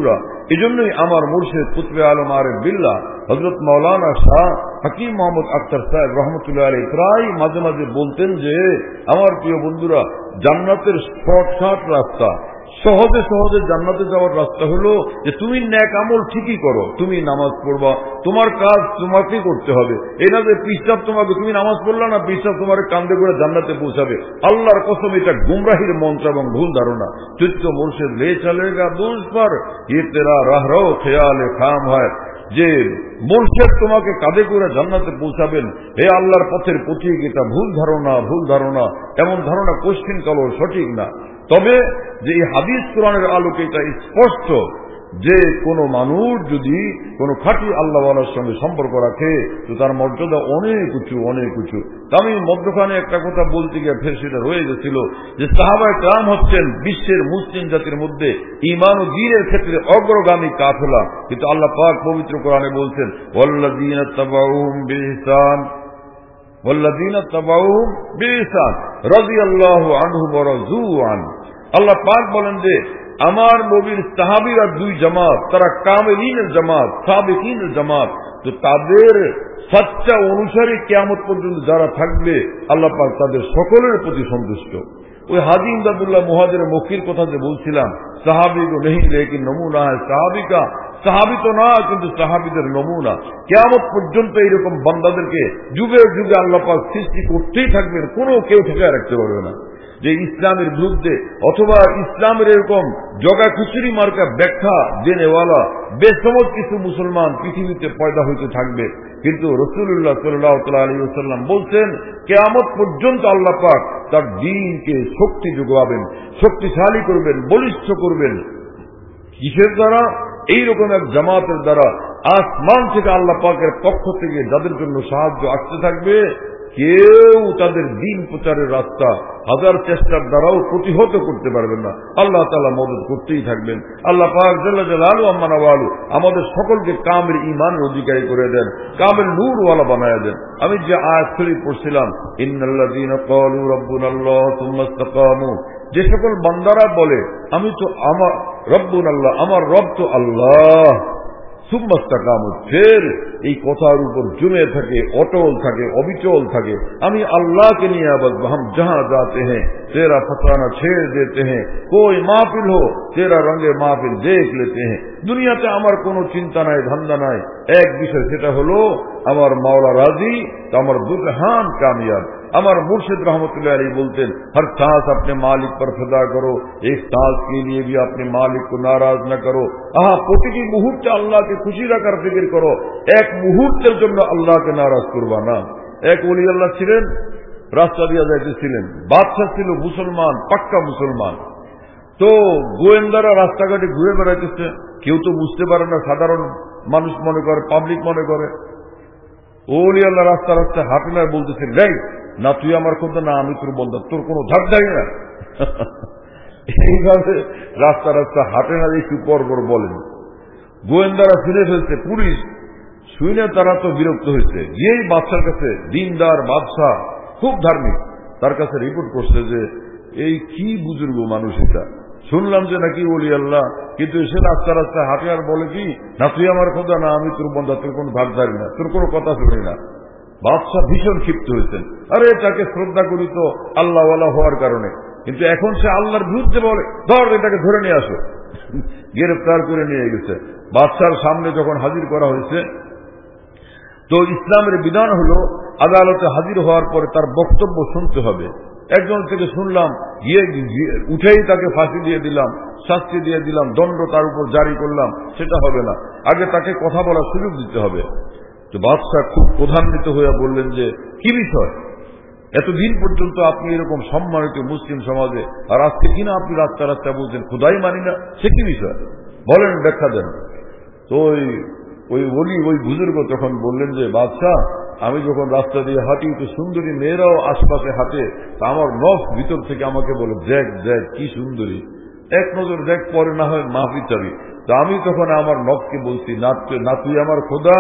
এই জন্যই আমার মুর্শিদ কুতবে আলম আরিফ বিল্লাহ হযরত মাওলানা শাহ হাকিম মোহাম্মদ আখতার সাহেব রহমতুল্লাহ আলাইহি প্রায় মাঝে মাঝে বলতেন যে আমার প্রিয় বন্ধুরা, জান্নাতের শর্টকাট রাস্তা, সহজে সহজে জান্নাতে যাওয়ার রাস্তা হলো যে তুমি নেক আমল ঠিকই করো, তুমি নামাজ পড়বা, তোমার কাজ তোমাকেই করতে হবে। এই না যে পিসাব তোমাকে, তুমি নামাজ পড়লা না, পিসাব তোমার কান্দে করে জান্নাতে পৌঁছাবে। আল্লাহর কসম, এটা গুমরাহির মন্ত্র এবং ভুল ধারণা। চিত্ত মুর্শিদ লে চলেগা বুঝ পর ये तेरा रहरो খেয়াল খাম হয়, যে মুর্শিদ তোমাকে কাঁধে করে জান্নাতে পৌঁছাবেন, হে আল্লাহর পথের পথিক, এটা ভুল ধারণা, ভুল ধারণা। এমন ধারণা কোশ্চিন কালো সঠিক না। তবে যে এই হাদিস কোরআনের আলোকে এটা স্পষ্ট যে কোন মানুষ যদি কোন খাঁটি আল্লাহওয়ালার সঙ্গে সম্পর্ক রাখে তো তার মর্যাদা অনেক উঁচু, অনেক উঁচু। আমি মধ্যখানে একটা কথা বলতে গিয়ে ফের সেটা রয়ে গেছিল যে সাহাবায়ে কেরাম হচ্ছেন বিশ্বের মুসলিম জাতির মধ্যে ঈমান ও দ্বীনের ক্ষেত্রে অগ্রগামী কাফেলা, কিন্তু আল্লাহ পাক পবিত্র কোরআনে বলছেন ওয়াল্লাযীনা তাবাউহুম বিইহসান ওয়াল্লাযীনা তাবাউহুম বিইহসান রাদিয়াল্লাহু আনহুম ওয়া রাযু আন। আল্লাহ পাক বলেন যে আমার নবীর সাহাবীরা দুই জামাত, তারা কামেলিনের জামাত, সাবিকিনের জামাত, তো তাদের সচ্চা অনুসারী কিয়ামত পর্যন্ত যারা থাকবে আল্লাহ পাক তাদের সকলের প্রতি সন্তুষ্ট। ওই হাজী ইমদাদুল্লাহ মুহাজির মক্কির কথা যে বলছিলাম, সাহাবী তো নেই লেকিন নমুনা হয় সাহাবিকা, সাহাবী তো না কিন্তু সাহাবীদের নমুনা। কিয়ামত পর্যন্ত এইরকম বান্দাদেরকে যুগে যুগে আল্লাহ পাক সৃষ্টি করতেই থাকবেন, কোনো কেউ ঠেকায় রাখতে পারবে না। যে ইসলামের বিরুদ্ধে অথবা ইসলামের এরকম জগা খিচুড়ি মার্কা ব্যাখ্যা জেনেওয়ালা বেসমত কিছু মুসলমান পৃথিবীতে পয়দা হইতে থাকবে, কিন্তু রাসূলুল্লাহ সাল্লাল্লাহু আলাইহি ওয়াসাল্লাম বলছেন কিয়ামত পর্যন্ত আল্লাহ পাক তার দ্বীনকে শক্তি যোগাবেন, শক্তিশালী করবেন, বলিষ্ঠ করবেন। কিসের দ্বারা? এইরকম এক জামাতের দ্বারা, আসমান থেকে আল্লাহ পাকের পক্ষ থেকে যাদের জন্য সাহায্য আসতে থাকবে, কেউ তাদের দ্বীন প্রচারের রাস্তা হাজার চেষ্টার দ্বারাও প্রতিহত করতে পারবেন না। আল্লাহ তাআলা মদদ করতেই থাকবেন। আল্লাহ পাক জাল্লা জালালু আম্মা নাওয়ালু আমাদের সকলকে কামের ঈমানের অধিকারী করে দেন, কামের নূরওয়ালা বানায় দেন। আমি যে আয়াত শরীফ পড়ছিলাম, ইন্নাল্লাযীনা ক্বালু রাব্বুনাল্লাহ সুম্মা ইসতাকামু, যে সকল বান্দারা বলে আমি তো আমার রব্বুনাল্লাহ, আমার রব তো আল্লাহ, সুম্মা ইসতাকামু, ফের এই কথার উপর জমে থাকে, অটল থাকে, অবিচল থাকে, আমি আল্লাহকে নিয়ে আবাদ हम जहां जाते हैं तेरा फसाना छेड़ देते हैं, कोई महफिल हो तेरा रंगे महफिल देख लेते हैं। দুনিয়াতে আমার কোনো চিন্তা নাই, ধান্দা নাই, এক বিষয়, সেটা হলো আমার মাওলা রাজি তো আমার দুরহান কামিয়াব। আমার মুর্শিদ रहमतुल्लाह अलैहि बोलते हैं हर सांस अपने मालिक पर फिदा करो, एक सांस के लिए भी अपने मालिक को नाराज न करो। আহা, প্রতিটি মুহূর্তে আল্লাহকে খুশি রাখার ফিকির করো, এক মুহূর্তের জন্য আল্লাহকে নারাজ করবা না। এক ওলি আল্লাহ ছিলেন, রাস্তা দিয়ে যাইতেছিলেন, বাদশা ছিল মুসলমান, পাক্কা মুসলমান। তো গোয়েন্দারা রাস্তাঘাটে ঘুরে বেড়াইতেছে, কেউ তো বুঝতে পারে না, সাধারণ মানুষ মনে করে, পাবলিক মনে করে। ওলি আল্লাহ রাস্তা রাস্তায় হাঁটে না, বলতেছেন গাই না তুই আমার কথা, না আমি তোর বন্ধা, তোর কোনো ধাক ধাই না। এইভাবে রাস্তা রাস্তা হাঁটে না, একটু পর পর বলেন। গোয়েন্দারা ফিরে ফেলছে, পুলিশ শুনে তারা তো বিরক্ত হয়েছে, গিয়েই বাদশার কাছে, দিনদার বাদশাহ খুব ধার্মিক, তার কাছে রিপোর্ট করছে যে এই কি বুজুর্গ মানুষ, এটা শুনলাম যে নাকি ওলি আল্লাহ, কিন্তু এসে রাস্তা রাস্তায় হাঁটে আর বলে কি না তুই আমার কথা, না আমি তোর বন্ধা, তোর কোনো ভাগ ধারি না, তোর কোনো কথা শুনি না। বাদশাহ ভীষণ ক্ষিপ্ত হয়েছেন, আরে তাকে শ্রদ্ধা করি তো আল্লাহওয়ালা হওয়ার কারণে, কিন্তু এখন সে আল্লাহর বিরুদ্ধে বলে, ধর এটাকে ধরে নিয়ে আসো। গ্রেফতার করে নিয়ে গেছে। বাদশার সামনে যখন হাজির করা হয়েছে, তো ইসলামের বিধান হলো আদালতে হাজির হওয়ার পরে তার বক্তব্য শুনতে হবে। একজন থেকে শুনলাম, গিয়ে উঠেই তাকে ফাঁসি দিয়ে দিলাম, শাস্তি দিয়ে দিলাম, দণ্ড তার উপর জারি করলাম, সেটা হবে না, আগে তাকে কথা বলার সুযোগ দিতে হবে। তো বাদশাহ খুব প্রধান্বিত হয়ে বললেন যে কি বিষয়, এতদিন পর্যন্ত আপনি এরকম সম্মানিত মুসলিম সমাজে, আর আজকে কিনা আপনি রাস্তা রাস্তা বলছেন খুদাই মানি না, সে কি বিষয় বলেন, ব্যাখ্যা দেন। তো ওই ওই বলি ওই বুজুর্গ তখন বললেন যে বাদশাহ, আমি যখন রাস্তা দিয়ে হাঁটি তো সুন্দরী মেয়েরাও আশপাশে হাঁটে, তা আমার নফস ভিতর থেকে আমাকে বলে দেখ দেখ কি সুন্দরী, এক নজর দেখ, পরে না হয় মাফি চাবি। তা আমি তখন আমার নফসকে বলছি, না তুই আমার খোদা,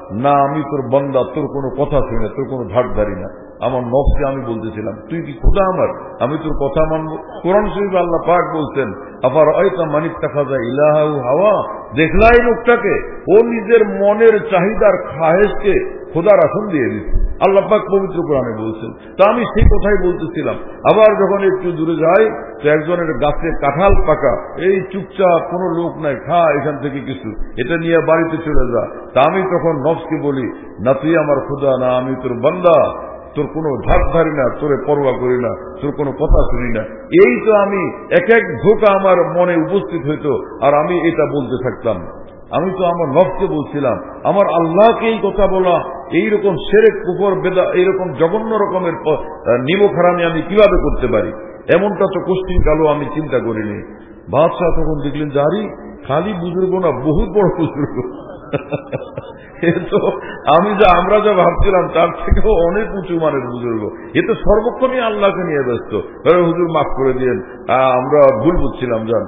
না আমি তোর বান্দা, তোর কোনো কথা শুনে তোর কোনো ধার ধারি না। আমার নফসকে আমি বলতেছিলাম তুই কি খোদা আমার, আমি তোর কথা মানব? কোরআন শরীফে আল্লাহ পাক বলছেন আফার আয়তা মানিক তাখাযা ইলাহু হাওয়া, দেখলাই লোকটাকে ও নিজের মনের চাহিদার খাহেশকে খোদার আসন দিয়ে দিচ্ছে। আল্লাহ পাক পবিত্র কোরআনে বলছেন। তা আমি সেই কথাই বলতেছিলাম। আবার যখন একটু দূরে যাই তো একজনের গাছে কাঁঠাল পাকা, এই চুপচাপ কোনো লোক নাই, খা এখান থেকে কিছু, এটা নিয়ে বাড়িতে চলে যা। তা আমি তখন নফসকে বলি না তুই আমার খোদা, না আমি তোর বান্দা, তোর কোনো ধার ধারি না, তোরে পরোয়া করি না, তোর কোনো কথা শুনি না। এই তো আমি এক এক ধোঁকা আমার মনে উপস্থিত হইতো আর আমি এটা বলতে থাকতাম। আমি তো আমার নফসকে বলছিলাম আমার আল্লাহকে এই কথা বলা, এইরকম শিরক কুফর বেদা, এইরকম জঘন্য রকমের নিমখারামি আমি কিভাবে করতে পারি, এমনটা তো কোশ্চিন কালো আমি চিন্তা করিনি। বাদশাহ তখন দেখলেন জারি খালি বুজুর্গ না, বহুত বড় বুজুর্গ। তো আমি যা আমরা যা ভাবছিলাম তার থেকেও অনেক উঁচু মানের বুজুর্গ। এ তো সর্বক্ষণই আল্লাহকে নিয়ে ব্যস্ত। হুজুর মাফ করে দিয়েন, আমরা ভুল বুঝছিলাম, যান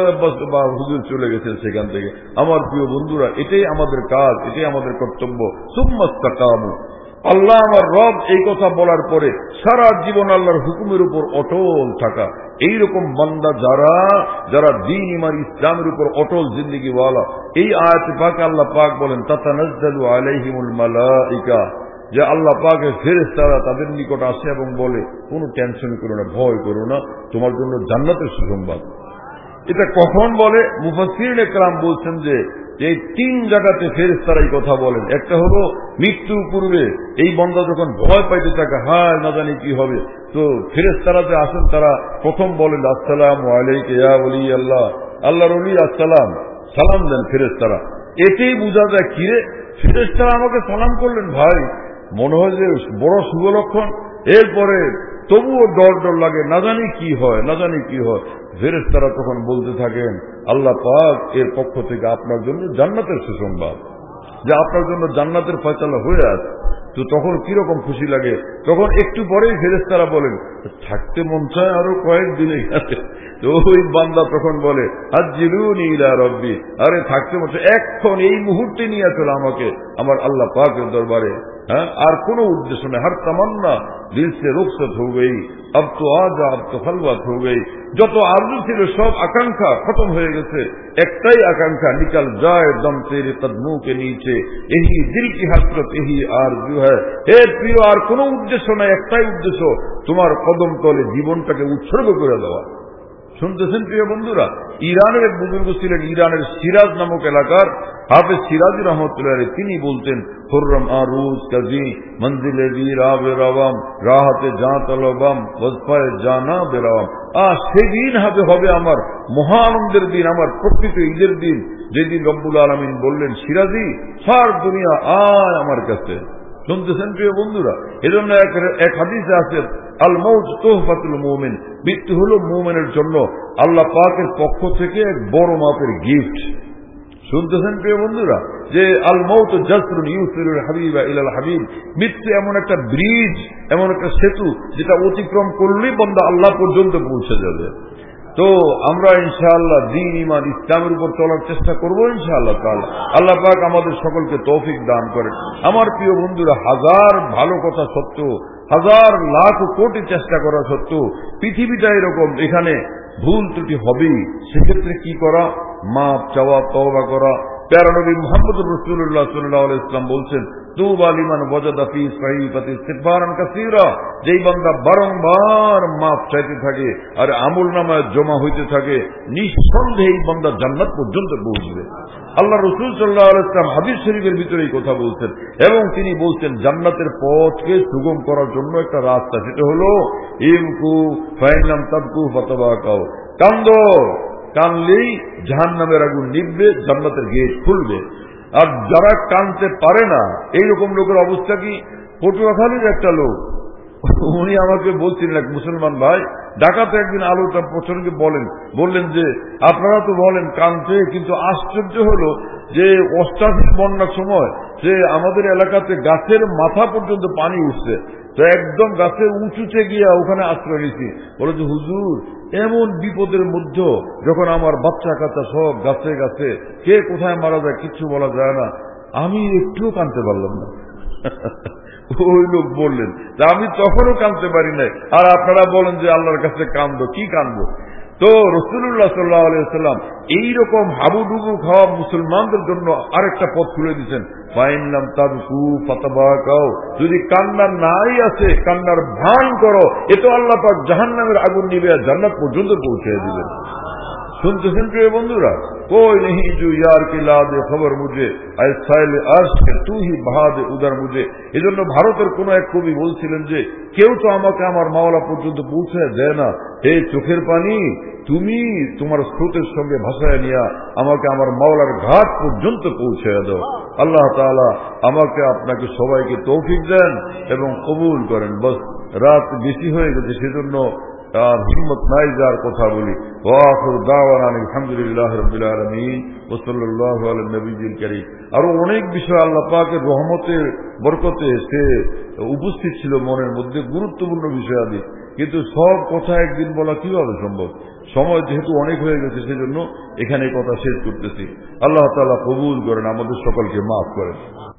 বা হুজুর চলে গেছেন সেখান থেকে। আমার প্রিয় বন্ধুরা, এটাই আমাদের কাজ, এটাই আমাদের কর্তব্য। সুম্মাস্তাকামু, আল্লাহ আমার রব এই কথা বলার পরে সারা জীবন আল্লাহর হুকুমের উপর অটল থাকা, এইরকম বান্দা যারা যারা দ্বীন ইমান ইসলামের উপর অটল জিন্দেগি ওয়ালা, এই আয়াতে পাকে আল্লাহ পাক বলেন তাতানাজ্জালু আলাইহিমুল মালাইকা, যে আল্লাহ পাকের ফেরেশতারা তাদের নিকট আসে এবং বলে কোনো টেনশন করো না, ভয় করো না, তোমার জন্য জান্নাতের সুসংবাদ। এটা কখন বলে? মুফাসসিরিন একরাম বলছেন যে এই তিন জায়গাতে ফেরেশতারা এই কথা বলেন। একটা হলো মৃত্যুর পূর্বে এই বান্দা যখন ভয় পাইতে থাকে, হায় না জানি কি হবে, তো ফেরেশতারা যে আসেন তারা প্রথম বলেন আসসালামু আলাইকা ইয়া ওলি আল্লাহ, আল্লাহর ওলি আসসালাম, সালাম দেন ফেরেশতারা। এতেই বোঝা যায় কিরে ফেরেশতারা আমাকে সালাম করলেন, ভাই মনে হয় যে বড় শুভ লক্ষণ। এরপরে তবুও ডর ডর লাগে, না জানি কি হয়, না জানি কি হয়। ফেরেশতারা তখন বলতে থাকেন আল্লাহ পাক এর পক্ষ থেকে আপনার জন্য জান্নাতের সুসংবাদ, যে আপনার জন্য জান্নাতের ফয়সালা হয়ে আছে। তো তখন কিরকম খুশি লাগে। তখন একটু পরেই ফেরেশতারা বলেন থাকতে মন চায় আরো কয়েকদিনে গেছে। তো ওই বান্দা তখন বলে আজ্জিলুনি ইলা রাব্বি, আরে থাকতে মন চায় এখন এই মুহূর্তে নিয়ে চলো আমাকে আমার আল্লাহ পাকের দরবারে। হ্যাঁ, আর কোন উদ্দেশ্য নেই। হর তামান্না দিল সে রুখসত হয়ে গই, अब तो आजा अब तो खलवत हो गई। যত আরজু ছিল সব আকাঙ্ক্ষা খতম হয়ে গেছে, একটাই আকাঙ্ক্ষা নিকল যায় দম তেরে কদমোं के नीचे, यही दिल की हसरत यही आरजू है। হে প্রিয়, আর কোনো উদ্দেশ্য নাই, একটাই উদ্দেশ্য তোমার কদম তলে জীবনটাকে উৎসর্গ করে দেওয়া। শুনতেছেন প্রিয় বন্ধুরা, ইরানের এক বুজুর্গ ছিলেন, ইরানের সিরাজ নামক এলাকার হাফেজ সিরাজি রহমতুল্লাহ, তিনি বলতেন খুররম আরুজ কাজী মঞ্জিলে বীরা বেরাওয়াম রাহতে জা তলবাম ওয়াজফায়ে জানা বেরাওয়াম। আজ সেদিন হবে হবে আমার মহানন্দের দিন, আমার প্রকৃত ঈদের দিন, যেদিন রব্বুল আলামিন বললেন সিরাজি সার দুনিয়া আয় আমার কাছে। শুনতেছেন প্রিয় বন্ধুরা, এজন্য এক হাদিসে আছে আল মউত তুহফাতুল মুমিন, মৃত্যু হলো মুমিনের জন্য আল্লাহ পাকের পক্ষ থেকে এক বড় মাপের গিফট। শুনতেছেন প্রিয় বন্ধুরা, যে আল মউত জাসরুন ইউসিলুল হাবিবা ইলাল হাবিব, মৃত্যু এমন একটা ব্রিজ, এমন একটা সেতু যেটা অতিক্রম করলেই বান্দা আল্লাহ পর্যন্ত পৌঁছে যাবে। তো আমরা ইনশাআল্লাহ দ্বীন ঈমান ইসলামের উপর চলার চেষ্টা করব ইনশাআল্লাহ তাআলা। আল্লাহ পাক আমাদের সকলকে তৌফিক দান করেন। আমার প্রিয় বন্ধুরা, হাজার ভালো কথা সত্ত্বেও, হাজার লাখ কোটি চেষ্টা করা সত্ত্বেও পৃথিবীটা এরকম, এখানে ভুল ত্রুটি হবেই। সেক্ষেত্রে কি করা? মাপ চাওয়া, তওবা করা। প্যারা নবী মুহাম্মদুর রাসূলুল্লাহ সাল্লাল্লাহু আলাইহি ওয়াসাল্লাম বলছেন তুবা লিমান ওয়াজাদা ফি সাহিফাতি ইস্তিগফারান কাসীরা, যেই বান্দা বারংবার মাপ চাইতে থাকে আর আমলনামায় জমা হইতে থাকে, নিঃসন্দেহে এই বান্দা জান্নাত পর্যন্ত পৌঁছবে। আল্লাহ রাসূল সাল্লাল্লাহু আলাইহি ওয়াসাল্লাম হাদিস শরীফের ভিতরে এই কথা বলছেন, এবং তিনি বলছেন জান্নাতের পথকে সুগম করার জন্য একটা রাস্তা, সেটা হলো ইমকু ফাইনাম তাবকু ফাতাবাকাও, কান্দো, কানলেই জাহান্নামের আগুন নিভবে, জান্নাতের গেট খুলবে। আর যারা কানতে পারে না, এইরকম লোকের অবস্থা কি? পটুয়াখালীর একটা লোক, উনি আমাকে বলছিলেন, এক মুসলমান ভাই ঢাকাতে একদিন আলোটা প্রসঙ্গে বলেন, বললেন যে আপনারা তো বলেন কানতে, কিন্তু আশ্চর্য হলো যে অষ্টাশি বন্যার সময় যে আমাদের এলাকাতে গাছের মাথা পর্যন্ত পানি উঠছে, তো একদম গাছের উঁচুতে গিয়া ওখানে আশ্রয় নিছি। বলে যে হুজুর, এমন বিপদের মধ্যে যখন আমার বাচ্চা কাচ্চা সব গাছে গাছে, কে কোথায় মারা যায় কিচ্ছু বলা যায় না, আমি একটুও কাঁদতে পারলাম না। ওই লোক বললেন আমি তখনও কাঁদতে পারি নাই, আর আপনারা বলেন যে আল্লাহর কাছে কাঁদবো, কি কাঁদবো? তো রাসূলুল্লাহ সাল্লাল্লাহু আলাইহি ওয়াসাল্লাম এইরকম হাবুডুবু খাওয়া মুসলমানদের জন্য আরেকটা পথ খুলে দিচ্ছেন, ফাইনলাম তাবকু ফাতাবাকাও, যদি কান্নার নাই আছে কান্নার ভান করো, এ তো আল্লাহ পাক জাহান্নামের আগুন নিবে আর জান্নাত পর্যন্ত পৌঁছে দিবেন। শুনতেছেন প্রিয় বন্ধুরা? कोई नहीं जो यार की ला दे खबर मुझे ऐसाइल अर्श के तू ही बहा दे उधर मुझे। এজন্য ভারতের কোন এক কবি বলছিলেন যে কেউ তো আমাকে আমার মাওলা পর্যন্ত পৌঁছে দেয় না, হে চোখের পানি তুমি তোমার স্রোতের সঙ্গে ভাসায় নিয়া আমাকে আমার মাওলার ঘাট পর্যন্ত পৌঁছে দাও। আল্লাহ তাআলা আমাকে আপনাকে সবাইকে তৌফিক দেন এবং কবুল করেন। বাস রাত বেশি হয়ে গেছে, সেজন্য আর হিম্মত নাই যার কথা বলি। ওয়াখির দাওয়ানা আলহামদুলিল্লাহি রাব্বিল আলামিন ওয়া সাল্লাল্লাহু আলা নবিয়্যিল কারীম। আরো অনেক বিষয় আল্লাহ পাকের রহমতের বরকতে সে উপস্থিত ছিল মনের মধ্যে, গুরুত্বপূর্ণ বিষয়াদি, কিন্তু সব কথা একদিন বলা কিভাবে সম্ভব? সময় যেহেতু অনেক হয়ে গেছে সেজন্য এখানে কথা শেষ করতেছি। আল্লাহ তাআলা কবুল করেন, আমাদের সকলকে মাফ করেন।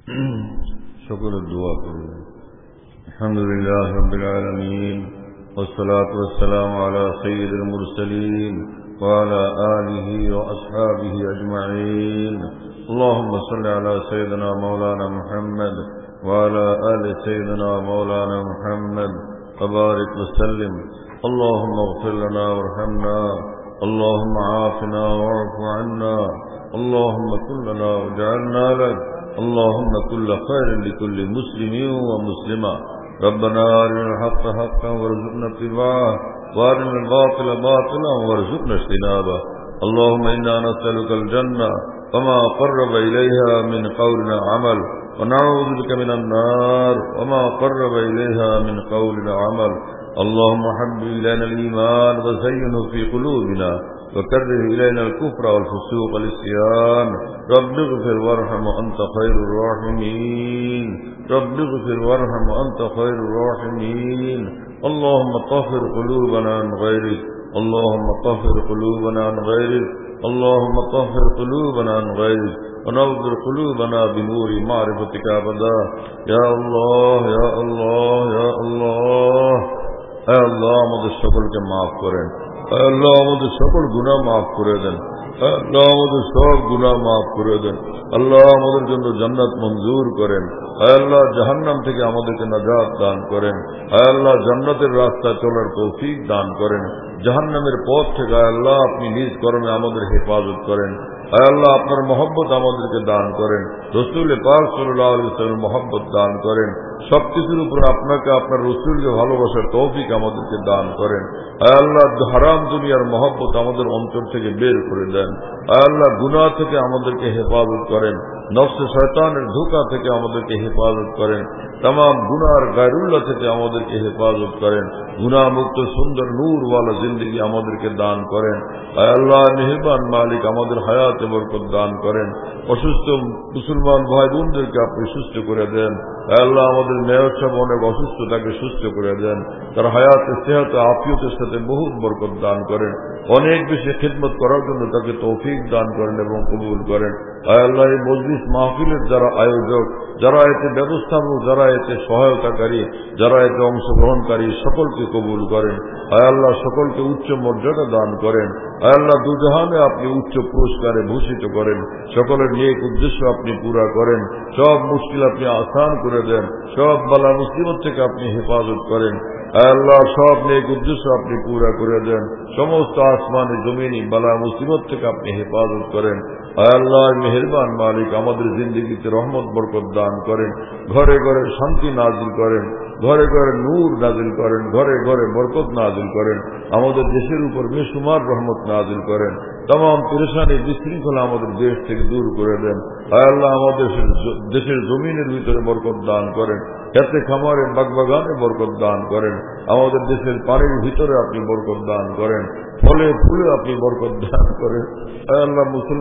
সকলের দোয়া করুন। আলহামদুলিল্লাহি রাব্বিল আলামিন والصلاة والسلام على سيد المرسلين وعلى آله وأصحابه أجمعين. اللهم صل على سيدنا مولانا محمد وعلى آل سيدنا مولانا محمد وبارك وسلم. اللهم اغفر لنا وارحمنا، اللهم عافنا واعف عنا، اللهم كن لنا واجعلنا لك، اللهم كل خير لكل مسلم ومسلمة. ربنا أرنا الحق حقا وارزقنا اتباعه وأرنا الباطل باطلا وارزقنا اجتنابه. اللهم إنا نسألك الجنة وما قرب إليها من قول وعمل، ونعوذ بك من النار وما قرب إليها من قول وعمل. اللهم حبب إلينا الإيمان وزينه في قلوبنا وكره إلينا الكفر والفسوق والعصيان. رب اغفر وارحم وأنت خير الراحمين، رب اغفر وارحم وأنت خير الراحمين. اللهم طهر قلوبنا عن غيرك، اللهم طهر قلوبنا عن غيرك، اللهم طهر قلوبنا عن غيرك، ونور قلوبنا بنور معرفتك أبدا. يا الله يا الله يا الله. اے اللہ আমাদের সকলকে মাফ করেন, اے اللہ আমাদের সকল গুনাহ মাফ করে দেন, اے اللہ আমাদের সব গুনাহ মাফ করে দেন। আল্লাহ আমাদের জন্য জান্নাত মঞ্জুর করেন, اے اللہ জাহান্নাম থেকে আমাদেরকে নাজাত দান করেন, اے اللہ জান্নাতের রাস্তায় চলার তৌফিক দান করেন, জাহান্নামের পথ থেকে আল্লাহ আপনি নিজ করমে আমাদের হেফাজত করেন। আয় আল্লাহ আপনার মহব্বত আমাদেরকে দান করেন, রাসূল পাক সাল্লাল্লাহু আলাইহি ওয়াসাল্লামের মহব্বত দান করেন, সবকিছুর উপর আপনাকে আপনার রাসূলকে ভালোবাসার তৌফিক আমাদেরকে দান করেন। আয় আল্লাহ হারাম দুনিয়ার মহব্বত আমাদের অন্তর থেকে বের করে দেন। আয় আল্লাহ গুনাহ থেকে আমাদেরকে হেফাজত করেন, নফস শয়তানের ধোঁকা থেকে আমাদেরকে হেফাজত করেন, तमाम गुनाह गायरुल्लाह থেকে আমাদেরকে হেফাজত করেন, গুনাহ মুক্ত সুন্দর নূরওয়ালা জিন্দেগি আমাদেরকে দান করেন। আয় আল্লাহ মেহেরবান মালিক আমাদের হায়াতে বরকত দান করেন, অসুস্থ মুসলমান ভাই বোনদেরকে আপনি সুস্থ করে দেন। আয় আল্লাহ আমাদের মেয়র সাহেব অনেক অসুস্থ, তাকে সুস্থ করে দেন, তার হায়াতে সেহত আফিয়তের সাথে বহুত বরকত দান করেন, অনেক বেশি খিদমত করার জন্য তাকে তৌফিক দান করেন এবং কবুল করেন। আয় আল্লাহ এই মজলিস মাহফিলের যারা আয়োজক, যারা এতে ব্যবস্থাপক, যারা এতে সহায়তাকারী, যারা এতে অংশগ্রহণকারী, সকলকে কবুল করেন। আয় আল্লাহ সকলকে উচ্চ মর্যাদা দান করেন। আয় আল্লাহ দুজাহানে আপনি উচ্চ পুরস্কারে ভূষিত করেন, সকলের নেক উদ্দেশ্য আপনি পুরা করেন, সব মুশকিল আপনি আসান করে দেন, সব বালা মুসিবত থেকে আপনি হেফাজত করেন। আয় আল্লাহ সব নেক উদ্দেশ্য আপনি পুরা করে দেন, সমস্ত আসমানি জমিনি বালা মুসিবত থেকে আপনি হেফাজত করেন। আয় আল্লাহ মেহেরবান মালিক আমাদের জিন্দেগিতে রহমত বরকত দান করেন, ঘরে ঘরে শান্তি নাজিল করেন, ঘরে ঘরে নূর নাজিল করেন, ঘরে ঘরে বরকত নাজিল করেন, আমাদের দেশের উপর বেশুমার রহমত নাজিল করেন, तमाम পেরেশানি বিশৃঙ্খলা আমাদের দেশ থেকে দূর করে দেন। আয় আল্লাহ আমাদের দেশের জমিনের ভিতরে বরকত দান করেন, খেতে খামারে বাগবাগানে বরকত দান করেন, আমাদের দেশের পানির ভিতরে আপনি বরকত দান করেন, ফলে ফুলে আপনি বরকত দান করেন। আয় আল্লাহ মুসলমানদের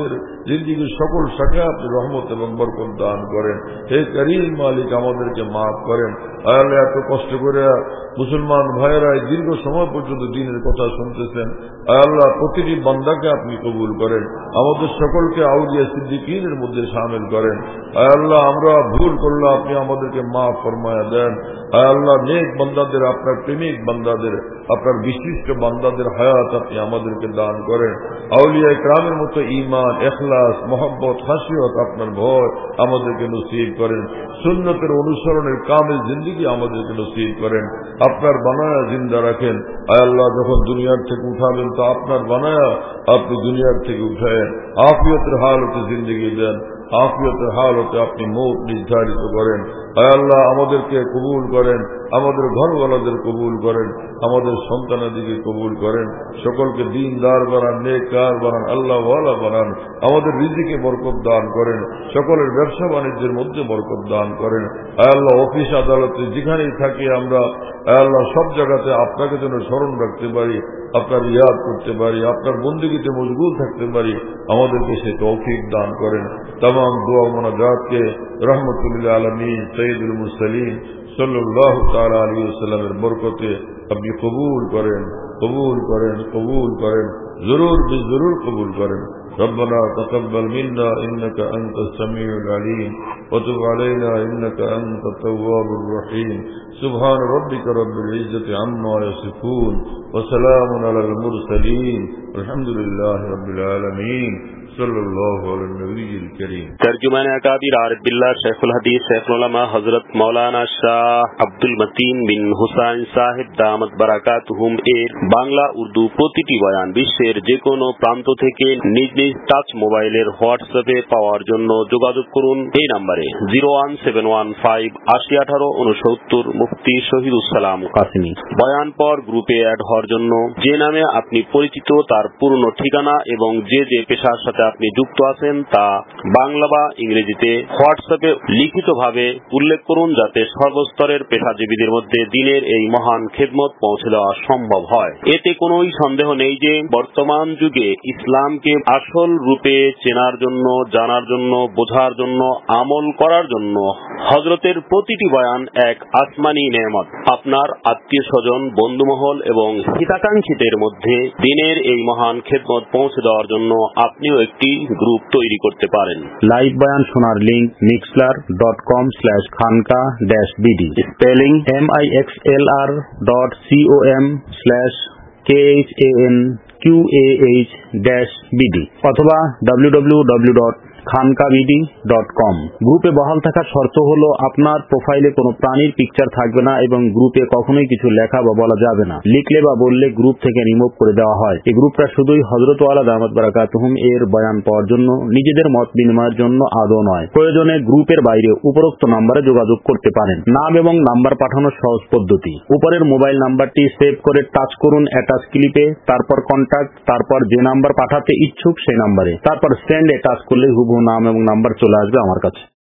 আমাদের জিন্দিগির সকল শাখা আপনি রহমত এবং বরকত দান করেন। হে করিম মালিক, আমাদেরকে মাফ করেন। আল্লাহ, এত কষ্ট করে মুসলমান ভাইয়েরা দীর্ঘ সময় পর্যন্ত দ্বীনের কথা শুনতেছেন, আল্লাহ প্রতিটি বান্দাকে আপনি কবুল করেন, আমাদের সকলকে আউলিয়া সিদ্দিকীনের মধ্যে শামিল করেন। আল্লাহ, আমরা ভুল করলে আপনি আমাদেরকে মাফ ফরমায়া দেন। আল্লাহ, নেক বান্দাদের, আপনার প্রেমিক বান্দাদের, আপনার বিশিষ্ট বান্দাদের হায়াত আপনি আমাদেরকে দান করেন। আউলিয়া ইকরামের মতো ঈমান, ইখলাস, মহব্বত, খাশিয়ত, আপনার ভয় আমাদেরকে নসিব করেন। সুন্নতের অনুসরণের কামিল জিন্দেগি আমাদেরকে নসিব করেন। আপনার বানায়া জিন্দা রাখেন। আয় আল্লাহ, যখন দুনিয়ার থেকে উঠাবেন তো আপনার বানায়া আপনি দুনিয়ার থেকে উঠায়েন। আফিয়তের হালতে জিন্দগি দেন, আফিয়তের হালতে আপনি মৌত নির্ধারিত করেন। আয় আল্লাহ, আমাদেরকে কবুল করেন, আমাদের ঘরওয়ালাদের কবুল করেন, আমাদের সন্তানাদিকে কবুল করেন, সকলকে দিনদার বানান, নেককার বানান, আল্লাহ ওয়ালা বানান, আমাদের রিজিকে বরকত দান করেন, সকলের ব্যবসা বাণিজ্যের মধ্যে বরকত দান করেন। আয় আল্লাহ, অফিস আদালতে যেখানেই থাকি আমরা, আয় আল্লাহ, সব জায়গাতে আপনাকে যেন স্মরণ রাখতে পারি, আপনার ইয়াদ করতে পারি, আপনার বন্দেগীতে মশগুল থাকতে পারি, আমাদেরকে সে তৌফিক দান করেন। तमाम दुआ मुनाजात के रहमतुल्लिल आलमीन सय्यदुल मुरसलीन सल्लल्लाहु ताला अलैहि वसल्लम এর বরকতে আপনি কবুল করেন, কবুল করেন, কবুল করেন, জরুর বিজরুর কবুল করেন। ربنا تقبل منا إنك أنت السميع العليم وتب علينا إنك أنت التواب الرحيم سبحان ربك رب العزة عما يصفون وسلام على المرسلين الحمد لله رب العالمين तर्जुमान अकाबिर आरिफ बिल्लाह शेखुल हदीस शेखुल उलमा हजरत मौलाना शाह আব্দুল মতিন বিন হুসাইন সাহেব দামাত বারাকাতুহুম এর বাংলা উর্দু প্রতিটি বয়ান বিশ্বের যে কোনো প্রান্ত থেকে নিজ নিজ টাচ মোবাইলের হোয়াটসঅ্যাপে পাওয়ার জন্য যোগাযোগ করুন এই নম্বরে zero one seven one five আশি আঠারো উনসত্তর মুফতি শহীদুসালাম কাসিমি। বয়ান পর গ্রুপে অ্যাড হওয়ার জন্য যে নামে আপনি পরিচিত তার পূর্ণ ঠিকানা এবং যে যে পেশার সাথে আপনি যুক্ত আছেন তা বাংলা বা ইংরেজিতে হোয়াটসঅ্যাপে লিখিতভাবে উল্লেখ করুন, যাতে সর্বস্তরের পেশাজীবীদের মধ্যে দিনের এই মহান খেদমত পৌঁছে দেওয়া সম্ভব হয়। এতে কোনোই সন্দেহ নেই যে বর্তমান যুগে ইসলামকে আসল রূপে চেনার জন্য, জানার জন্য, বোঝার জন্য, আমল করার জন্য হযরতের প্রতিটি বয়ান এক আসমানী নেয়ামত। আপনার আত্মীয় স্বজন, বন্ধুমহল এবং হিতাকাঙ্ক্ষীদের মধ্যে দিনের এই মহান খেদমত পৌঁছে দেওয়ার জন্য আপনিও একটি গ্রুপ তৈরি করতে পারেন। লাইভ বয়ান শোনার link Mixlr dot com slash খানকা dash BD, spelling M I X L R dot C O M slash K H A N Q A H dash BD অথবা ডাব্লিউ ডাব্লিউ ডাব্লিউ ডট খানকা BD dot com. গ্রুপে বহাল থাকার শর্ত হলো আপনার প্রোফাইলে কোনো প্রাণীর পিকচার থাকবে না এবং গ্রুপে কখনোই কিছু লেখা বা বলা যাবে না। লিখলে বা বললে গ্রুপ থেকে রিমুভ করে দেওয়া হয়। এই গ্রুপটা শুধুই হযরত ওয়ালা দামাত বারাকাতুহুম এর বয়ান পাওয়ার জন্য, নিজেদের মত বিনিময়ের জন্য আদৌ নয়। প্রয়োজনে গ্রুপের বাইরে উপরোক্ত নম্বরে যোগাযোগ করতে পারেন। নাম এবং নাম্বার পাঠানোর সহজ পদ্ধতি, উপরের মোবাইল নাম্বারটি সেভ করে টাচ করুন অ্যাটাচ ক্লিপে, তারপর কন্ট্যাক্ট, তারপর যে নাম্বার পাঠাতে ইচ্ছুক সেই নাম্বারে, তারপর সেন্ড এ টাচ করলেই হুবহু নাম এবং নাম্বার চলে আসবে আমার কাছে।